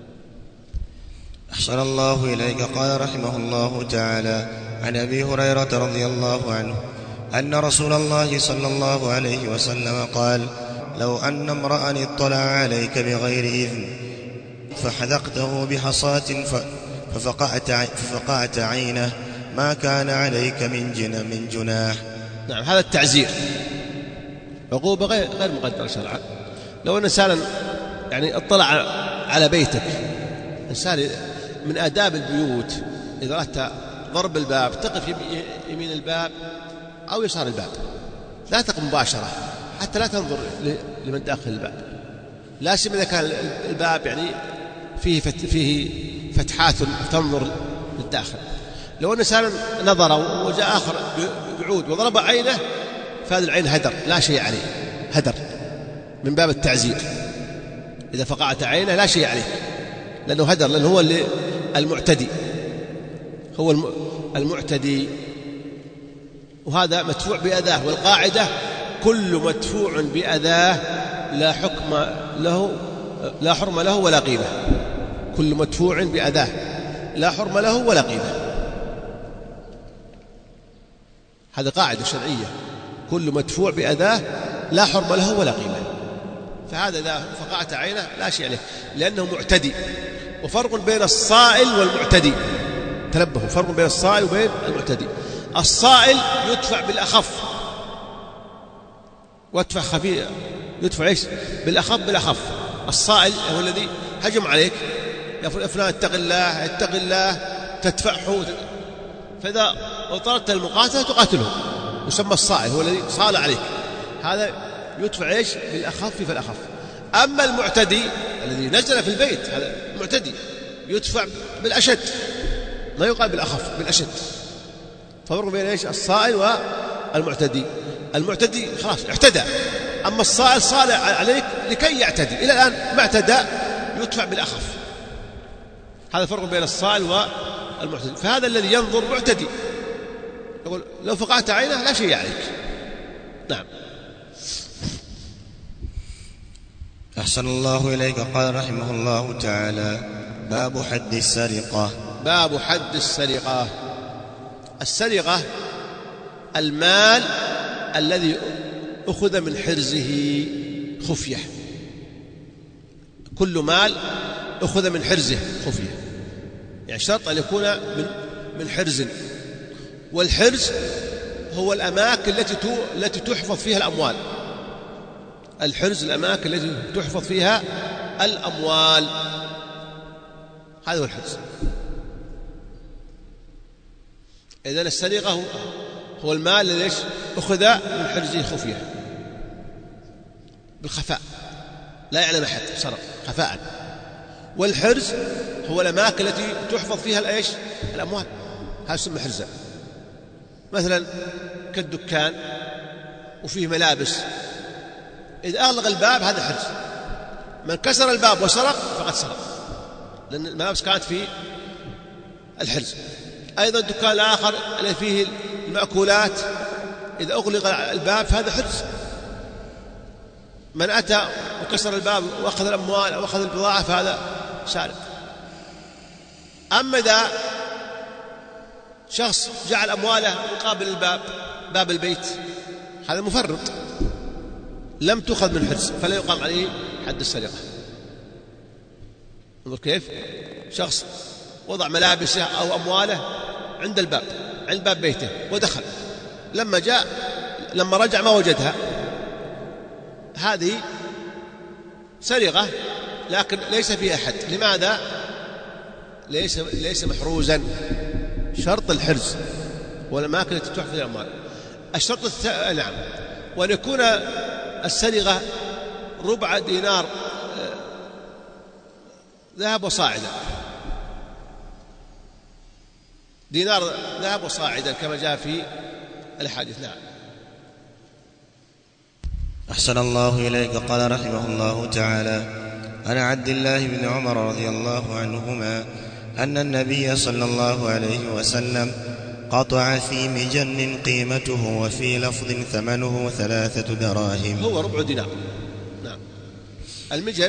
أحسن الله إليك. قال رحمه الله تعالى عن أبي هريرة رضي الله عنه أن رسول الله صلى الله عليه وسلم قال لو أن امرأ اطلع عليك بغير إذن فحذقته بحصاة ففقعت, ففقعت عينه ما كان عليك من جنى من جناح.
نعم، هذا التعزير عقوبة غير غير مقدرة شرعا. لو أن إنسانا يعني اطلع على بيتك، إنسان من آداب البيوت إذا أردت ضرب الباب تقف يمين الباب أو يسار الباب، لا تقف مباشرة حتى لا تنظر لمن داخل الباب، لا سيما إذا كان الباب يعني فيه فيه فتحات تنظر للداخل. لو أن إنسان نظر وجاء آخر بعود وضرب عينه فهذه العين هدر لا شيء عليه، هدر من باب التعزير. إذا فقعت عينه لا شيء عليه لأنه هدر، لأنه هو اللي المعتدي، هو المعتدي، وهذا مدفوع بأذاه. والقاعدة كل مدفوع بأذاه لا حكم له لا حرم له ولا قيمة. كل مدفوع بأذاه لا حرم له ولا قيمة، هذا قاعدة شرعية. كل مدفوع بأذاه لا حرم له ولا قيمة. فهذا إذا فقعت عينه لا شيء عليه لأنه معتدي. وفرق بين الصائل والمعتدي، تنبهوا، فرق بين الصائل وبين المعتدي. الصائل يدفع بالأخف، وادفع خفيف يدفع ايش؟ بالأخف بالأخف. الصائل هو الذي هجم عليك، يا فلان اتق الله اتق الله، تدفعه. فإذا اضطرت المقاتلة تقاتله، يسمى الصائل، هو الذي صال عليك، هذا يدفع ايش؟ بالأخف فالأخف. أما المعتدي الذي نزل في البيت، هذا معتدي، يدفع بالأشد، لا يقال بالأخف، بالأشد. ففرق بين ايش؟ الصائل والمعتدي. المعتدي خلاص اعتدى، أما الصائل صال عليك لكي يعتدي، إلى الآن ما اعتدى، يدفع بالأخف. هذا فرق بين الصائل والمعتدي. فهذا الذي ينظر معتدي، يقول لو فقعت عينه لا شيء عليك. نعم.
أحسن الله إليك. قال رحمه الله تعالى: باب حد السرقة.
باب حد السرقة. السرقة المال الذي أخذ من حرزه خفية، كل مال أخذ من حرزه خفية، يعني شرط أن يكون من من حرز. والحرز هو الأماكن التي التي تحفظ فيها الأموال. الحرز الأماكن التي تحفظ فيها الأموال، هذا هو الحرز. إذن السرقة هو, هو المال الذي أخذ من حرزه خفية بالخفاء، لا يعلم أحد، سرق خفاء. والحرز هو الأماكن التي تحفظ فيها الأيش؟ الأموال، هذا يسمى حرزا. مثلا كالدكان وفيه ملابس، إذا أغلق الباب هذا حرز. من كسر الباب وسرق فقد سرق، لأن الملابس كانت في الحرز. أيضا الدكان الآخر الذي فيه المأكولات، إذا أغلق الباب فهذا حرز. من أتى وكسر الباب وأخذ الأموال أو أخذ البضاعة فهذا سارق. أما إذا شخص جعل أمواله مقابل الباب، باب البيت، هذا مفرط، لم تؤخذ من حرز، فلا يقام عليه حد السرقة. انظر كيف شخص وضع ملابسه أو أمواله عند الباب، عند باب بيته، ودخل، لما جاء لما رجع ما وجدها، هذه سرقة لكن ليس فيها حد. لماذا؟ ليس ليس محروزا. شرط الحرز والأماكن التي تحفظ الأموال. الشرط الثاني نعم، وأن يكون السرقة ربع دينار ذهب وصاعدا، دينار ذهب وصاعدا كما جاء في الحديث. نعم.
أحسن الله إليك. قال رحمه الله تعالى: عن عبد الله بن عمر رضي الله عنهما أن النبي صلى الله عليه وسلم قطع في مجن قيمته وفي لفظ ثمنه ثلاثة دراهم،
هو ربع دينار. نعم. المجن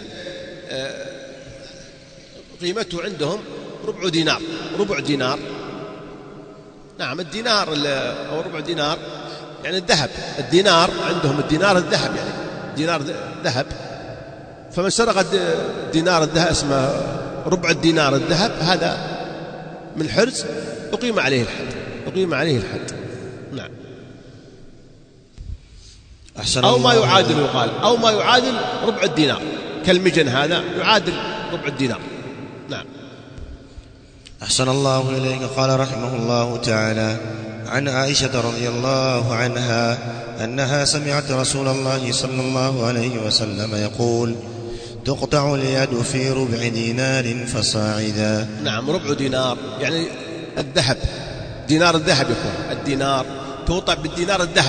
قيمته عندهم ربع دينار، ربع دينار. نعم. الدينار أو ربع دينار يعني الذهب. الدينار عندهم الدينار الذهب، يعني دينار ذهب. فمن سرق الدينار الذهب اسمه ربع الدينار الذهب، هذا من حرز أقيم عليه الحد. أقيم عليه الحد. نعم.
أحسن
أو ما
الله
يعادل يقال أو ما يعادل ربع الدينار، كالمجن هذا يعادل ربع الدينار. نعم.
أحسن الله إليك. قال رحمه الله تعالى: عن عائشة رضي الله عنها أنها سمعت رسول الله صلى الله عليه وسلم يقول: تقطع اليد في ربع دينار فصاعدا.
نعم، ربع دينار يعني الذهب، دينار الذهب يكون الدينار، تقطع بالدينار الذهب.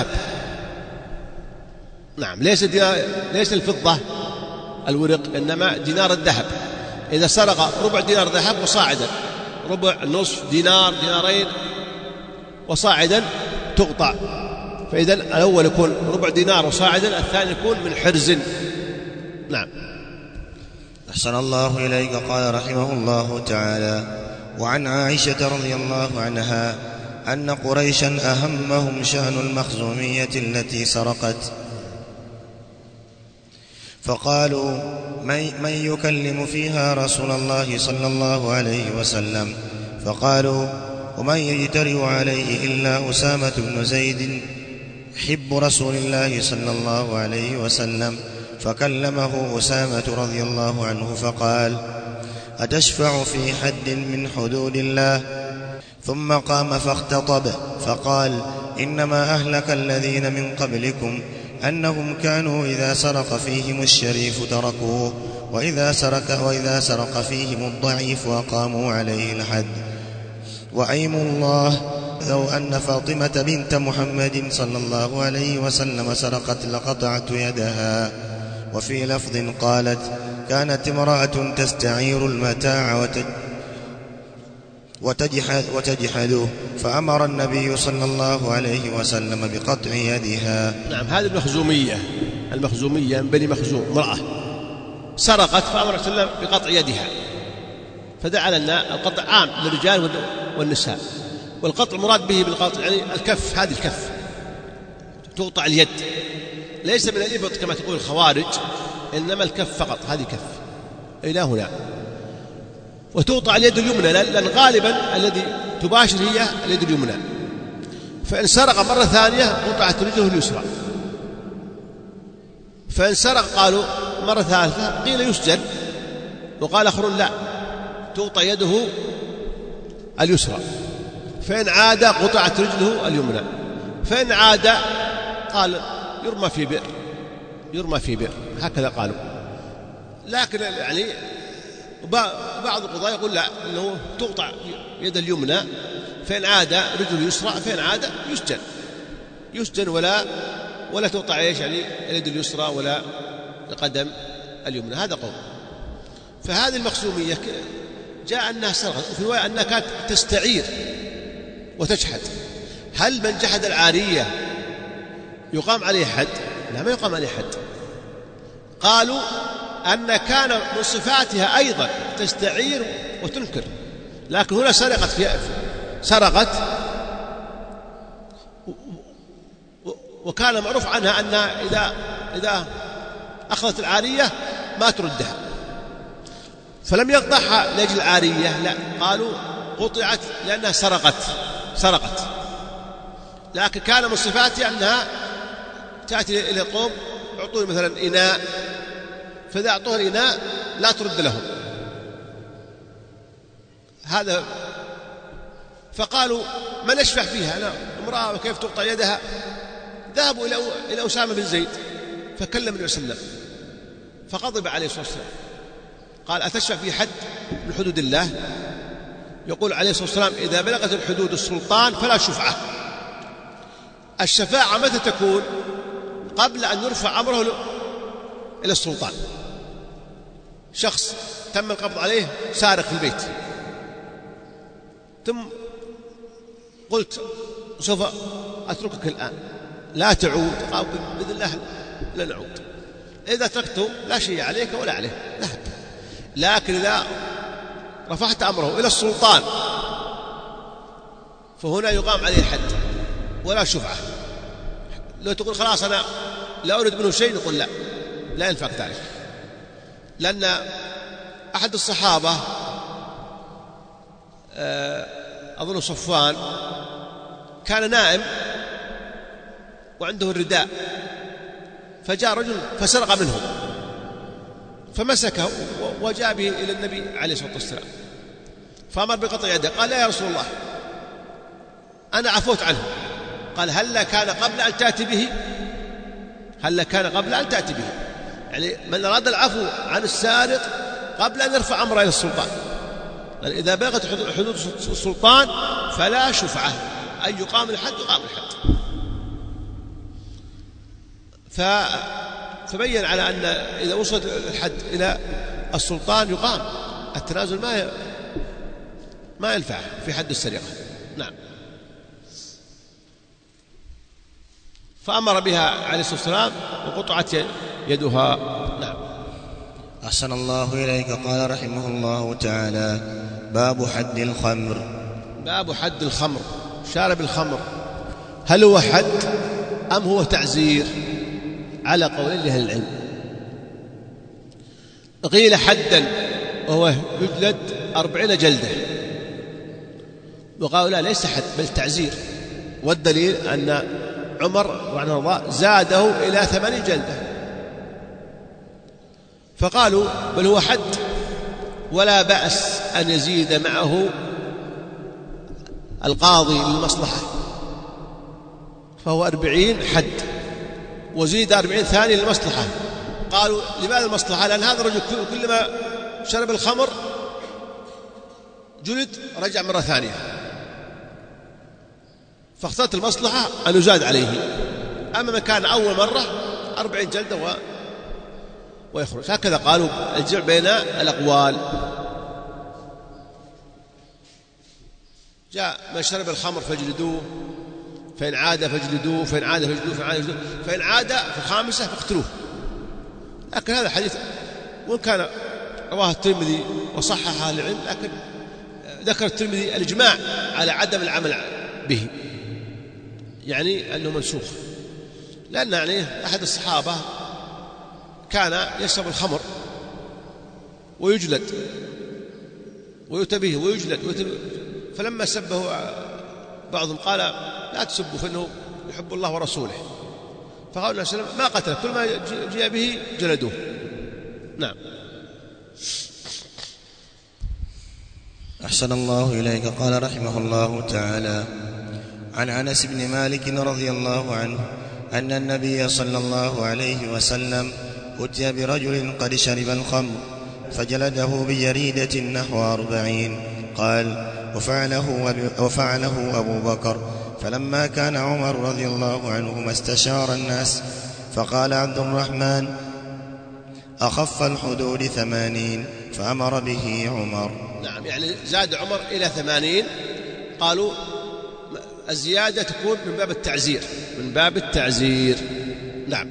نعم، ليس دينار، ليس الفضة الورق، إنما دينار الذهب. إذا سرق ربع دينار ذهب وصاعدا، ربع، نصف دينار، دينارين وصاعدا، تقطع. فإذا الأول يكون ربع دينار وصاعدا، الثاني يكون من حرز. نعم.
أحسن الله إليك. قال رحمه الله تعالى: وعن عائشة رضي الله عنها أن قريشا أهمهم شأن المخزومية التي سرقت، فقالوا: من يكلم فيها رسول الله صلى الله عليه وسلم؟ فقالوا: ومن يجترئ عليه إلا أسامة بن زيد حب رسول الله صلى الله عليه وسلم. فكلمه أسامة رضي الله عنه فقال: أتشفع في حد من حدود الله؟ ثم قام فاختطب فقال: إنما أهلك الذين من قبلكم أنهم كانوا إذا سرق فيهم الشريف تركوه، وإذا سرق, وإذا سرق فيهم الضعيف وقاموا عليه الحد. وأيم الله لو أن فاطمة بنت محمد صلى الله عليه وسلم سرقت لقطعت يدها. وفي لفظ قالت: كانت امرأة تستعير المتاع وتجحد وتجحده، فأمر النبي صلى الله عليه وسلم بقطع يدها.
نعم، هذه المخزومية، المخزومية من بني مخزوم، امرأة سرقت فأمر صلى الله عليه وسلم بقطع يدها، فدعا لنا القطع عام للرجال والنساء، والقطع مراد به بالقطع يعني الكف، هذه الكف تقطع اليد، ليس من الإبط كما تقول الخوارج، إنما الكف فقط، هذه كف إلى هنا. وتقطع اليد اليمنى، لأن غالبا الذي تباشر هي اليد اليمنى، فإن سرق مرة ثانية قطعت رجله اليسرى، فإن سرق قالوا مرة ثالثة قيل يسجن، وقال آخرون لا، تقطع يده اليسرى، فإن عاد قطعت رجله اليمنى، فإن عاد قال يرمى في بئر، يرمى في بئر، هكذا قالوا. لكن يعني بعض القضاة يقول لا، أنه تقطع يد اليمنى، فإن عاد رجل اليسرى، فإن عاد يسجن، يسجن ولا ولا تقطع ايش يعني اليد اليسرى ولا القدم اليمنى، هذا قول. فهذه المخزومية جاء أنها سرقت، وفي رواية أنها كانت تستعير وتجحد. هل من جحد العارية يقام عليه حد؟ لا، ما يقام عليه حد. قالوا أن كان من صفاتها أيضا تستعير وتنكر، لكن هنا سرقت في سرقت وكان معروف عنها أنها إذا إذا أخذت العارية ما تردها، فلم يقطعها لأجل العارية، لا، قالوا قطعت لأنها سرقت سرقت لكن كان من صفاتها أنها تأتي إلى القوم يعطون مثلا إناء، فإذا أعطوها الإناء لا ترد لهم هذا. فقالوا من يشفع فيها؟ أنا امرأة وكيف تقطع يدها؟ ذهبوا إلى إلى أسامة بن زيد فكلم النبي صلى الله عليه وسلم، فغضب عليه الصلاة والسلام، قال أتشفع في حد من حدود الله؟ يقول عليه الصلاة والسلام إذا بلغت الحدود السلطان فلا شفعة. الشفاعة متى تكون؟ قبل أن يرفع أمره إلى السلطان. شخص تم القبض عليه سارق في البيت، ثم قلت سوف أتركك الآن لا تعود، قال بإذن الله لا نعود، إذا تركته لا شيء عليك ولا عليه، ذهب. لكن إذا رفعت أمره إلى السلطان فهنا يقام عليه الحد ولا شفعة. لو تقول خلاص أنا لا أريد منه شيء، نقول لا، لا ينفع ذلك، لأن أحد الصحابة أظن صفوان كان نائم وعنده الرداء، فجاء رجل فسرق منه، فمسكه وجاء به إلى النبي عليه الصلاة والسلام، فأمر بقطع يده. قال: لا يا رسول الله، أنا عفوت عنه. قال: هل كان قبل أن تأتي به؟ هل كان قبل أن تأتي به؟ يعني من أراد العفو عن السارق قبل أن يرفع أمره إلى السلطان. يعني إذا بلغت حدود السلطان فلا شفعة، أي يقام الحد يقام الحد. فبين على أن إذا وصل الحد إلى السلطان يقام، التنازل ما ما ينفع في حد السرقة. نعم. فأمر بها عليه الصلاة والسلام وقطعت يدها. نعم.
أحسن الله إليك. قال رحمه الله تعالى: باب حد الخمر.
باب حد الخمر، شارب الخمر، هل هو حد أم هو تعزير؟ على قولين لأهل العلم. قيل حدا وهو يجلد أربعين جلدة، وقالوا لا، ليس حد بل تعزير، والدليل أن عمر رضي الله عنه زاده إلى ثمانين جلدة، فقالوا بل هو حد ولا بأس أن يزيد معه القاضي للمصلحة، فهو أربعين حد وزيد أربعين ثاني للمصلحة. قالوا لماذا المصلحة؟ لأن هذا الرجل كلما شرب الخمر جلد رجع مرة ثانية، فاختارت المصلحة أن يزاد عليه. أما من كان أول مرة أربعين جلدة و... ويخرج. هكذا قالوا الجمع بين الأقوال. جاء من شرب الخمر فاجلدوه، فإن عاد فاجلدوه، فإن عاد فاجلدوه، فإن عاد فاجلدوه، فإن عاد في الخامسة فاقتلوه. لكن هذا الحديث وإن كان رواه الترمذي وصححه العلم، لكن ذكر الترمذي الإجماع على عدم العمل به، يعني أنه منسوخ، لأن يعني أحد الصحابة كان يشرب الخمر ويجلد ويؤتى به ويجلد ويتبه، فلما سبه بعضهم قال: لا تسبوا فإنه يحب الله ورسوله. فقال النبي صلى الله عليه وسلم: ما قتله، كل ما جاء به جلدوه. نعم.
أحسن الله إليك. قال رحمه الله تعالى: عن أنس بن مالك رضي الله عنه أن النبي صلى الله عليه وسلم أتي برجل قد شرب الخمر فجلده بجريدة نحو أربعين. قال: وفعله, وفعله أبو بكر. فلما كان عمر رضي الله عنهما استشار الناس، فقال عبد الرحمن: أخف الحدود ثمانين، فأمر به عمر.
نعم، يعني زاد عمر إلى ثمانين. قالوا الزيادة تكون من باب التعزير، من باب التعزير. نعم.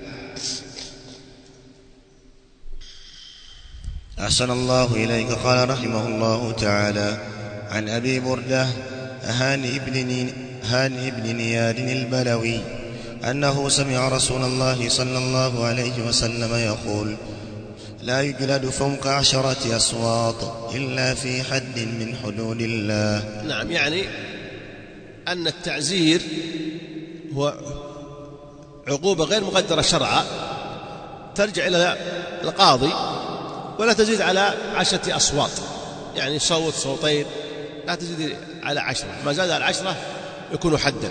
أحسن الله إليك. قال رحمه الله تعالى: عن أبي بردة هاني بن, هاني بن نياد البلوي أنه سمع رسول الله صلى الله عليه وسلم يقول: لا يجلد فوق عشرة أصوات إلا في حد من حدود الله.
نعم، يعني أن التعزير هو عقوبة غير مقدرة شرعا ترجع إلى القاضي، ولا تزيد على عشرة أصوات، يعني صوت صوتين، لا تزيد على عشرة. ما زاد على عشرة يكون حدا،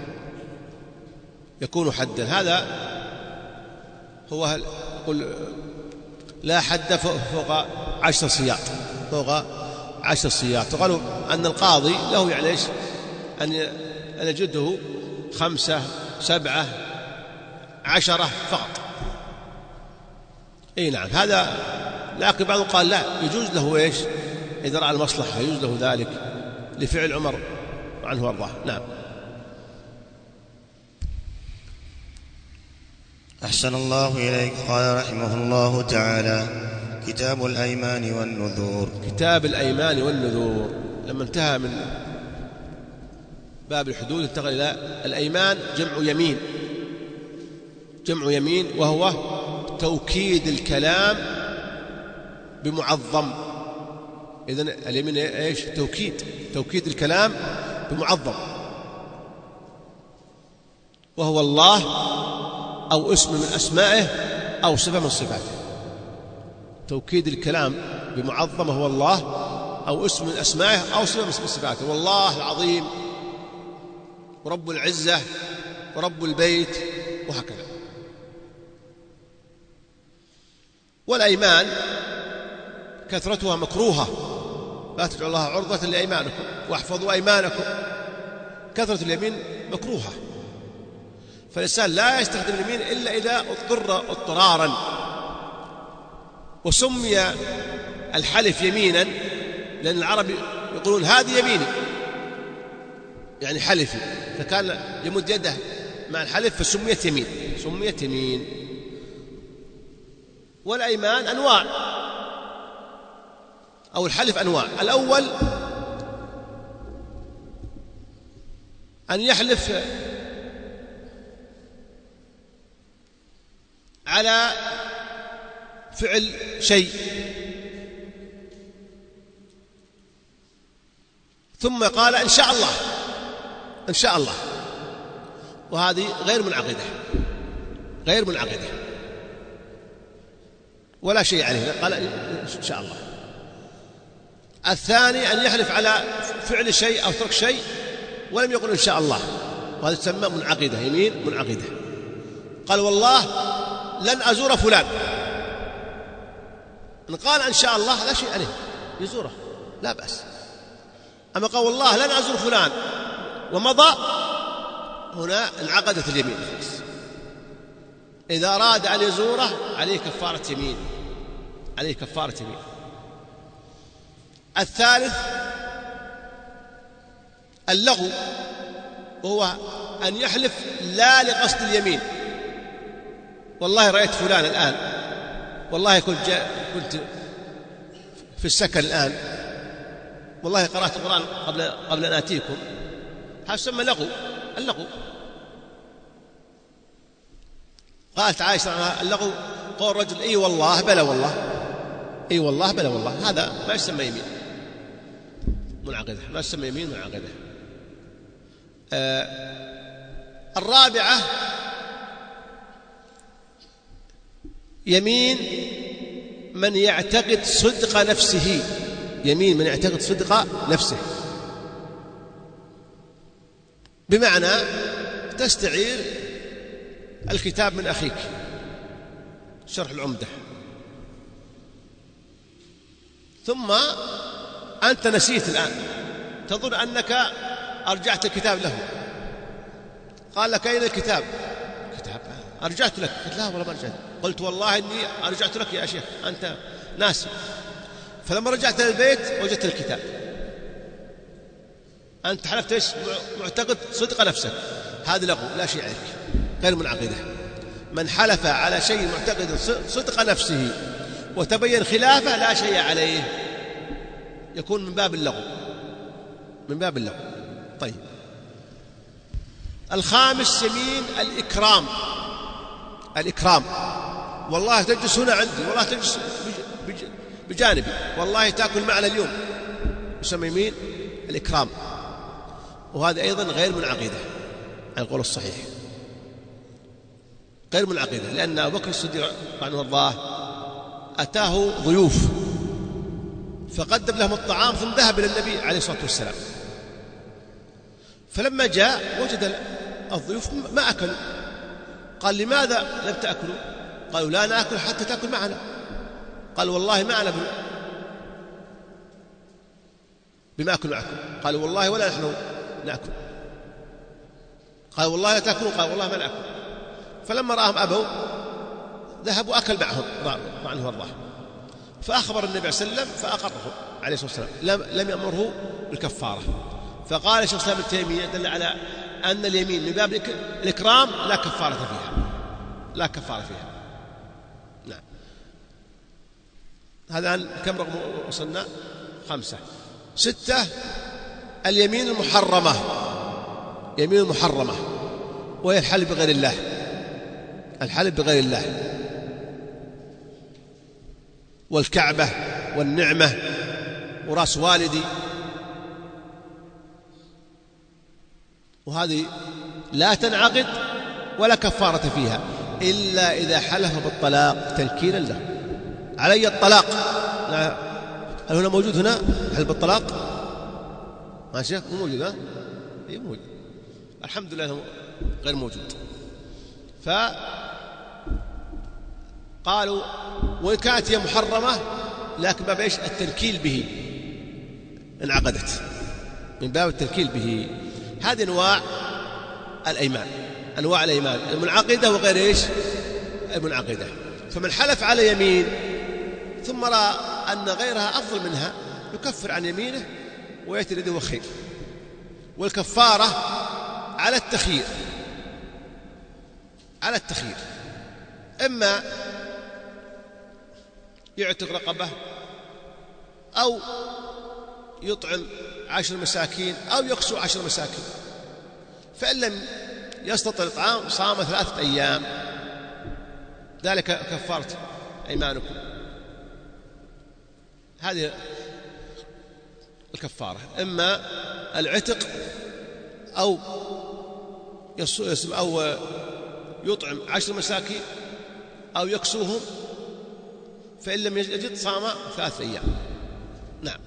يكون حدا. هذا هو يقول لا حد فوق عشر صياط، فوق عشر صياط. وقالوا أن القاضي له يعني إيش أن أن يجده خمسة سبعة عشرة فقط. إيه نعم، هذا. لكن بعضهم قال لا، يجوز له إيش إذا رأى المصلحة، يجوز له ذلك لفعل عمر عنه وارضاه. نعم.
أحسن الله إليك. قال رحمه الله تعالى: كتاب الأيمان والنذور.
كتاب الأيمان والنذور. لما انتهى من باب الحدود انتقل إلى الأيمان. جمع يمين، جمع يمين، وهو توكيد الكلام بمعظم. إذن اليمين إيش؟ توكيد، توكيد الكلام بمعظم. وهو الله أو اسم من أسمائه أو صفة من صفاته. توكيد الكلام بمعظم هو الله أو اسم من أسمائه أو صفة من صفاته. والله العظيم ورب العزة ورب البيت وهكذا. والأيمان كثرتها مكروهة، لا تجعلوا الله عرضة لأيمانكم واحفظوا أيمانكم. كثرة اليمين مكروهة، فالإنسان لا يستخدم اليمين إلا إذا اضطر اضطرارا. وسمي الحلف يمينا لأن العرب يقولون هذه يميني، يعني حلفي، فكان يمد يده مع الحلف فسميت يمين، سميت يمين. والأيمان أنواع أو الحلف أنواع. الأول أن يحلف على فعل شيء ثم قال إن شاء الله، إن شاء الله، وهذه غير منعقدة، غير منعقدة ولا شيء عليه، قال إن شاء الله. الثاني أن يحلف على فعل شيء أو ترك شيء ولم يقل إن شاء الله، وهذا تسمى منعقدة، يمين منعقدة. قال والله لن أزور فلان، إن قال إن شاء الله لا شيء عليه، يزوره لا بأس. أما قال والله لن أزور فلان ومضى، هنا انعقدت اليمين. إذا أراد أن يزوره عليه كفارة يمين، عليه كفارة يمين. الثالث اللغو، وهو أن يحلف لا لقصد اليمين. والله رأيت فلان الآن، والله كنت جاء كنت في السكن الآن، والله قرأت القرآن قبل قبل أن آتيكم. هذا يسمى لغو، اللغو. قالت عائشة اللغو قول رجل اي والله بلا والله، اي والله بلا والله، هذا ما يسمى يمين منعقدة، ما يسمى يمين منعقدة. آه الرابعة يمين من يعتقد صدق نفسه، يمين من يعتقد صدق نفسه، بمعنى تستعير الكتاب من أخيك، شرح العمدة، ثم أنت نسيت الآن، تظن أنك أرجعت الكتاب له، قال لك أين الكتاب؟ كتاب أرجعت لك، قلت لا والله ما رجعت، قلت والله إني أرجعت لك يا شيخ أنت ناسي. فلما رجعت للبيت وجدت الكتاب، أنت حلفت إيش؟ معتقد صدق نفسك، هذا لغو لا شيء عليك، غير منعقدة. من حلف على شيء معتقد صدق نفسه وتبين خلافه لا شيء عليه، يكون من باب اللغو، من باب اللغو. طيب الخامس يمين الإكرام، الإكرام، والله تجلس هنا عندي، والله تجلس بجانبي، والله تأكل معنا اليوم، يسمى يمين الإكرام، وهذا أيضا غير منعقدة على القول الصحيح، غير منعقدة. لأن أبو بكر الصديق عنه الله أتاه ضيوف فقدم لهم الطعام ثم ذهب إلى النبي عليه الصلاة والسلام، فلما جاء وجد الضيوف ما أكلوا، قال لماذا لم تأكلوا؟ قالوا لا نأكل حتى تأكل معنا. قال والله ما أنا بما أكل معكم. قالوا والله ولا نحن نأكل. قال والله لا تأكلوا؟ قال والله ما نأكل. فلما رأهم أبوا ذهبوا أكل معهم عنه وارضاه، فأخبر النبي عليه الصلاة والسلام فأقره عليه الصلاة والسلام، لم, لم يأمره بالكفارة. فقال الشيخ الإسلام ابن تيمية دل على أن اليمين من باب الإكرام لا كفارة فيها، لا كفارة فيها. نعم. هذا كم رقم وصلنا؟ خمسة. ستة اليمين المحرمة، يمين المحرمة وهي الحلف بغير الله، الحلف بغير الله، والكعبة والنعمة ورأس والدي، وهذه لا تنعقد ولا كفارة فيها إلا إذا حلف بالطلاق تنكيلا له. علي الطلاق، هل هنا موجود هنا حلف بالطلاق؟ ما شيخ مو موجود؟ ها إيه موجود، الحمد لله غير موجود. فقالوا وإن كانت هي محرمة لكن باب إيش؟ التنكيل به، انعقدت من باب التنكيل به. هذه أنواع الأيمان، أنواع الأيمان المنعقدة وغير إيش؟ المنعقدة. فمن حلف على يمين ثم رأى أن غيرها أفضل منها يكفر عن يمينه ويأتي الذي هو خير. والكفارة على التخيير، على التخيير، إما يعتق رقبة أو يطعم عشر مساكين أو يكسو عشر مساكين، فإن لم يستطع الإطعام صام ثلاثة أيام، ذلك كفارة أيمانكم. هذه الكفارة، إما العتق أو يصوم أو يطعم عشر مساكين أو يكسوهم، فإن لم يجد صام ثلاثة أيام. نعم،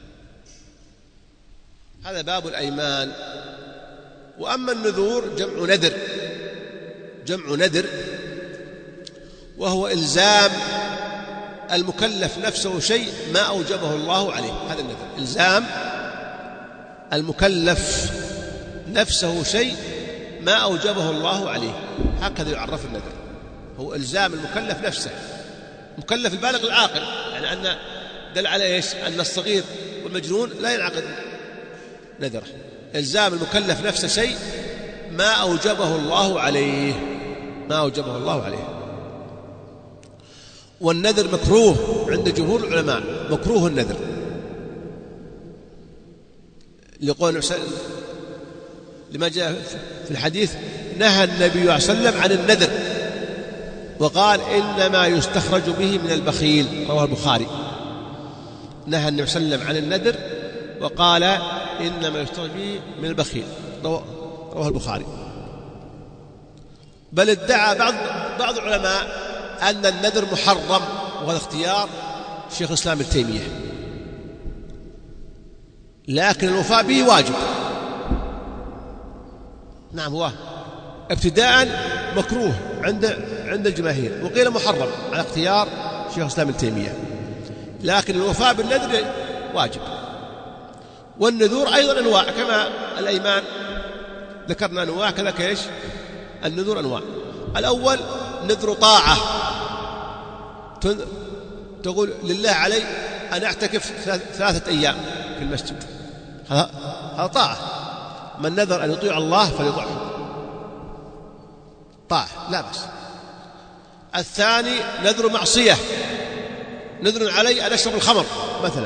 هذا باب الأيمان. وأما النذور جمع نذر، جمع نذر وهو إلزام المكلف نفسه شيء ما أوجبه الله عليه. هذا النذر، إلزام المكلف نفسه شيء ما أوجبه الله عليه، هكذا يعرف النذر، هو إلزام المكلف نفسه، مكلف البالغ العاقل، يعني أن دل على إيش؟ أن الصغير والمجنون لا ينعقد نذره. إلزام المكلف نفسه شيء ما أوجبه الله عليه، ما أوجبه الله عليه. والنذر مكروه عند جمهور العلماء، مكروه النذر، لقول لما جاء في الحديث نهى النبي صلى الله عليه وسلم عن النذر وقال إنما يستخرج به من البخيل، رواه البخاري. نهى النبي صلى الله عليه وسلم عن النذر وقال إنما يستخرج به من البخيل، رواه البخاري. بل ادعى بعض بعض العلماء أن النذر محرم، وهذا اختيار شيخ الإسلام ابن تيمية، لكن الوفاء به واجب. نعم، هو ابتداء مكروه عند عند الجماهير، وقيل محرم على اختيار شيخ الإسلام ابن تيمية، لكن الوفاء بالنذر واجب. والنذور أيضا أنواع كما الأيمان، ذكرنا أنواع كذلك إيش؟ النذور أنواع. الأول نذر طاعة، تقول لله علي أن أعتكف ثلاثة أيام في المسجد، هذا طاعة. من نذر أن يطيع الله فليطعه، طاعة لا بأس. الثاني نذر معصية، نذر علي أن أشرب الخمر مثلا،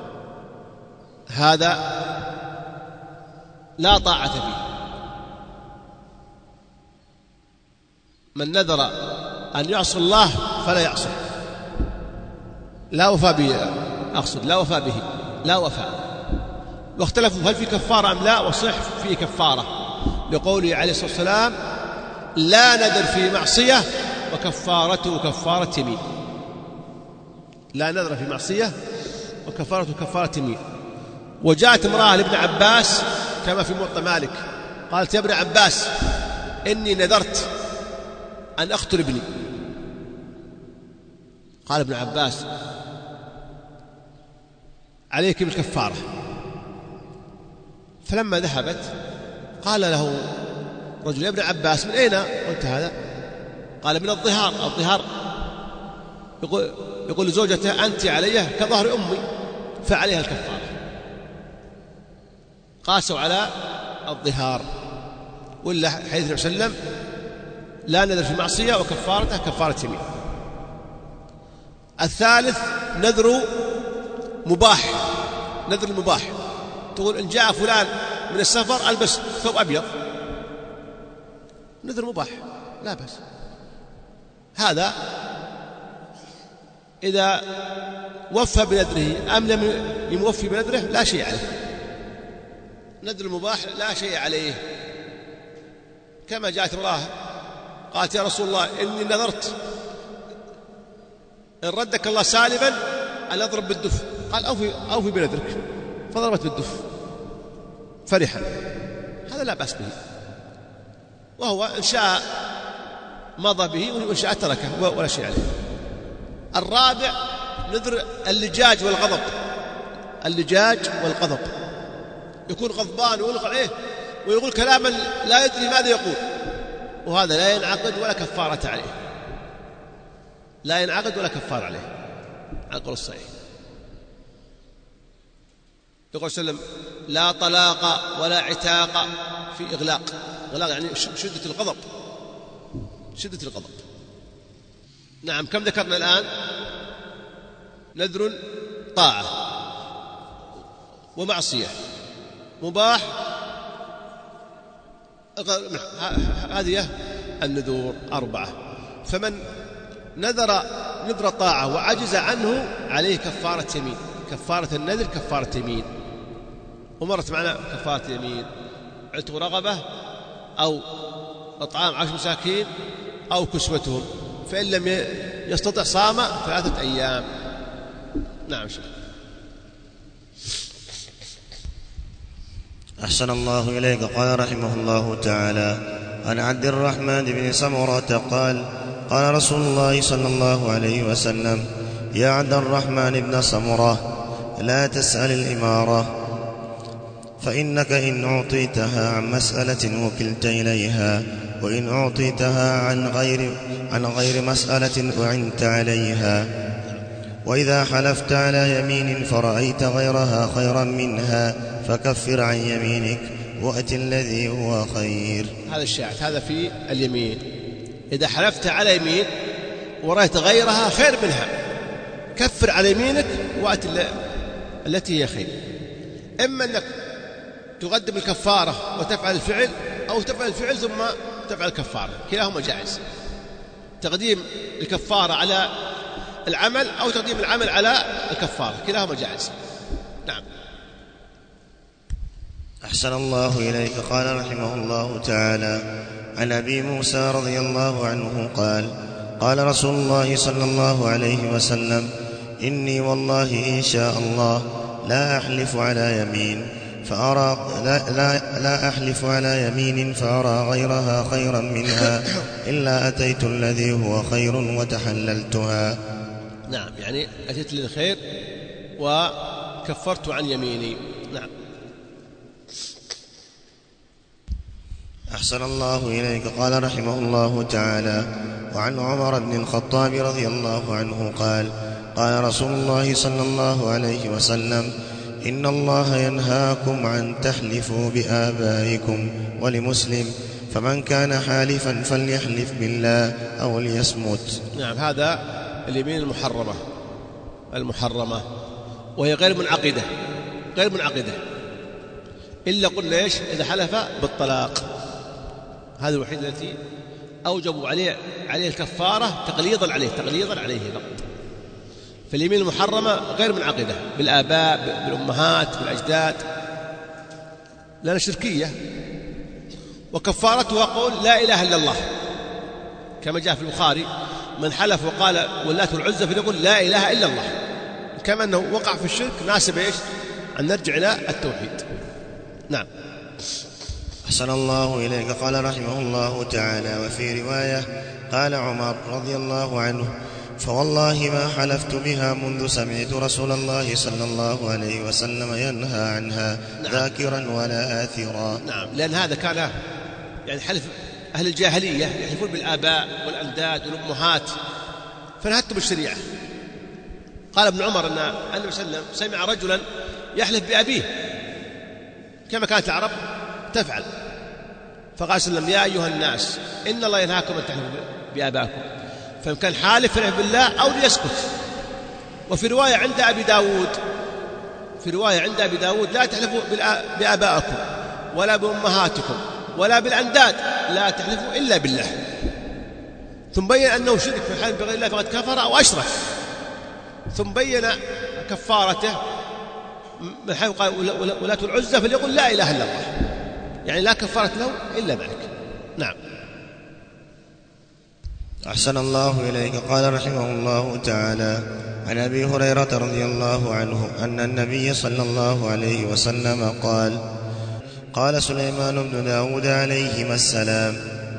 هذا لا طاعة فيه. من نذر أن يعصي الله فلا يعصي، لا وفاء به، أقصد لا وفاء به، لا وفاء. واختلفوا هل في كفارة أم لا، وصح فيه كفارة، لقوله عليه الصلاة والسلام لا نذر في معصية وكفارته كفارة يمين. لا نذر في معصية وكفارته كفارة يمين. وجاءت امرأة لابن عباس كما في موطأ مالك، قالت يا ابن عباس إني نذرت أن أقتل ابني. قال ابن عباس عليك بالكفارة. فلما ذهبت قال له رجل يا ابن عباس من أين قلت هذا؟ قال من الظهار. الظهار يقول, يقول لزوجته أنت علي كظهر أمي، فعليها الكفارة. قاسوا على الظهار، ولا حديث النبي صلى الله عليه وسلم لا نذر في معصية وكفارته كفارة يمين. الثالث نذر مباح، نذر المباح، تقول إن جاء فلان من السفر ألبس ثوب أبيض، نذر مباح لا بأس. هذا إذا وفى بنذره أم لم يوفي بنذره لا شيء عليه. نذر المباح لا شيء عليه، كما جاءت امرأة قالت يا رسول الله إني نذرت إن ردك الله سالما أن أضرب بالدف. قال أوفي, أوفي بنذرك، فضربت بالدف فرحا. هذا لا بأس به، وهو إن شاء مضى به وإن شاء تركه ولا شيء عليه. الرابع نذر اللجاج والغضب. اللجاج والغضب، يكون غضبان ويلغى عليه ويقول كلاما لا يدري ماذا يقول، وهذا لا ينعقد ولا كفارة عليه، لا ينعقد ولا كفارة عليه على القول الصحيح. يقول صلى الله عليه وسلم لا طلاق ولا عتاق في إغلاق. إغلاق يعني شدة الغضب، شدة الغضب. نعم، كم ذكرنا الآن؟ نذر طاعة ومعصية، مباح، هذه النذور أربعة. فمن نذر نذر طاعة وعجز عنه عليه كفارة يمين. كفارة النذر كفارة يمين، ومرت معنا كفارة يمين عتق رغبة أو إطعام عشر مساكين أو كسوتهم، فإن لم يستطع صام ثلاثة أيام. نعم شيخ.
أحسن الله إليك. قال رحمه الله تعالى عن عبد الرحمن بن سمرة قال قال رسول الله صلى الله عليه وسلم يا عبد الرحمن بن سمرة لا تسأل الإمارة، فإنك إن أعطيتها عن مسألة وكلت إليها، وإن أعطيتها عن غير, عن غير مسألة أعنت عليها. وإذا حلفت على يمين فرأيت غيرها خيرا منها فكفر عن يمينك وأت الذي هو خير.
هذا الشاهد، هذا في اليمين. إذا حلفت على يمين ورأيت غيرها خير منها كفر على يمينك وأت التي هي خير. إما أنك تقدم الكفارة وتفعل الفعل، أو تفعل الفعل ثم تفعل الكفارة، كلاهما جائز. تقديم الكفارة على العمل أو تقديم العمل على الكفارة، كلاهما جائز. نعم.
أحسن الله إليك. قال رحمه الله تعالى عن أبي موسى رضي الله عنه قال قال رسول الله صلى الله عليه وسلم إني والله إن شاء الله لا أحلف على يمين فأرى لا, لا, لا أحلف على يمين فأرى غيرها خيرا منها إلا أتيت الذي هو خير وتحللتها.
نعم، يعني أتيت للخير وكفرت عن يميني. نعم.
أحسن الله إليك. قال رحمه الله تعالى وعن عمر بن الخطاب رضي الله عنه قال قال رسول الله صلى الله عليه وسلم إن الله ينهاكم أن تحلفوا بآبائكم. ولمسلم فمن كان حالفا فليحلف بالله أو ليصمت.
نعم، هذا اليمين المحرمة المحرمة وهي غير منعقدة غير منعقدة إلا قلنا إيش؟ إذا حلف بالطلاق، هذه الوحيدة التي أوجبوا عليه عليه الكفارة تقليظا عليه تقليظا عليه فقط. فاليمين المحرمة غير منعقدة بالآباء بالأمهات بالأجداد، لأنها شركية، وكفارتها قول لا إله إلا الله، كما جاء في البخاري من حلف وقال واللات والعزى فليقول لا إله إلا الله، كما أنه وقع في الشرك ناسب إيش؟ أن نرجع إلى التوحيد. نعم.
أحسن الله إليك. قال رحمه الله تعالى وفي رواية قال عمر رضي الله عنه فوالله ما حلفت بها منذ سمعت رسول الله صلى الله عليه وسلم ينهى عنها. نعم. ذاكرا ولا آثرا.
نعم، لأن هذا كان يعني حلف أهل الجاهلية يحلفون بالآباء والأنداد والأمهات، فنهتم الشريعة. قال ابن عمر أن النبي صلى الله عليه وسلم سمع رجلا يحلف بأبيه كما كانت العرب تفعل، فقال صلى الله عليه وسلم يا أيها الناس إن الله ينهاكم أن تحلفوا بآبائكم، فإن كان حالف فليحلف بالله أو ليسكت. وفي رواية عند أبي داود في رواية عند أبي داود لا تحلفوا بآبائكم ولا بأمهاتكم ولا بالأنداد، لا تحلفوا إلا بالله. ثم بين أنه شرك في الحلف بغير الله فقد كفر أو أشرك. ثم بين كفارته من حيث قال ولا العزى فليقول لا إله إلا الله، يعني لا كفارة له إلا ذلك. نعم.
أحسن الله إليك. قال رحمه الله تعالى: عن أبي هريرة رضي الله عنه أن النبي صلى الله عليه وسلم قال: قال سليمان بن داود عليهما السلام: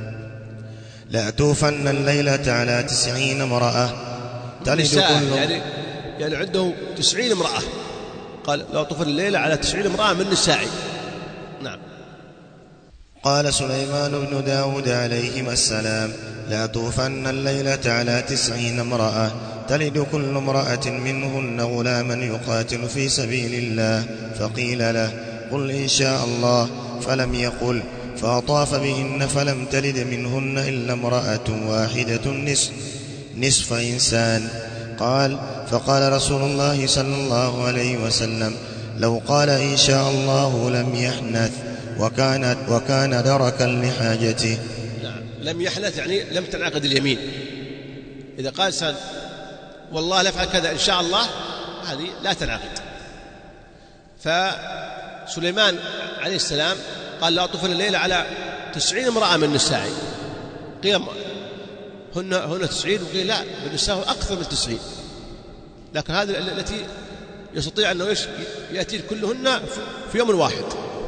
لأتوفن الليلة على تسعين امرأة تلد كل
يعني, يعني عنده تسعين امرأة. قال: لأطوفن الليلة على تسعين امرأة من نسائي. نعم.
قال سليمان بن داود عليهما السلام: لأطوفن الليلة على تسعين امرأة تلد كل امرأة منهن غلاما يقاتل في سبيل الله. فقيل له: قل إن شاء الله، فلم يقل، فأطاف بهن فلم تلد منهن إلا امرأة واحدة نصف, نصف إنسان. قال: فقال رسول الله صلى الله عليه وسلم: لو قال إن شاء الله لم يحنث، وكان, وكان دركا لحاجته.
نعم. لم يحنث يعني لم تنعقد اليمين. إذا قال سان والله لفعل كذا إن شاء الله، هذه لا تنعقد. فسليمان عليه السلام قال: لا أطوفن الليلة على تسعين امرأة من نسائي. قيل هن, هن تسعين، وقيل لا، بالنساء أكثر من تسعين، لكن هذه التي يستطيع أنه يأتي كلهن في يوم واحد.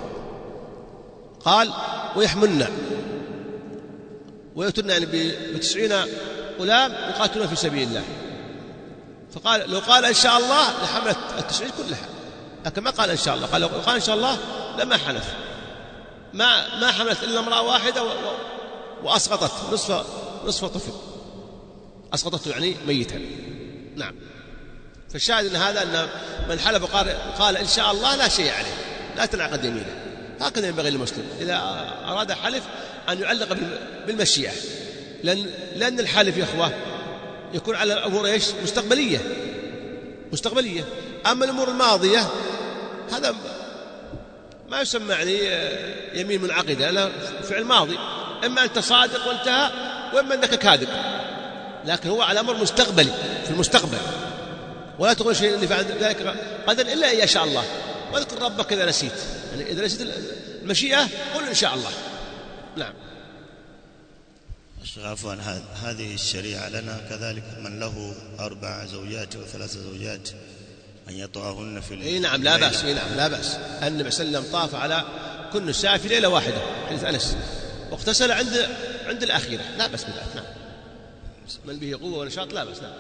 قال: ويحملن ويأتون يعني بتسعين غلام يقاتلون في سبيل الله. فقال: لو قال إن شاء الله لحملت التسعين كلها، لكن ما قال إن شاء الله. قال: لو قال إن شاء الله لما حنث، ما ما حملت إلا امرأة واحدة وأسقطت نصف نصف طفل، أسقطته يعني ميتا. نعم. فالشاهد أن هذا أن من حلف وقال قال إن شاء الله لا شيء عليه، لا تنعقد يمينه. هكذا ينبغي للمسلم إذا أراد حلف أن يعلق بالمشيئة، لأن, لأن الحلف يا أخوة يكون على الأمور إيش؟ مستقبلية مستقبلية. أما الأمور الماضية هذا ما يسمى يعني يمين منعقدة، لا، فعل ماضي، إما أنت صادق وانتهى، وإما أنك كاذب، لكن هو على أمر مستقبلي في المستقبل. ولا تقول شيء اللي فعل ذلك غدا إلا إن يشاء الله، واذكر ربك إذا نسيت. يعني إذا نسيت المشيئة قل إن شاء الله. نعم.
عفوا، هذه الشريعة لنا كذلك من له أربع زوجات وثلاث زوجات أن يطعهن في الليل.
إيه نعم، لا بأس. إيه نعم، لا بأس. النبي صلى الله عليه وسلم طاف على كل نساء في ليلة واحدة، حديث أنس، واغتسل عند عند الأخيرة، لا بأس بذلك. نعم. من به قوة ونشاط لا بأس. نعم.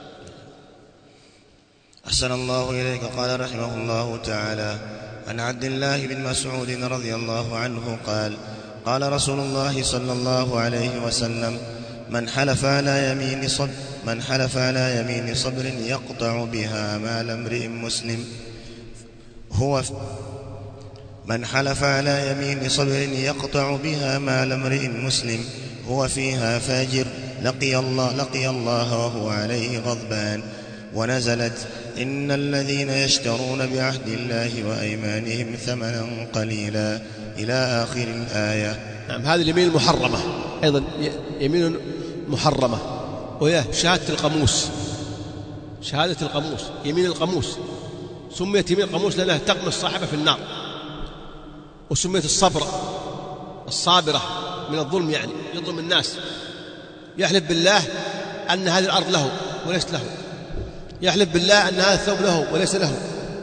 أحسن الله إليك. قال رحمه الله تعالى: عن عبد الله بن مسعود رضي الله عنه قال: قال رسول الله صلى الله عليه وسلم: من حلف على يمين صبر من حلف على يمين صبر يقطع بها مال امرئ مسلم هو من حلف على يمين صبر يقطع بها مال امرئ مسلم هو فيها فاجر لقي الله لقي الله وهو عليه غضبان. ونزلت: إن الذين يشترون بعهد الله وأيمانهم ثمنا قليلا، إلى آخر الآية.
نعم. هذه اليمين المحرمة أيضا يمين محرمة، وهي شهادة القاموس. شهادة القاموس، يمين القاموس، سميت يمين القاموس لأنها تقمص صاحبه في النار، وسميت الصبر الصابرة من الظلم، يعني يظلم الناس. يحلف بالله أن هذه الأرض له وليس له، يحلف بالله أن هذا الثوب له وليس له،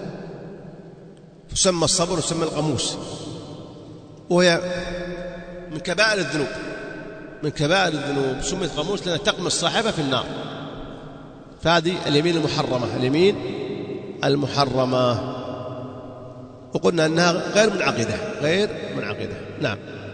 تسمى الصبر وتسمى القاموس، وهي من كبائر الذنوب من كبائر الذنوب سميت قاموس لأنها تقمص صاحبها في النار. فهذه اليمين المحرمة اليمين المحرمة وقلنا أنها غير منعقدة غير منعقدة. نعم.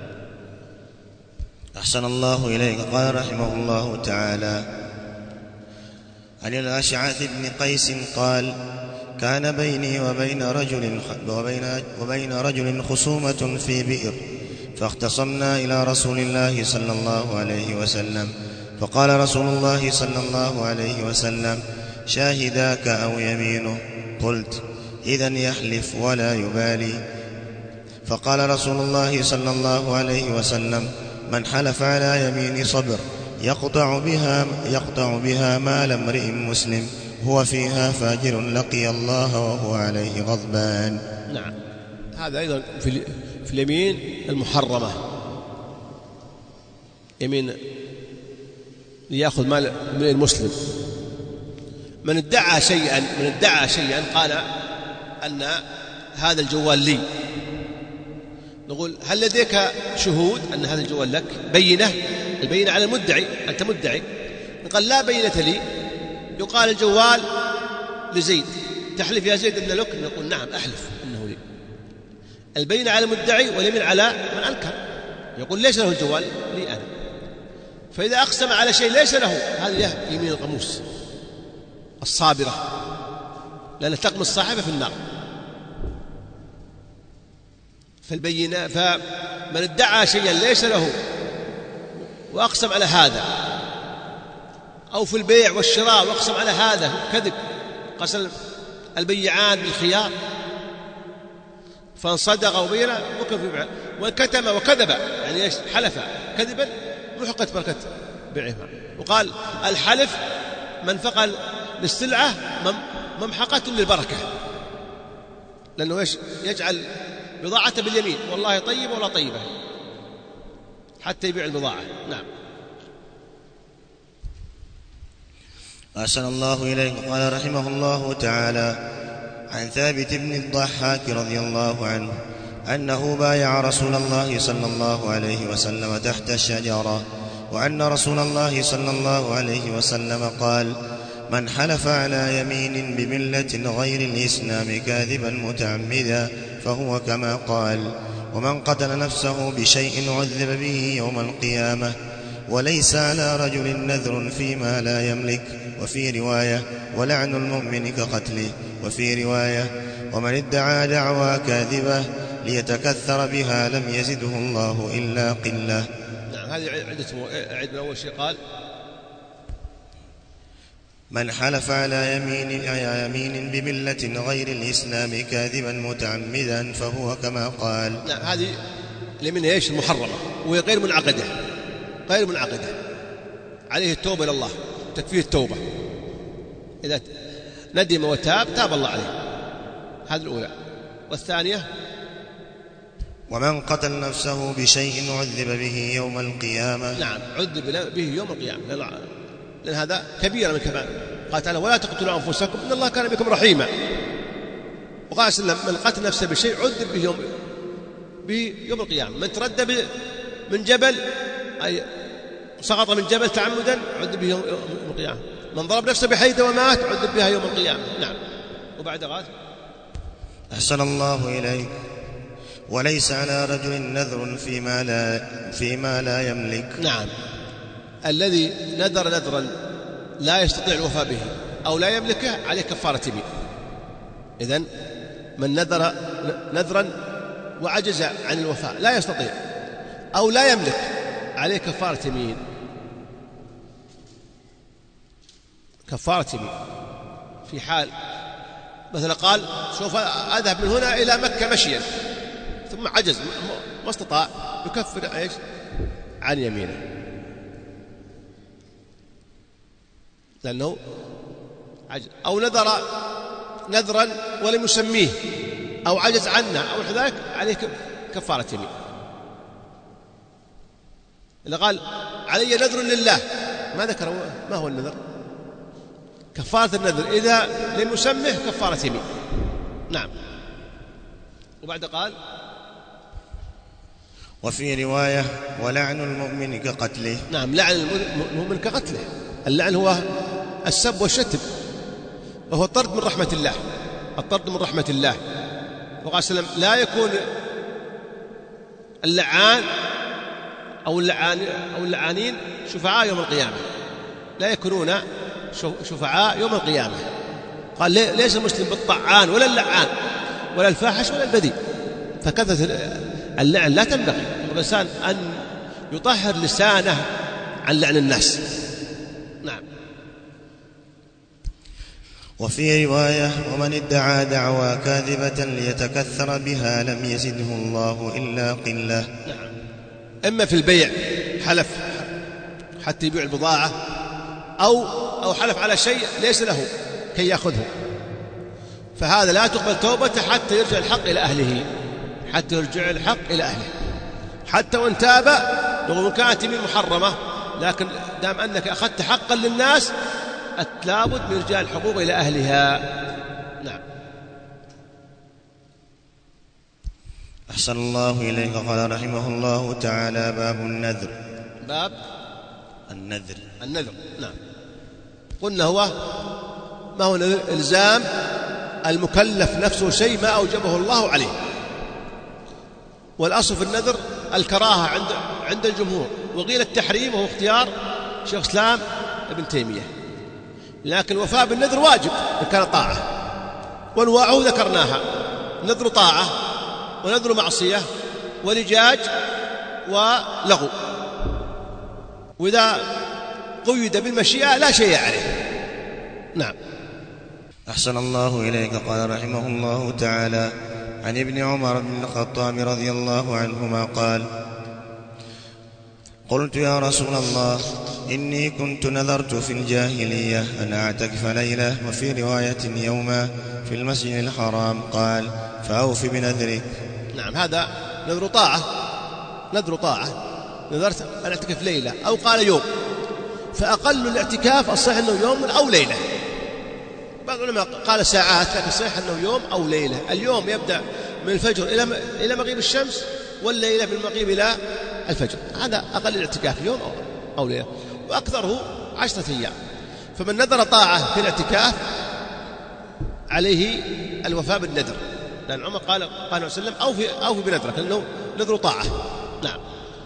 أحسن الله إليك. قال رحمه الله تعالى: عن الأشعث بن قيس قال: كان بيني وبين رجل وبين, وبين رجل خصومة في بئر، فاختصمنا إلى رسول الله صلى الله عليه وسلم، فقال رسول الله صلى الله عليه وسلم: شاهداك أو يمينه؟ قلت: إذن يحلف ولا يبالي. فقال رسول الله صلى الله عليه وسلم: من حلف على يمين صبر يقطع بها, يقطع بها مال امرئ مسلم هو فيها فاجر لقي الله وهو عليه غضبان.
نعم. هذا أيضا في, في اليمين المحرمة، يمين ليأخذ مال المسلم. من ادعى شيئا من ادعى شيئا قال أن هذا الجوال لي، نقول هل لديك شهود أن هذا الجوال لك؟ بينة، البينة على المدعي، أنت مدعي. قال لا بينة لي، يقال الجوال لزيد، تحلف يا زيد أن لك؟ نقول نعم أحلف أنه لي. البينة على المدعي واليمين على من أنكر، يقول ليس له الجوال لي أنا. فإذا أقسم على شيء ليس له، هذه يمين القموس الصابرة، لأن تقم الصاحبة في النار. فالبينة، فمن ادعى شيئا ليس له وأقسم على هذا، أو في البيع والشراء وأقسم على هذا كذب، قسم البيعان بالخيار، فان صدق وبينا بكر في بيعه، وكتم وكذب يعني حلف كذبا محقت بركة بيعهما. وقال الحلف منفقة للسلعة ممحقة للبركة، لأنه إيش يجعل بضاعة باليمين، والله طيبة ولا طيبة، حتى يبيع البضاعة. نعم.
أحسن الله إليك. قال رحمه الله تعالى: عن ثابت بن الضحاك رضي الله عنه أنه بايع رسول الله صلى الله عليه وسلم تحت الشجرة، وأن رسول الله صلى الله عليه وسلم قال: من حلف على يمين بملة غير الإسلام كاذبا متعمدا فهو كما قال، ومن قتل نفسه بشيء عذب به يوم القيامة، وليس على رجل نذر فيما لا يملك. وفي رواية: ولعن المؤمن كقتله. وفي رواية: ومن ادعى دعوى كاذبة ليتكثر بها لم يزده الله إلا قلة.
نعم. هذه عدة عد من أول شيء قال:
من حلف على يمين, على يمين بملة غير الإسلام كاذبا متعمدا فهو كما قال.
نعم. هذه اليمين ايش؟ المحرمة، وهي غير منعقدة، غير منعقدة، عليه التوبة إلى الله، تكفيه التوبة، إذا ندم وتاب تاب الله عليه. هذه الأولى. والثانية:
ومن قتل نفسه بشيء عذب به يوم القيامة.
نعم، عذب به يوم القيامة، لأن هذا كبيرة من كبائر. قال تعالى: ولا تقتلوا أنفسكم إن الله كان بكم رحيما. وقال صلى الله عليه وسلم: من قتل نفسه بشيء عذب به يوم, به يوم القيامة. من تردى من جبل، أي سقط من جبل تعمدا، عذب به يوم القيامة. من ضرب نفسه بحيدة ومات عذب بها يوم القيامة. نعم. وبعد غاد:
أحسن الله إليك. وليس على رجل نذر فيما لا, فيما لا يملك.
نعم. الذي نذر نذرا لا يستطيع الوفاء به أو لا يملكه عليه كفارة يمين. إذن من نذر نذرا وعجز عن الوفاء، لا يستطيع أو لا يملك، عليه كفارة يمين. كفارة يمين في حال مثلا قال: سوف أذهب من هنا إلى مكة مشيا، ثم عجز ما استطاع، يكفر إيش؟ عن يمينه، لأنه عجز. أو نذر نذرا ولم يسميه أو عجز عنه أو ذلك، عليه كفارة يمين. اللي قال: علي نذر لله، ما ذكر ما هو النذر، كفارة النذر إذا لم يسمه كفارة يمين. نعم. وبعد قال:
وفي رواية: ولعن المؤمن كقتله.
نعم. لعن المؤمن كقتله. اللعن هو السب والشتم، وهو الطرد من رحمة الله، الطرد من رحمة الله. وقال صلى الله عليه وسلم: لا يكون اللعان أو اللعان أو اللعانين شفعاء يوم القيامة، لا يكونون شفعاء يوم القيامة. قال: ليس المسلم بالطعان ولا اللعان ولا الفاحش ولا البذيء. فكثرة اللعن لا تنبغي الإنسان أن يطهر لسانه عن لعن الناس. نعم.
وفي رواية: ومن ادعى دعوى كاذبة ليتكثر بها لم يزده الله إلا قلة.
نعم. إما في البيع حلف حتى يبيع البضاعة، أو أو حلف على شيء ليس له كي يأخذه، فهذا لا تقبل توبته حتى يرجع الحق إلى أهله، حتى يرجع الحق إلى أهله، حتى وإن تاب لو كانت يمين محرمة لكن دام أنك أخذت حقا للناس لابد من إرجاع الحقوق إلى أهلها. نعم.
أحسن الله إليك. قال رحمه الله تعالى: باب النذر.
باب
النذر.
النذر. نعم. قلنا هو ما هو نذر؟ إلزام المكلف نفسه شيء ما أوجبه الله عليه، والأصل في النذر الكراهة عند عند الجمهور، وقيل التحريم وهو اختيار شيخ الإسلام ابن تيمية، لكن الوفاء بالنذر واجب إن كان طاعة، وانواعه ذكرناها: نذر طاعة، ونذر معصية، ولجاج، ولغو. وإذا قيد بالمشيئة لا شيء عليه. نعم.
أحسن الله إليك. قال رحمه الله تعالى: عن ابن عمر بن الخطاب رضي الله عنهما قال: قلت يا رسول الله إني كنت نذرت في الجاهلية أن أعتكف ليلة، وفي رواية يوما، في المسجد الحرام. قال: فأوف بنذرك.
نعم. هذا نذر طاعة، نذر طاعة، نذرت أن أعتكف ليلة، أو قال يوم، فأقل الاعتكاف الصحيح أنه يوم أو ليلة. بعض العلماء قال ساعات، لكن صحيح أنه يوم أو ليلة. اليوم يبدأ من الفجر إلى إلى مغيب الشمس، والليلة من المغيب إلى الفجر. هذا أقل الاعتكاف، يوم أو ليلة، وأكثره عشرة أيام. فمن نذر طاعة في الاعتكاف عليه الوفاء بالنذر، لأن عمر قال قال عليه وسلم: أوفي أوفي بنذرك، لأنه نذر طاعة. نعم.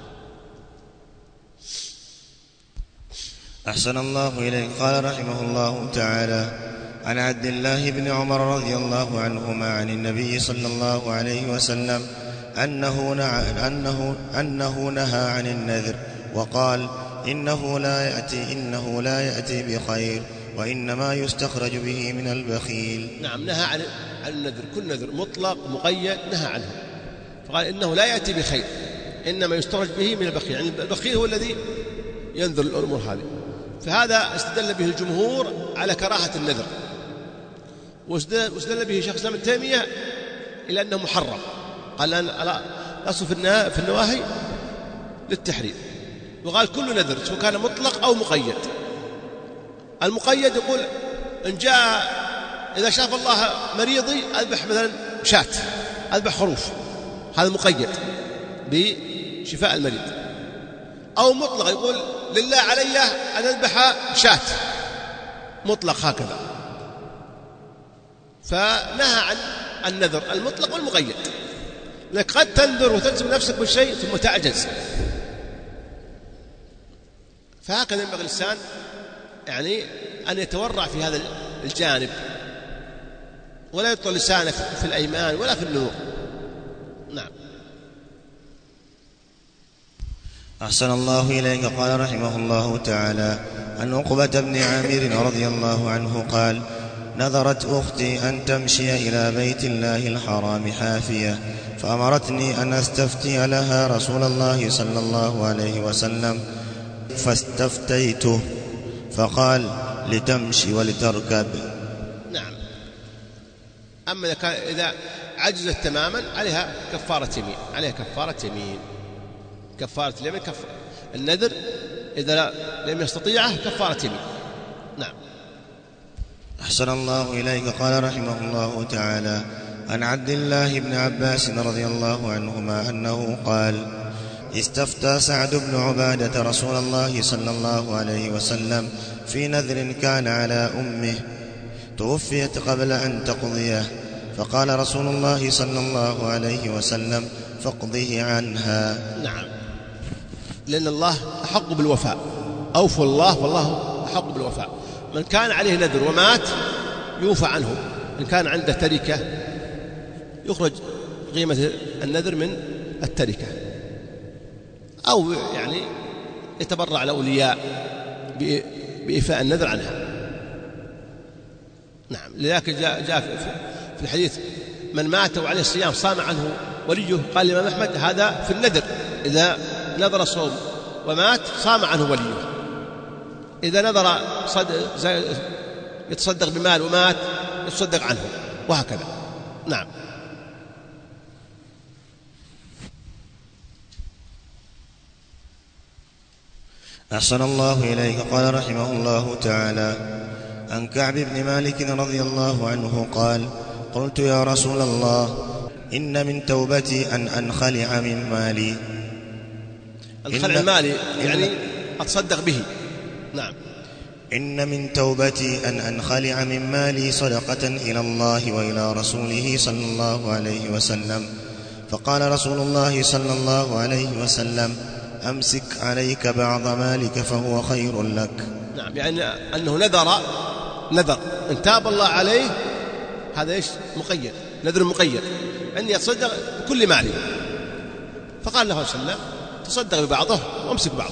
أحسن الله إليك. قال رحمه الله تعالى: عن عبد الله بن عمر رضي الله عنهما عن النبي صلى الله عليه وسلم أنه نهى, أنه أنه نهى عن النذر، وقال: إنه لا يأتي إنه لا يأتي بخير، وإنما يستخرج به من البخيل.
نعم. نهى عن النذر، كل نذر مطلق مقيد نهى عنه، فقال إنه لا يأتي بخير، إنما يستخرج به من البخيل. يعني البخيل هو الذي ينذر الأمور هذه. فهذا استدل به الجمهور على كراهة النذر، واستدل به شيخ الإسلام ابن تيمية إلى أنه محرم. قال الأصل في النواهي للتحريم، وقال كل نذر سواء كان مطلق أو مقيد. المقيد يقول: إن جاء إذا شاف الله مريضي أذبح مثلا شاة، أذبح خروف، هذا مقيد بشفاء المريض. أو مطلق يقول: لله علي أن أذبح شاة، مطلق هكذا. فنهى عن النذر المطلق والمقيد، لأنك قد تنذر وتلزم نفسك بالشيء ثم تعجز. فهكذا ينبغي الإنسان يعني أن يتورع في هذا الجانب، ولا يطل لسانك في الأيمان ولا في النذور. نعم.
أحسن الله إليك. قال رحمه الله تعالى: عن عقبة بن عامر رضي الله عنه قال: نذرت أختي أن تمشي إلى بيت الله الحرام حافية، فأمرتني أن أستفتي لها رسول الله صلى الله عليه وسلم، فاستفتيته فقال: لتمشي ولتركب.
نعم. أما إذا عجزت تماما عليها كفارة يمين، عليها كفارة يمين، كفارة اليمين كف... النذر إذا لم يستطيعه كفارة يمين. نعم.
أحسن الله إليك. قال رحمه الله تعالى: عن عبد الله بن عباس رضي الله عنهما أنه قال: استفتى سعد بن عبادة رسول الله صلى الله عليه وسلم في نذر كان على أمه توفيت قبل أن تقضيه، فقال رسول الله صلى الله عليه وسلم: فاقضه عنها.
نعم. لأن الله أحق بالوفاء، أوفوا الله والله أحق بالوفاء. من كان عليه نذر ومات يوفى عنه. إن كان عنده تركة يخرج قيمة النذر من التركة، أو يعني يتبرع الأولياء بإيفاء النذر عنها. نعم. لذلك جاء, جاء في الحديث: من مات وعليه الصيام صام عنه وليه. قال الإمام أحمد: هذا في النذر، إذا نذر الصوم ومات صام عنه وليه. إذا نذر يتصدق بمال ومات يتصدق عنه، وهكذا. نعم.
أحسن الله إليك. قال رحمه الله تعالى: عن كعب بن مالك رضي الله عنه قال: قلت يا رسول الله إن من توبتي أن أنخلع من مالي.
الخلع المالي يعني أتصدق به. نعم.
إن من توبتي أن أنخلع من مالي صدقة إلى الله وإلى رسوله صلى الله عليه وسلم. فقال رسول الله صلى الله عليه وسلم: أمسك عليك بعض مالك فهو خير لك.
نعم، يعني أنه نذر نذر إن تاب الله عليه، هذا إيش؟ مقيد، نذر مقيد، أني أتصدق بكل مالي. فقال له صلى الله عليه وسلم: تصدق ببعضه وامسك بعضه.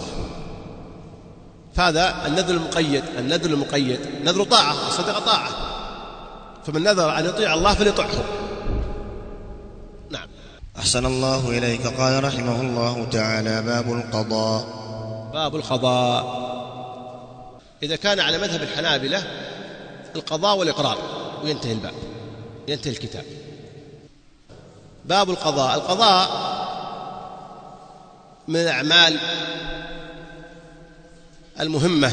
فهذا النذر المقيد. النذر المقيد نذر طاعة، الصدقة طاعة، فمن نذر أن يطيع الله فليطعه. نعم.
أحسن الله إليك. قال رحمه الله تعالى: باب القضاء.
باب القضاء. إذا كان على مذهب الحنابلة القضاء والإقرار، وينتهي الباب، ينتهي الكتاب. باب القضاء. القضاء من الأعمال المهمة،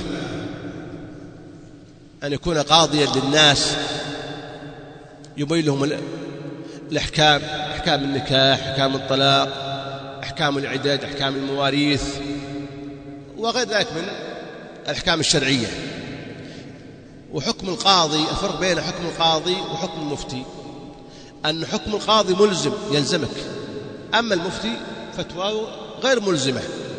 أن يكون قاضيا للناس يبين لهم الأحكام، أحكام النكاح، أحكام الطلاق، أحكام العداد، أحكام المواريث، وغير ذلك من الأحكام الشرعية. وحكم القاضي، الفرق بين حكم القاضي وحكم المفتي أن حكم القاضي ملزم يلزمك، أما المفتي فتواه غير ملزمة.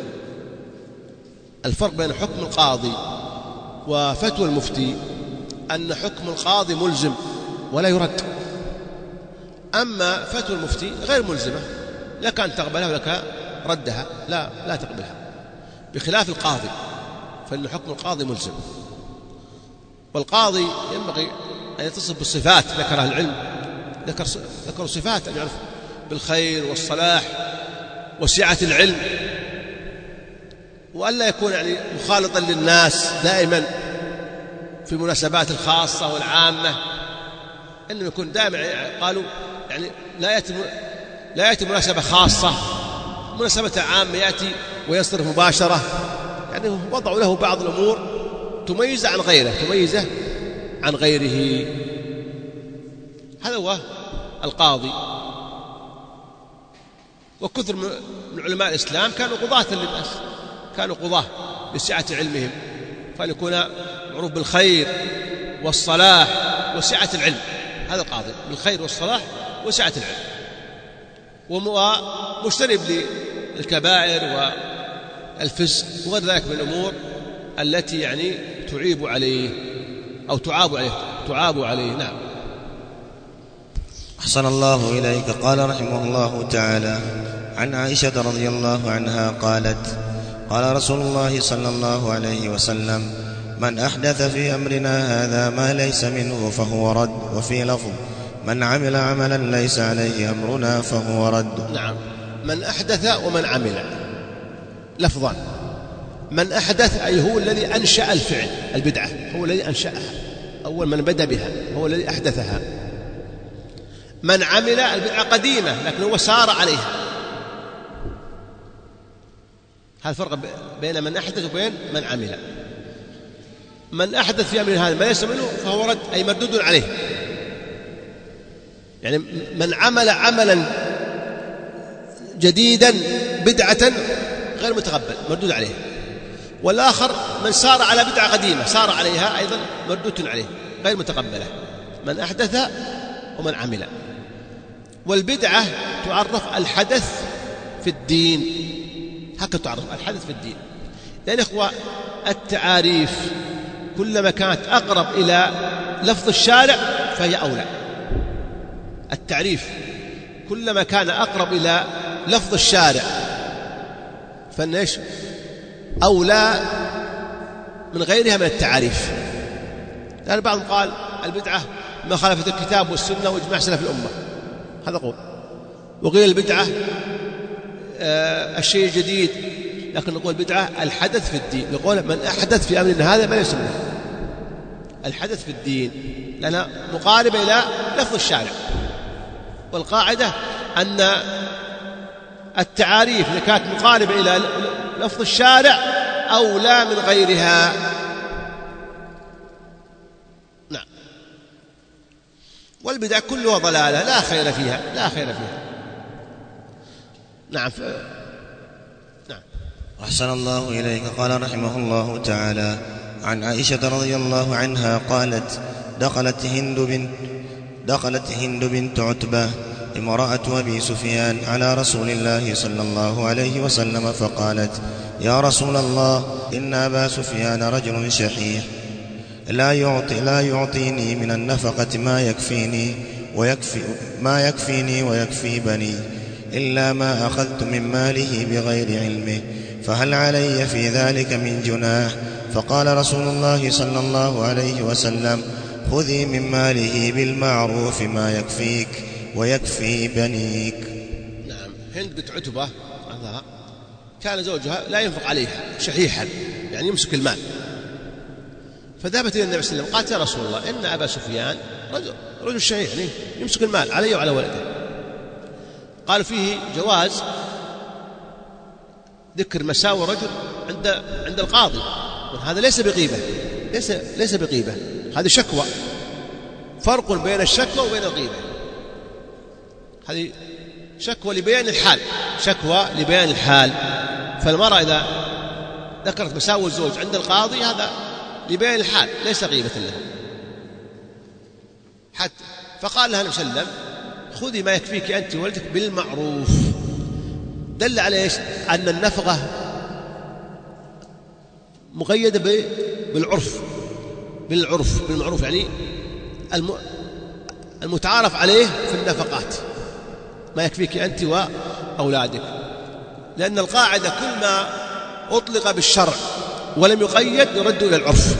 الفرق بين حكم القاضي وفتوى المفتي أن حكم القاضي ملزم ولا يرد، أما فتوى المفتي غير ملزمة، لك أن تقبلها ولك ردها، لا لا تقبلها، بخلاف القاضي فإن حكم القاضي ملزم. والقاضي ينبغي أن يتصف بالصفات ذكرها العلم، ذكر ذكر صفات، أن يعرف بالخير والصلاح وسعة العلم، وألا يكون يعني مخالطا للناس دائما في المناسبات الخاصة والعامة، إنه يكون دائما قالوا يعني لا يأتي لا يأتي مناسبة خاصة، مناسبة عامة يأتي ويصرف مباشرة، يعني وضعوا له بعض الأمور تميزه عن غيره، تميزه عن غيره. هذا هو القاضي. وكثر من علماء الإسلام كانوا قضاة للناس، كانوا قضاة لسعة علمهم، فأن يكون معروف بالخير والصلاح وسعة العلم. هذا القاضي بالخير والصلاح وسعة العلم، ومجتنب للكبائر والفسق وغير ذلك من الأمور التي يعني تعيب عليه أو تعاب عليه تعاب عليه. نعم.
أحسن الله إليك. قال رحمه الله تعالى: عن عائشة رضي الله عنها قالت: قال رسول الله صلى الله عليه وسلم: من أحدث في أمرنا هذا ما ليس منه فهو رد. وفي لفظ: من عمل عملا ليس عليه أمرنا فهو رد.
نعم. من أحدث ومن عمل لفظان. من أحدث أي هو الذي أنشأ الفعل، البدعة هو الذي أنشأها، أول من بدأ بها هو الذي أحدثها. من عمل البدعة قديمة لكن هو سار عليها. هذا الفرق بين من أحدث وبين من عمل. من أحدث في أمر هذا ما ليس منه فهو رد، أي مردود عليه. يعني من عمل عملا جديدا بدعة غير متقبل مردود عليه. والآخر من سار على بدعة قديمة سار عليها أيضا مردود عليه غير متقبلة. من أحدث ومن عمل. والبدعة تعرف الحدث في الدين، هكذا تعرف الحدث في الدين. لأن إخوة التعاريف كلما كانت أقرب إلى لفظ الشارع فهي أولى. التعريف كلما كان أقرب إلى لفظ الشارع فإنش أولى من غيرها من التعاريف. لأن بعضهم قال البدعة ما خالفت الكتاب والسنة وإجماع سلف الأمة، هذا قول. وقيل البدعة آه الشيء الجديد، لكن نقول بدعة الحدث في الدين. نقول من أحدث في أمرنا هذا ما ليس منه، الحدث في الدين، لأنها مقاربة إلى لفظ الشارع. والقاعدة أن التعاريف إذا كانت مقاربة إلى لفظ الشارع أولى من غيرها. نعم. والبدع كلها ضلالة لا خير فيها، لا خير فيها. نعم. ف... نعم.
أحسن الله إليك. قال رحمه الله تعالى: عن عائشة رضي الله عنها قالت: دخلت هند بنت دخلت هند بنت عتبة امرأة أبي سفيان على رسول الله صلى الله عليه وسلم فقالت: يا رسول الله، إن أبا سفيان رجل شحيح لا يعطي لا يعطيني من النفقة ما يكفيني ويكفي ما يكفيني ويكفي بني إلا ما أخذت من ماله بغير علمه، فهل علي في ذلك من جناح؟ فقال رسول الله صلى الله عليه وسلم: خذي من ماله بالمعروف ما يكفيك ويكفي بنيك.
نعم. هند بنت عتبة كان زوجها لا ينفق عليها، شحيحا يعني يمسك المال، فذهبت إلى النبي صلى الله عليه وسلم قالت: يا رسول الله، إن أبا سفيان رجل, رجل شحيح يعني يمسك المال علي وعلى ولده. قال فيه جواز ذكر مساوي الرجل عند عند القاضي، وهذا ليس بغيبة، ليس ليس بغيبة، هذه شكوى. فرق بين الشكوى وبين الغيبة. هذه شكوى لبيان الحال، شكوى لبيان الحال. فالمرأة إذا ذكرت مساوي الزوج عند القاضي هذا لبيان الحال، ليس غيبة له. حتى فقال لها النبي صلى الله عليه وسلم: خذي ما يكفيك أنت وولدك بالمعروف. دل على إيش؟ أن النفقة مقيدة بالعرف، بالعرف بالمعروف، يعني المتعارف عليه في النفقات، ما يكفيك أنت وأولادك. لأن القاعدة كل ما أطلق بالشرع ولم يقيد يرد إلى العرف.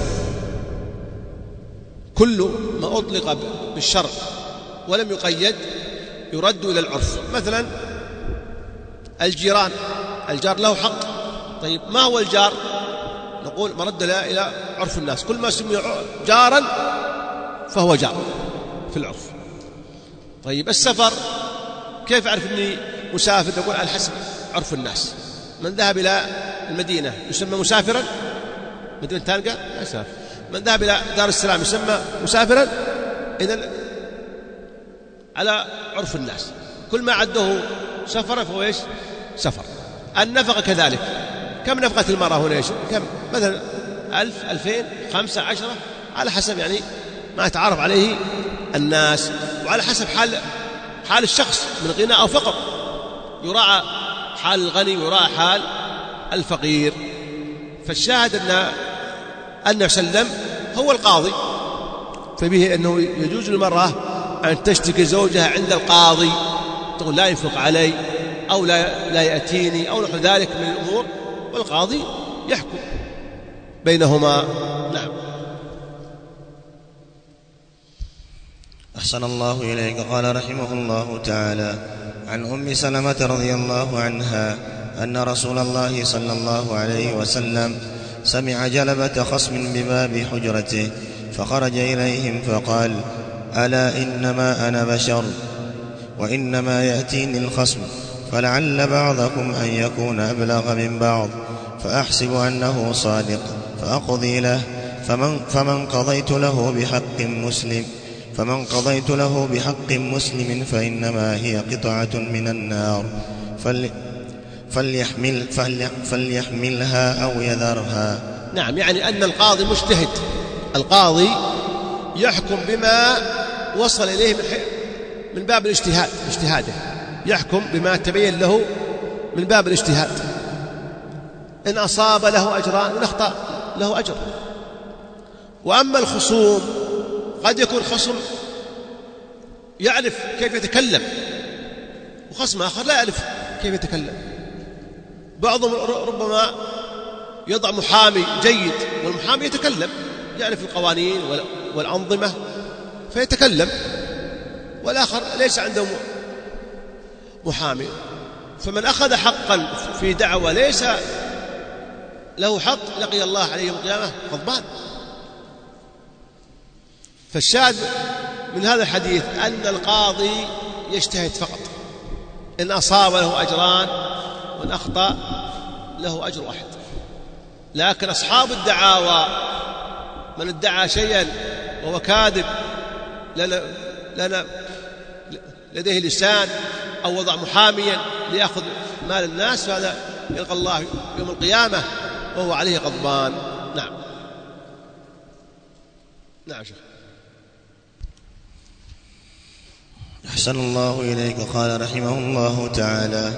كل ما أطلق بالشرع ولم يقيد يرد إلى العرف. مثلا الجيران، الجار له حق. طيب ما هو الجار؟ نقول مرد إلى عرف الناس، كل ما سمي جارا فهو جار في العرف. طيب السفر، كيف أعرف أني مسافر؟ نقول على حسب عرف الناس. من ذهب إلى المدينة يسمى مسافرا، مدينة تانقى لا يسافر. من ذهب إلى دار السلام يسمى مسافرا. إذن على عرف الناس كل ما عده سفر فهو إيش؟ سفر. النفقة كذلك. كم نفقة المرأة هنا إيش؟ كم؟ مثلا ألف، ألفين، خمسة، عشرة، على حسب يعني ما يتعارف عليه الناس، وعلى حسب حال حال الشخص من غنى أو فقر. يراعى حال الغني ويراعى حال الفقير. فالشاهد أن النبي صلى الله عليه وسلم هو القاضي، فبه أنه يجوز للمرأة أن تشتكي زوجها عند القاضي، تقول لا ينفق علي أو لا, لا يأتيني أو نحو ذلك من الأمور، والقاضي يحكم بينهما. نعم.
أحسن الله إليك. قال رحمه الله تعالى: عن أم سلمة رضي الله عنها أن رسول الله صلى الله عليه وسلم سمع جلبة خصم بباب حجرته فخرج إليهم فقال: ألا إنما أنا بشر وإنما يأتيني الخصم، فلعل بعضكم أن يكون أبلغ من بعض، فأحسب أنه صادق فأقضي له، فمن, فمن قضيت له بحق مسلم فمن قضيت له بحق مسلم فإنما هي قطعة من النار، فل فليحمل فليحملها أو يذرها.
نعم. يعني أن القاضي مجتهد، القاضي يحكم بما وصل إليه من باب الاجتهاد، اجتهاده يحكم بما تبين له من باب الاجتهاد. إن أصاب له أجران وإن أخطأ له أجر. وأما الخصوم قد يكون خصم يعرف كيف يتكلم وخصم آخر لا يعرف كيف يتكلم. بعضهم ربما يضع محامي جيد والمحامي يتكلم يعرف القوانين والأنظمة فيتكلم، والآخر ليس عنده محامي. فمن أخذ حقا في دعوة ليس له حق لقي الله عليه يوم القيامة غضبان. فالشاهد من هذا الحديث أن القاضي يجتهد فقط، إن أصاب له أجران وإن أخطأ له أجر واحد، لكن أصحاب الدعاوى من ادعى شيئا وهو كاذب لنا لنا لديه لسان أو وضع محاميا ليأخذ مال الناس، فهذا يلقى الله يوم القيامة وهو عليه غضبان. نعم. نعم شيخ.
أحسن الله إليك. قال رحمه الله تعالى: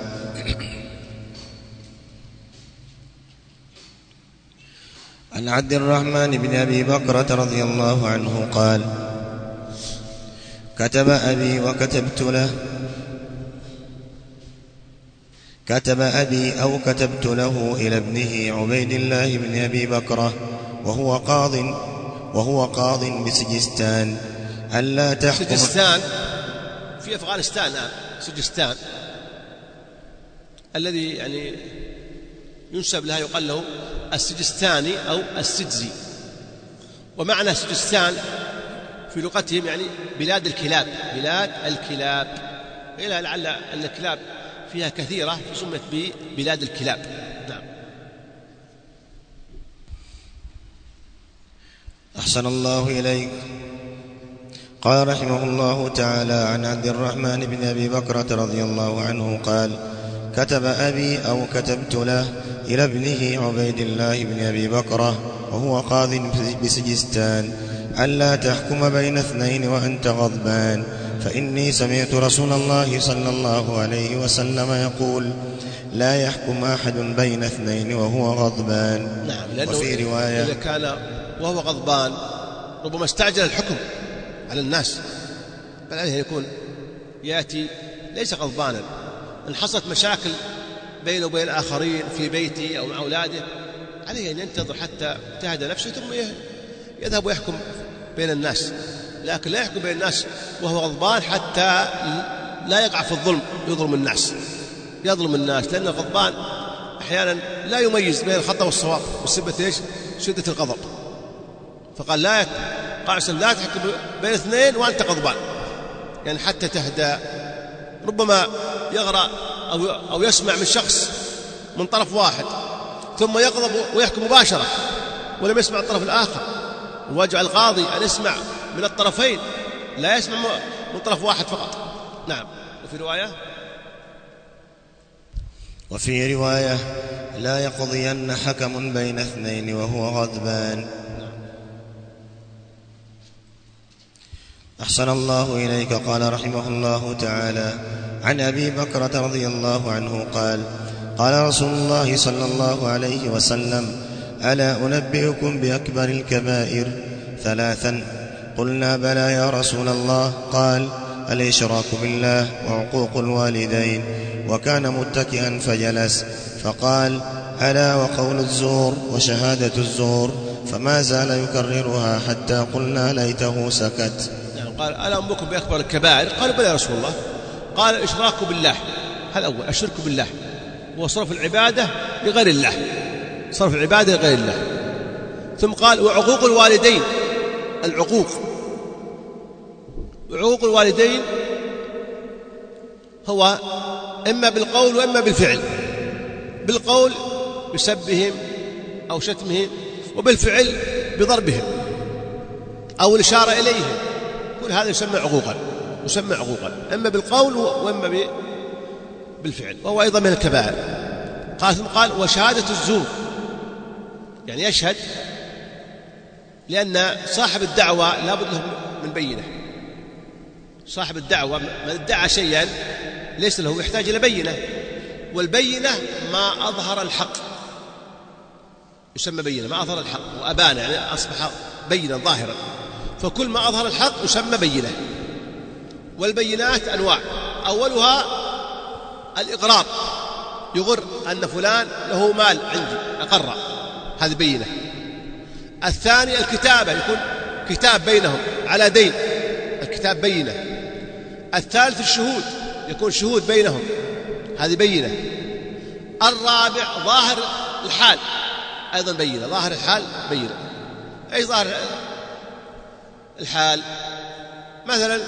عن عبد الرحمن بن أبي بكرة رضي الله عنه قال: كتب أبي وكتبت له كتب أبي أو كتبت له إلى ابنه عبيد الله بن أبي بكرة وهو قاض وهو قاض بسجستان ألا تحكم.
سجستان في أفغانستان الآن، سجستان الذي يعني ينسب لها يقال له السجستاني أو السجزي، ومعنى سجستان في لغتهم يعني بلاد الكلاب، بلاد الكلاب، إلى لعل أن الكلاب فيها كثيرة فسمت ببلاد الكلاب. نعم.
أحسن الله إليك. قال رحمه الله تعالى: عن عبد الرحمن بن أبي بكرة رضي الله عنه قال: كتب أبي أو كتبت له إلى ابنه عبيد الله بن أبي بكرة وهو قاض بسجستان ألا تحكم بين اثنين وأنت غضبان، فإني سمعت رسول الله صلى الله عليه وسلم يقول: لا يحكم أحد بين اثنين وهو غضبان.
نعم. لأنه
وفي رواية:
إذا كان وهو غضبان ربما استعجل الحكم على الناس، بل عليه يكون يأتي ليس غضبانا، إن حصلت مشاكل بينه وبين الآخرين في بيته أو مع أولاده عليه أن ينتظر حتى تهدى نفسه ثم يذهب ويحكم بين الناس، لكن لا يحكم بين الناس وهو غضبان حتى لا يقع في الظلم، يظلم الناس يظلم الناس لأن الغضبان أحيانا لا يميز بين الخطأ والصواب بسبب إيش؟ شدة الغضب. فقال لا قال لا تحكم بين اثنين وأنت غضبان، يعني حتى تهدى. ربما يغرى أو أو يسمع من شخص من طرف واحد ثم يغضب ويحكم مباشرة ولم يسمع الطرف الآخر، وواجب القاضي أن يسمع من الطرفين لا يسمع من طرف واحد فقط. نعم. وفي رواية
وفي رواية لا يقضين حكم بين اثنين وهو غضبان. أحسن الله إليك. قال رحمه الله تعالى: عن أبي بكرة رضي الله عنه قال: قال رسول الله صلى الله عليه وسلم: ألا أنبئكم بأكبر الكبائر ثلاثا؟ قلنا: بلى يا رسول الله. قال: الإشراك بالله وعقوق الوالدين. وكان متكئا فجلس فقال: ألا وقول الزور وشهادة الزور. فما زال يكررها حتى قلنا ليته سكت.
قال: ألا أنبئكم بأكبر الكبائر؟ قالوا: بلى يا رسول الله. قال: الإشراك بالله، هذا أول، الشرك بالله، وصرف العبادة لغير الله، صرف العبادة لغير الله. ثم قال: وعقوق الوالدين. العقوق وعقوق الوالدين هو إما بالقول وإما بالفعل. بالقول بسبهم أو شتمهم، وبالفعل بضربهم أو الإشارة إليهم، كل هذا يسمى عقوقا، يسمى عقوقا إما بالقول وإما بالفعل، وهو أيضا من الكبائر. قال ثم قال: وشهادة الزور، يعني يشهد، لأن صاحب الدعوة لا بد له من بينة. صاحب الدعوة من ادعى شيئا ليس له يحتاج إلى بينة، والبينة ما أظهر الحق يسمى بينة، ما أظهر الحق وأبان، يعني أصبح بينا ظاهرا، فكل ما أظهر الحق يسمى بينة. والبينات أنواع، أولها الإقرار، يغر أن فلان له مال عندي أقر، هذه بينة. الثاني الكتابة، يكون كتاب بينهم على دين، الكتاب بينة. الثالث الشهود، يكون شهود بينهم، هذه بينة. الرابع ظاهر الحال، أيضا بينة، ظاهر الحال بينة. أي ظاهر الحال؟ مثلا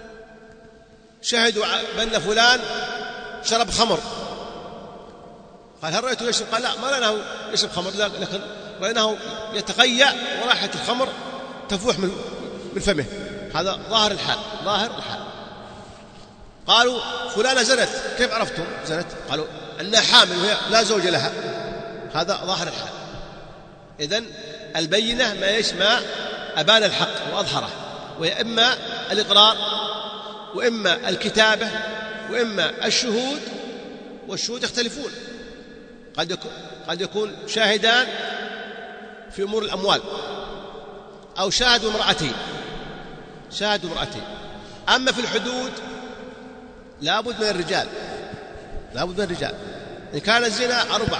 شهدوا بأن فلان شرب خمر قال هل رأيته يشرب؟ قال لا ما رأيناه يشرب خمر، لكن رأيناه يتقيأ ورائحة الخمر تفوح من من فمه. هذا ظاهر الحال، ظاهر الحال. قالوا فلانة زنت، كيف عرفتم زنت؟ قالوا أنها حامل وهي لا زوج لها. هذا ظاهر الحال. إذن البينة ما ايش؟ ما أبان الحق وأظهره، وهي إما الإقرار وإما الكتابة وإما الشهود، والشهود يختلفون. قد يكون قد يكون شاهدان في أمور الأموال، أو شاهدوا امرأتين شاهدوا امرأتين أما في الحدود لابد من الرجال، لابد من الرجال. إن كان الزنا أربعة،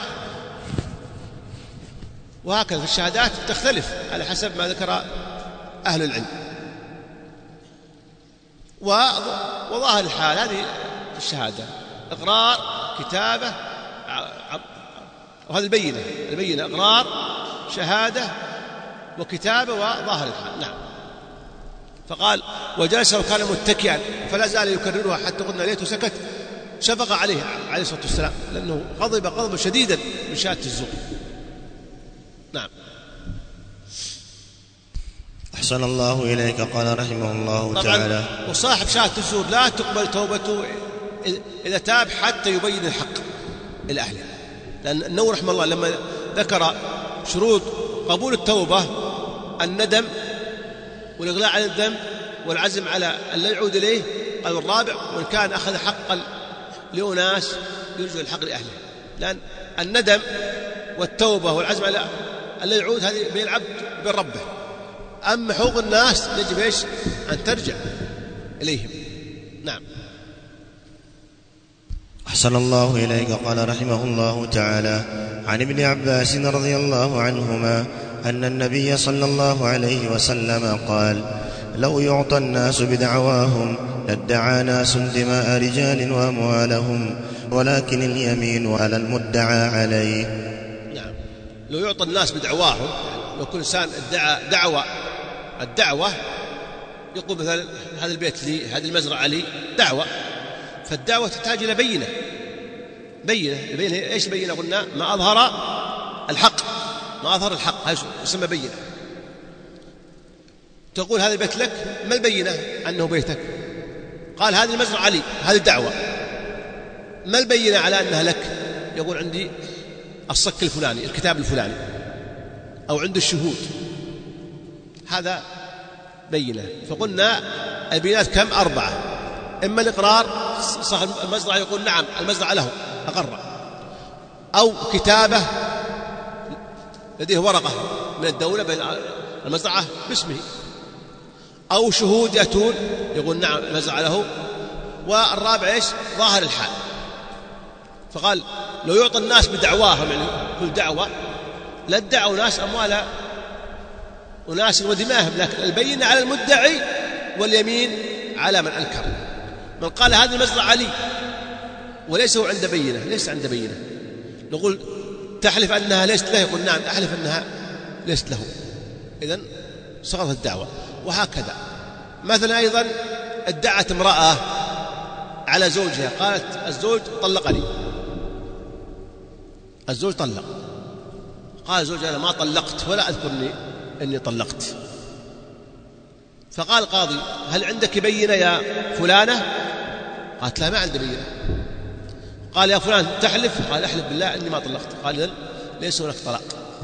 وهكذا في الشهادات تختلف على حسب ما ذكر أهل العلم. وظاهر الحال هذه الشهادة إقرار كتابة، وهذه البينة البينة إقرار شهادة وكتابة وظاهر الحال. نعم. فقال وجلس وكان متكئا فلا زال يكررها حتى قلنا ليته سكت، شفق عليه عليه الصلاة والسلام، لأنه غضب غضبا شديدا من شهادة الزور. نعم.
أحسن الله إليك. قال رحمه الله تعالى
وصاحب شهادة الزور لا تقبل توبته إذا تاب حتى يبين الحق إلى أهله، لأن النووي رحمه الله لما ذكر شروط قبول التوبة الندم والإغلاء عن الذنب والعزم على أن لا يعود إليه، قال الرابع وإن كان أخذ حقا لأناس يرجع الحق لأهله، لأن الندم والتوبة والعزم على أن لا يعود هذه بين العبد وبين ربه. أما حقوق الناس يجب إيش؟ أن ترجع إليهم. نعم.
أحسن الله إليك. قال رحمه الله تعالى عن ابن عباس رضي الله عنهما أن النبي صلى الله عليه وسلم قال لو يعطى الناس بدعواهم لادعى ناس دماء رجال وأموالهم، ولكن اليمين على المدعى عليه.
نعم. لو يعطى الناس بدعواهم، لو كل إنسان ادعى دعوة، الدعوة يقول مثلا هذا البيت لي، هذه المزرعة لي، دعوة، فالدعوة تحتاج إلى بينة. بينة بينة إيش بينة؟ قلنا ما أظهر الحق، ما أظهر الحق هذا يسمى بينة. تقول هذا البيت لك، ما البينة أنه بيتك؟ قال هذه المزرعة لي، هذه الدعوة، ما البينة على أنها لك؟ يقول عندي الصك الفلاني، الكتاب الفلاني، أو عند الشهود، هذا بينة. فقلنا البينات كم؟ أربعة. إما الإقرار، صاحب المزرعة يقول نعم المزرعة له أقر، أو كتابة لديه ورقة من الدولة بين المزرعة باسمه، أو شهود يأتون يقول نعم المزرعة له. والرابع إيش؟ ظاهر الحال. فقال لو يعطى الناس بدعواهم، يعني كل دعوة لا ادعوا ناس أموال وناس ودماهم، لكن البينة على المدعي واليمين على من أنكر. من قال هذه المزرعة لي وليس هو عند بينة، ليس عند بينة، نقول تحلف أنها ليست له، يقول نعم أحلف أنها ليست له، إذن سقطت الدعوة. وهكذا مثلا أيضا ادعت امرأة على زوجها، قالت الزوج طلقني، الزوج طلق، قال الزوج أنا ما طلقت ولا أذكرني أني طلقت. فقال القاضي هل عندك بينة يا فلانة؟ قالت لا ما عندي بينة. قال يا فلان تحلف؟ قال أحلف بالله أني ما طلقت. قال إذن ليس هناك طلاق،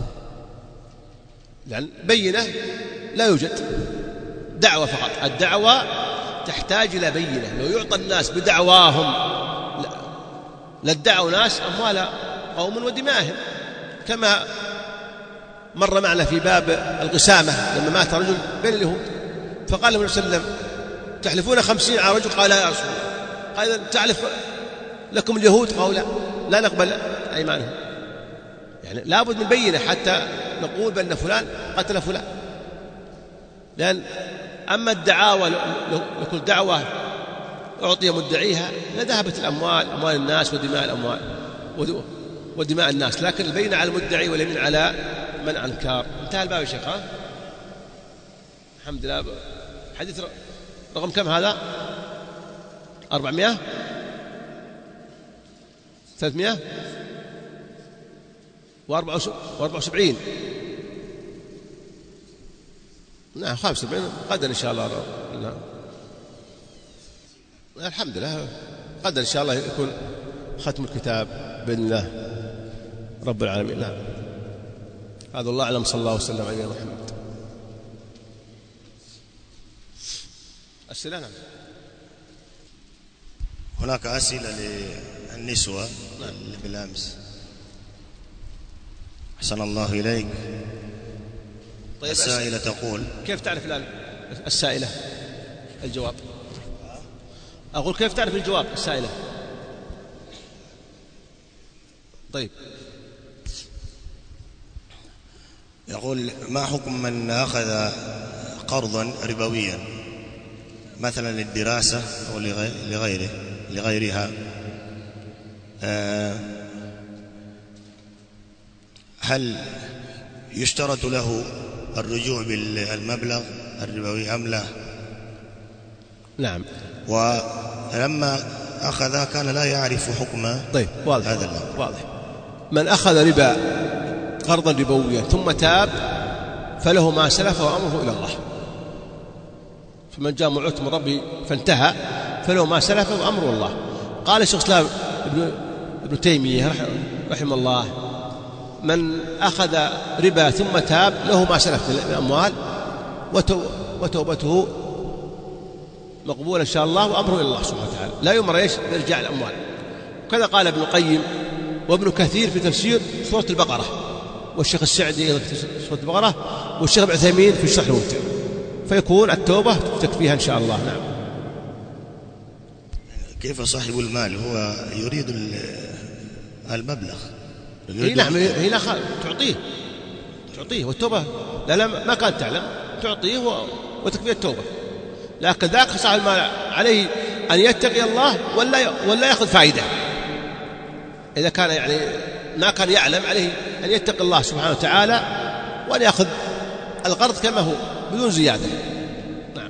لأن بينة لا يوجد، دعوة فقط. الدعوة تحتاج إلى بينة. لو يعطى الناس بدعواهم لادعوا ناس أموال قوم ودماءهم، كما مر معنا في باب القسامة لما مات رجل بين اليهود، فقال النبي صلى الله عليه وسلم تحلفون خمسين على رجل؟ قال يا رسول الله. قال تعلف لكم اليهود؟ قالوا لا لا نقبل أيمانهم. يعني لابد من بينة حتى نقول بأن فلان قتل فلان. لأن أما الدعاوى لكل دعوة أعطي مدعيها لذهبت الأموال، أموال الناس ودماء الأموال ودماء الناس، لكن البينة على المدعي واليمين على من أنكر. انتهى الباب يا شيخ. ها الحمد لله. حديث رقم كم هذا؟ أربعمائة ثلاثمائة وأربعة وسبعين. نعم خمسة وسبعين قدر إن شاء الله. لا. الحمد لله قدر إن شاء الله يكون ختم الكتاب بإذن الله رب العالمين. نعم هذا الله أعلم. صلى الله وسلم على محمد. السلام.
هناك أسئلة للنسوة بالأمس. أحسن الله إليك.
طيب
السائلة تقول
كيف تعرف الآن السائلة الجواب؟ أقول كيف تعرف الجواب السائلة؟ طيب
يقول ما حكم من أخذ قرضا ربويا مثلا للدراسة أو لغيره لغيرها، هل يشترط له الرجوع بالمبلغ الربوي أم لا؟
نعم.
ولما أخذ كان لا يعرف حكم.
طيب واضح.
هذا الله
واضح. من أخذ ربا قرضا ربويا ثم تاب فله ما سلف وأمره إلى الله. فمن جاء موعظة من ربه فانتهى فله ما سلف وأمره الله. قال الشيخ الإسلام ابن, ابن تيمية رحمه الله من أخذ ربا ثم تاب له ما سلف من الأموال وتوبته مقبولة إن شاء الله وأمره إلى الله سبحانه وتعالى، لا يمر إيش برجاع الأموال. وكذا قال ابن القيم وابن كثير في تفسير سورة البقرة، والشيخ السعدي أيضا في سورة البقرة، والشيخ ابن عثيمين في الشرح الممتع. فيكون التوبة تكفيها إن شاء الله. نعم.
كيف صاحب المال هو يريد المبلغ؟
هي نعم هي لا تعطيه تعطيه والتوبة لا لا ما كانت تعلم تعطيه وتكفيه التوبة. لكن ذاك صاحب المال عليه أن يتقي الله ولا ولا يأخذ فائدة. إذا كان يعني ما كان يعلم عليه أن يتقي الله سبحانه وتعالى وأن يأخذ القرض كما هو بدون زيادة. نعم.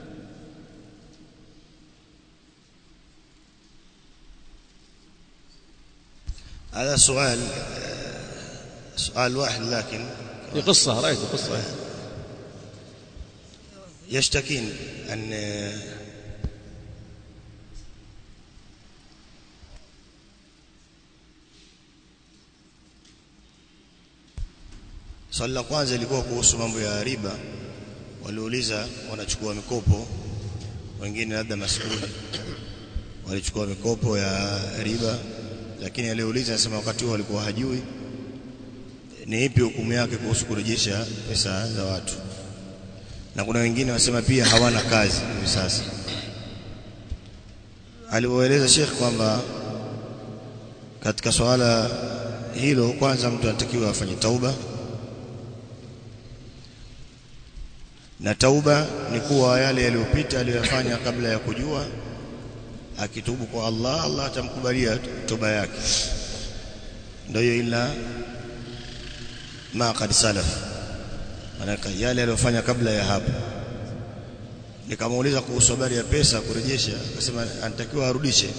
هذا سؤال سؤال واحد لكن
في قصة رأيت قصة
يشتكين أن swali la kwanza ilikuwa kuhusu mambo ya riba. Waliuliza wanachukua mikopo, wengine labda masukuli walichukua mikopo ya riba, lakini aliuliza anasema wakati huo alikuwa hajui ni ipi hukumu yake kuhusu kurejesha pesa za watu. Na kuna wengine wasema pia hawana kazi hivi sasa. Aliwaeleza Sheikh kwamba katika swala hilo kwanza mtu anatakiwa afanye tauba, na tauba ni kuwa yale yaliyopita aliyofanya kabla ya kujua, akitubu kwa Allah, Allah atamkubalia toba yake. Ndio ila ma qad salaf, manaka yale aliyofanya kabla ya hapo. Nikamuuliza kuhusu habari ya pesa kurejesha, akasema anatakiwa arudishe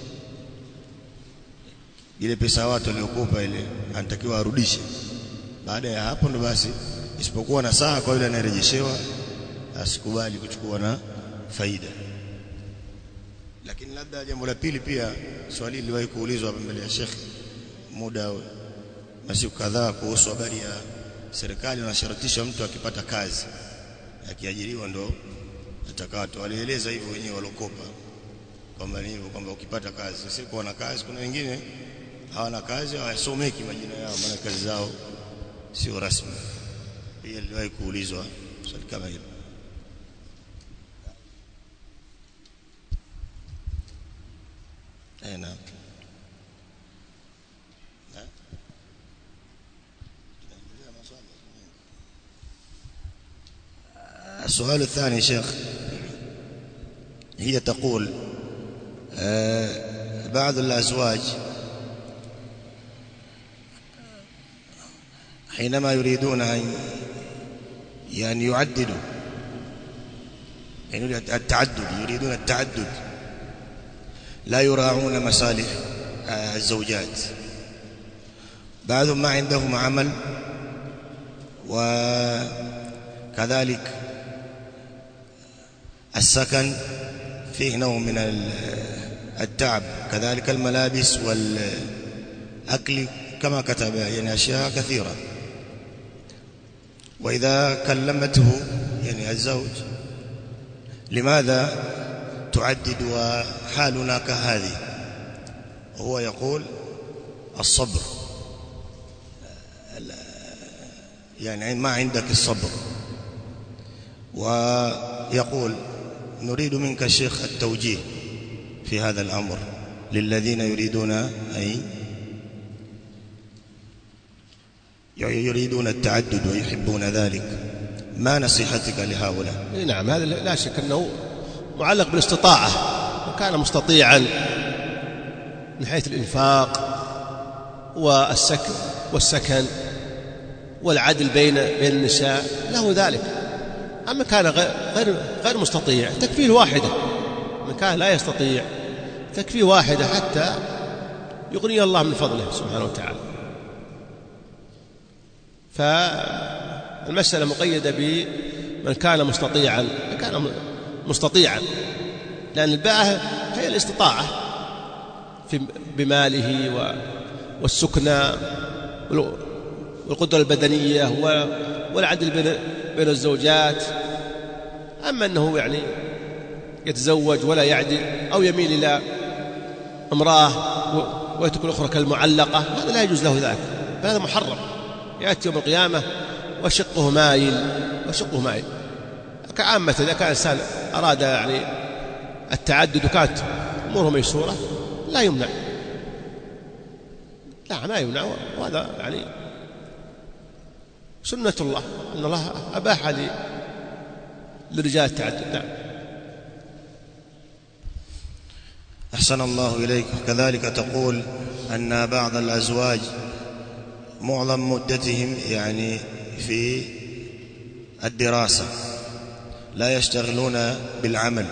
ile pesa watu waliokopa ile, anatakiwa arudishe. Baada ya hapo ndo basi, isipokuwa na saa kwa yule anayerejeshewa asikubali kuchukua na faida. Lakini labda jambo la pili pia, swali liliwahi kuulizwa hapa mbele ya Sheikh muda masiku kadhaa kuhusu habari ya serikali inasharutisha mtu akipata kazi akiajiriwa ndo atakato. Walieleza hivyo wenyewe walokopa kwamba ni hivyo, kwamba ukipata kazi sisi kwa na kazi. Kuna wengine hawana kazi, hawasomeki majina yao, maana kazi zao sio rasmi. Pia niliwahi kuulizwa swali kama hilo. Eh, naam. السؤال الثاني شيخ، هي تقول بعض الأزواج حينما يريدون أن يعني يعددوا، يعني التعدد، يريدون التعدد، لا يراعون مصالح الزوجات، بعضهم ما عندهم عمل، وكذلك السكن فيه نوع من التعب، كذلك الملابس والأكل كما كتب، يعني أشياء كثيرة. وإذا كلمته يعني الزوج لماذا تعدد وحالنا كهذه، وهو يقول الصبر، يعني ما عندك الصبر. ويقول نريد منك الشيخ التوجيه في هذا الأمر للذين يريدون أي يريدون التعدد ويحبون ذلك، ما نصيحتك لهؤلاء؟
نعم، هذا لا شك أنه معلق بالاستطاعة. وكان مستطيعا من حيث الإنفاق والسكن والسكن والعدل بين بين النساء له ذلك. أما كان غير غير مستطيع تكفيه واحدة، من كان لا يستطيع تكفيه واحدة حتى يغني الله من فضله سبحانه وتعالى. فالمسألة مقيدة بمن كان مستطيعا، كان مستطيعا، لأن الباءة هي الاستطاعة في بماله والسكنى والقدرة البدنية والعدل بين بين الزوجات. أما أنه يعني يتزوج ولا يعدل أو يميل إلى امرأة ويترك الأخرى كالمعلقة، هذا لا يجوز له ذلك، هذا محرم. يأتي يوم القيامة وشقه مايل وشقه مايل. كعامة إذا كان الإنسان أراد يعني التعدد وكانت أموره ميسورة لا يمنع، لا ما يمنع، وهذا يعني سنة الله، أن الله أباح للرجال التعدد. نعم.
أحسن الله إليك. كذلك تقول أن بعض الأزواج معظم مدتهم يعني في الدراسة، لا يشتغلون بالعمل،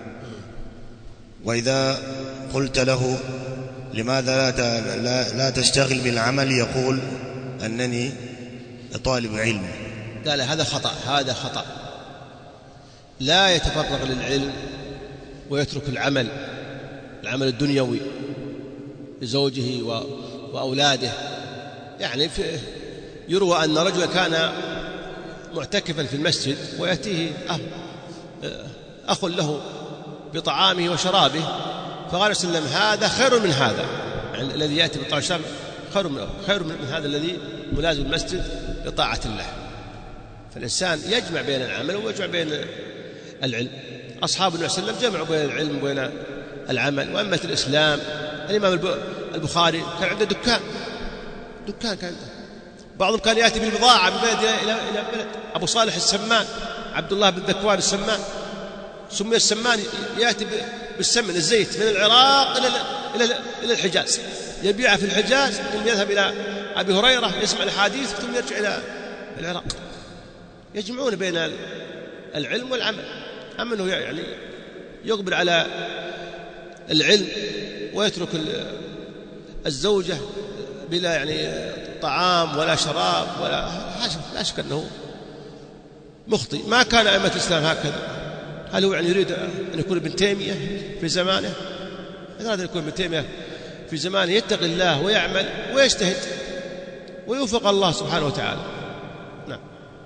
وإذا قلت له لماذا لا لا تشتغل بالعمل يقول أنني طالب علم.
قال هذا خطأ، هذا خطأ. لا يتفرغ للعلم ويترك العمل العمل الدنيوي لزوجه وأولاده. يعني يروى أن رجلا كان معتكفا في المسجد ويأتيه أخ له بطعامه وشرابه، فقال صلى الله عليه وسلم هذا خير من هذا، يعني الذي يأتي بطعام وشراب خير من, خير من هذا الذي ملازم المسجد لطاعة الله. فالإنسان يجمع بين العمل ويجمع بين العلم. أصحاب النبي صلى الله عليه وسلم جمعوا بين العلم وبين العمل. وأمة الإسلام الإمام البخاري كان عنده دكان دكان كان عنده. بعضهم كان يأتي بالبضاعة من بلد إلى إلى بلد. أبو صالح السمان عبد الله بن ذكوان السمان سمي السمان، يأتي بالسمن الزيت من العراق إلى إلى إلى الحجاز، يبيعها في الحجاز ثم يذهب إلى أبي هريرة يسمع الحديث ثم يرجع إلى العراق. يجمعون بين العلم والعمل. أما أنه يعني يقبل على العلم ويترك الزوجة بلا يعني طعام ولا شراب ولا حاجة، لا شك أنه مخطئ. ما كان أئمة الإسلام هكذا. هل هو يعني يريد أن يكون ابن تيمية في زمانه؟ إذا أراد أن يكون ابن تيمية في زمانه يتقي الله ويعمل ويجتهد ويوفق الله سبحانه وتعالى. نعم.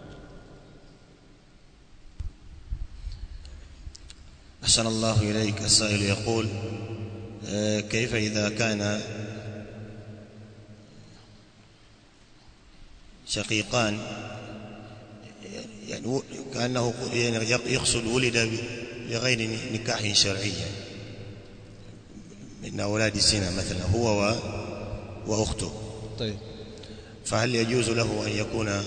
أحسن الله إليك. السائل يقول كيف إذا كان شقيقان، يعني كأنه يقصد ولد بغير نكاح شرعي من أولاد الزنا مثلا هو وأخته،
طيب
فهل يجوز له أن يكون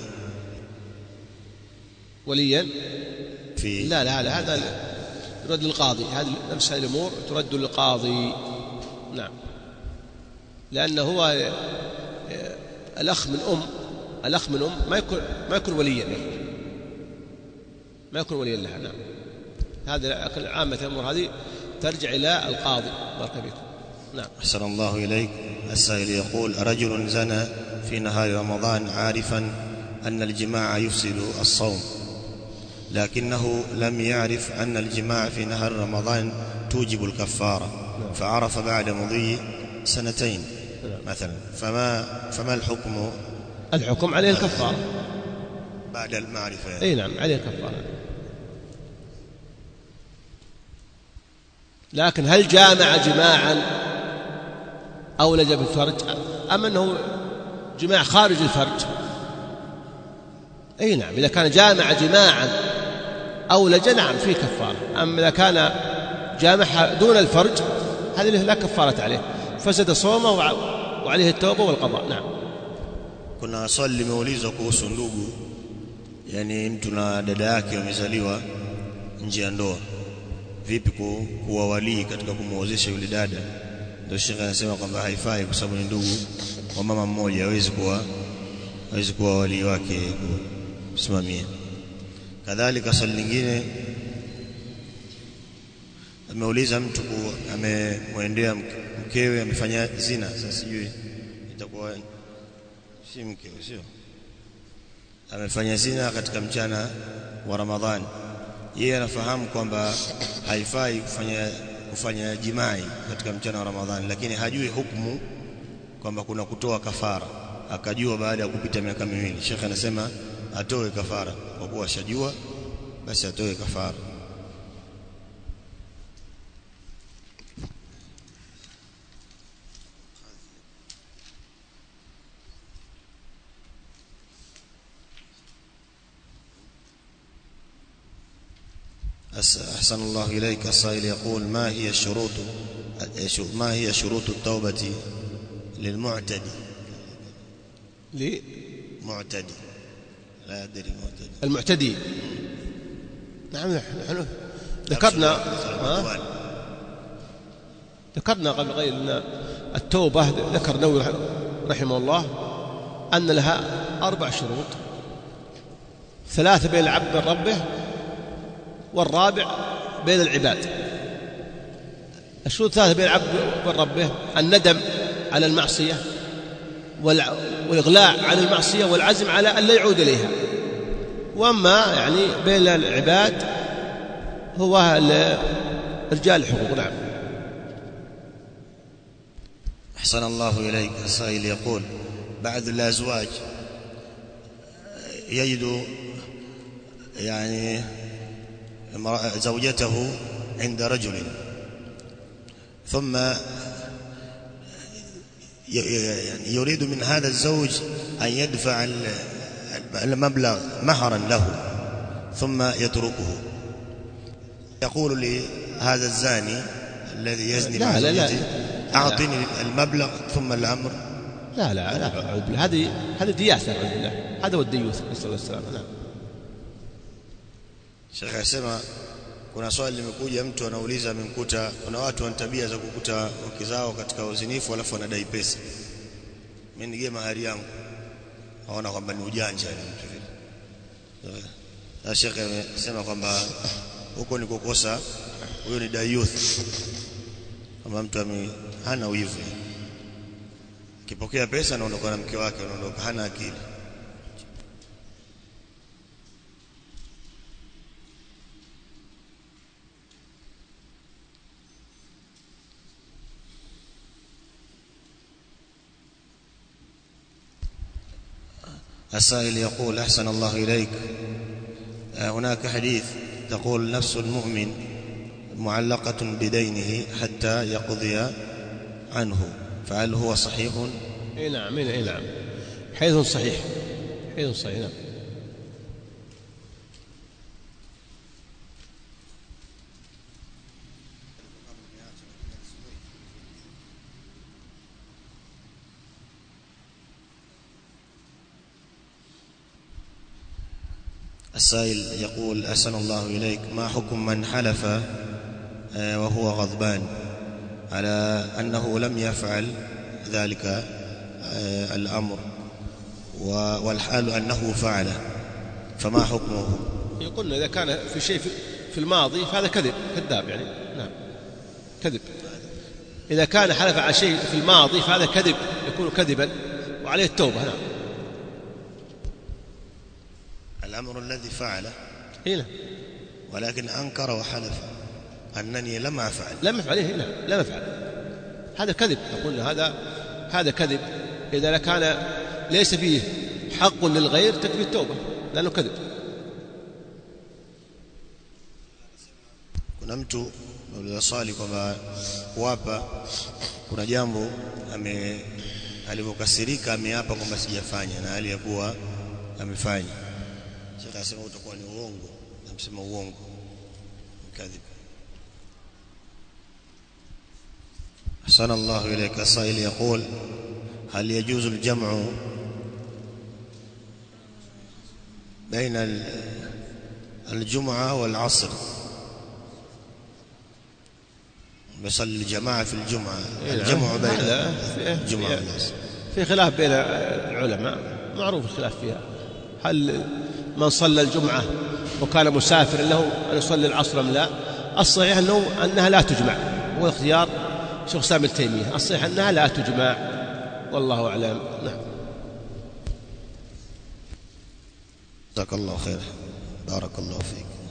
وليا
في؟
لا لا لا، هذا يرد للقاضي. هذه نفس الأمور ترد للقاضي. نعم. لأنه هو الأخ من أم الأخ من أم ما يكون ما يكون وليا له، ما يكون وليا لها. نعم. هذا عامة الأمور هذه ترجع إلى القاضي. بارك فيكم. نعم.
أحسن الله إليك. السائل يقول: رجل زنى في نهار رمضان عارفا أن الجماع يفسد الصوم، لكنه لم يعرف أن الجماع في نهار رمضان توجب الكفارة، فعرف بعد مضي سنتين مثلا، فما فما الحكم؟
الحكم عليه الكفارة
بعد المعرفة يعني.
اي نعم عليه الكفارة. لكن هل جامع جماعا أولج بالفرج أم أنه جماع خارج الفرج؟ اي نعم، إذا كان جامع جماعا أولج نعم فيه كفارة. أما إذا كان جامع دون الفرج هذه لا كفارة عليه، فسد صومه وعليه التوبة والقضاء. نعم.
Kuna swali limeulizwa kuhusu ndugu, yani mtu na dada yake wamezaliwa nje ya ndoa, vipi kuwa walii katika kumuozesha yule dada? Ndio Sheikh anasema kwamba haifai kwa sababu ni ndugu wa mama mmoja, hawezi kuwa hawezi kuwa walii wake kusimamia. Kadhalika swali lingine ameuliza mtu amemwendea mkewe amefanya zina, sasa sijui itakuwa si mke sio, amefanya zina katika mchana wa Ramadhani. Yeye anafahamu kwamba haifai kufanya kufanya jimai katika mchana wa Ramadhani, lakini hajui hukumu kwamba kuna kutoa kafara. Akajua baada ya kupita miaka miwili. Sheikh anasema atoe kafara, kwa kuwa shajua basi atoe kafara. أحسن الله إليك. السائل يقول: ما هي الشروط ما هي شروط التوبة للمعتدي؟
ليه
معتدي لا أدري معتدي
المعتدي. نعم نحن ذكرنا ذكرنا قبل قليل أن التوبة ذكر نووي رحمه الله أن لها أربع شروط: ثلاثة بين العبد من ربه، والرابع بين العباد. الشروط الثلاثة بين العبد وبين ربه: الندم على المعصية، والإغلاء عن المعصية، والعزم على أن لا يعود إليها. وأما يعني بين العباد هو رجال الحقوق. نعم.
أحسن الله إليك. السائل يقول: بعض الأزواج يجد يعني زوجته عند رجل، ثم يريد من هذا الزوج أن يدفع المبلغ مهرا له ثم يتركه. يقول لهذا الزاني الذي يزني مع زوجته: أعطني المبلغ ثم الأمر.
لا لا لا، هذه هذه دياثة، هذا هو الديوث، نسأل الله السلامة. نعم.
Sheikh asema kuna swali limekuja, mtu anauliza amemkuta kuna watu wana tabia za kukuta wake zao katika uzinifu alafu anadai pesa. Mimi nige mahari yangu, aona kwamba ni ujanja ni mtu vile. Na Sheikh amesema kwamba huko ni kukosa, huyo ni dayuth, kama mtu ame hana wivu, kipokea pesa anaondoka na mke wake, anaondoka hana akili. السائل يقول: أحسن الله إليك، هناك حديث تقول: نفس المؤمن معلقة بدينه حتى يقضي عنه، فهل هو صحيح؟
إيه نعم إيه نعم حديث صحيح، حديث صحيح. نعم.
السائل يقول: أحسن الله إليك، ما حكم من حلف وهو غضبان على أنه لم يفعل ذلك الأمر والحال أنه فعله، فما حكمه؟
يقول إذا كان في شيء في الماضي فهذا كذب، كذاب يعني. نعم كذب. إذا كان حلف على شيء في الماضي فهذا كذب، يكون كذبا وعليه التوبة. نعم.
الأمر الذي فعله
هنا
ولكن أنكر وحلف أنني لم أفعل
لم أفعل هنا لم أفعل، هذا كذب. نقول هذا هذا كذب. إذا كان ليس فيه حق للغير تكفي التوبة لأنه كذب.
kuna mtu nauliza swali kwamba kuapa kuna jambo ame alivyokasirika ameapa kwamba sijafanya na hali ya kuwa amefanya. Sasa akasema utakuwa ni uongo, namsema uongo kadhib. أحسن الله إليك. السائل يقول: هل يجوز الجمع بين الجمعة والعصر؟ يصلي الجماعة في الجمعة، الجمع بين الجمعة والعصر.
في خلاف بين العلماء، معروف الخلاف فيها. هل من صلى الجمعة وكان مسافر له أن يصلي العصر أم لا؟ الصحيح أنه أنها لا تجمع، هو اختيار شيخ الإسلام ابن تيمية. الصحيح أنها لا تجمع والله أعلم. نعم.
جزاك الله خير، بارك الله فيك.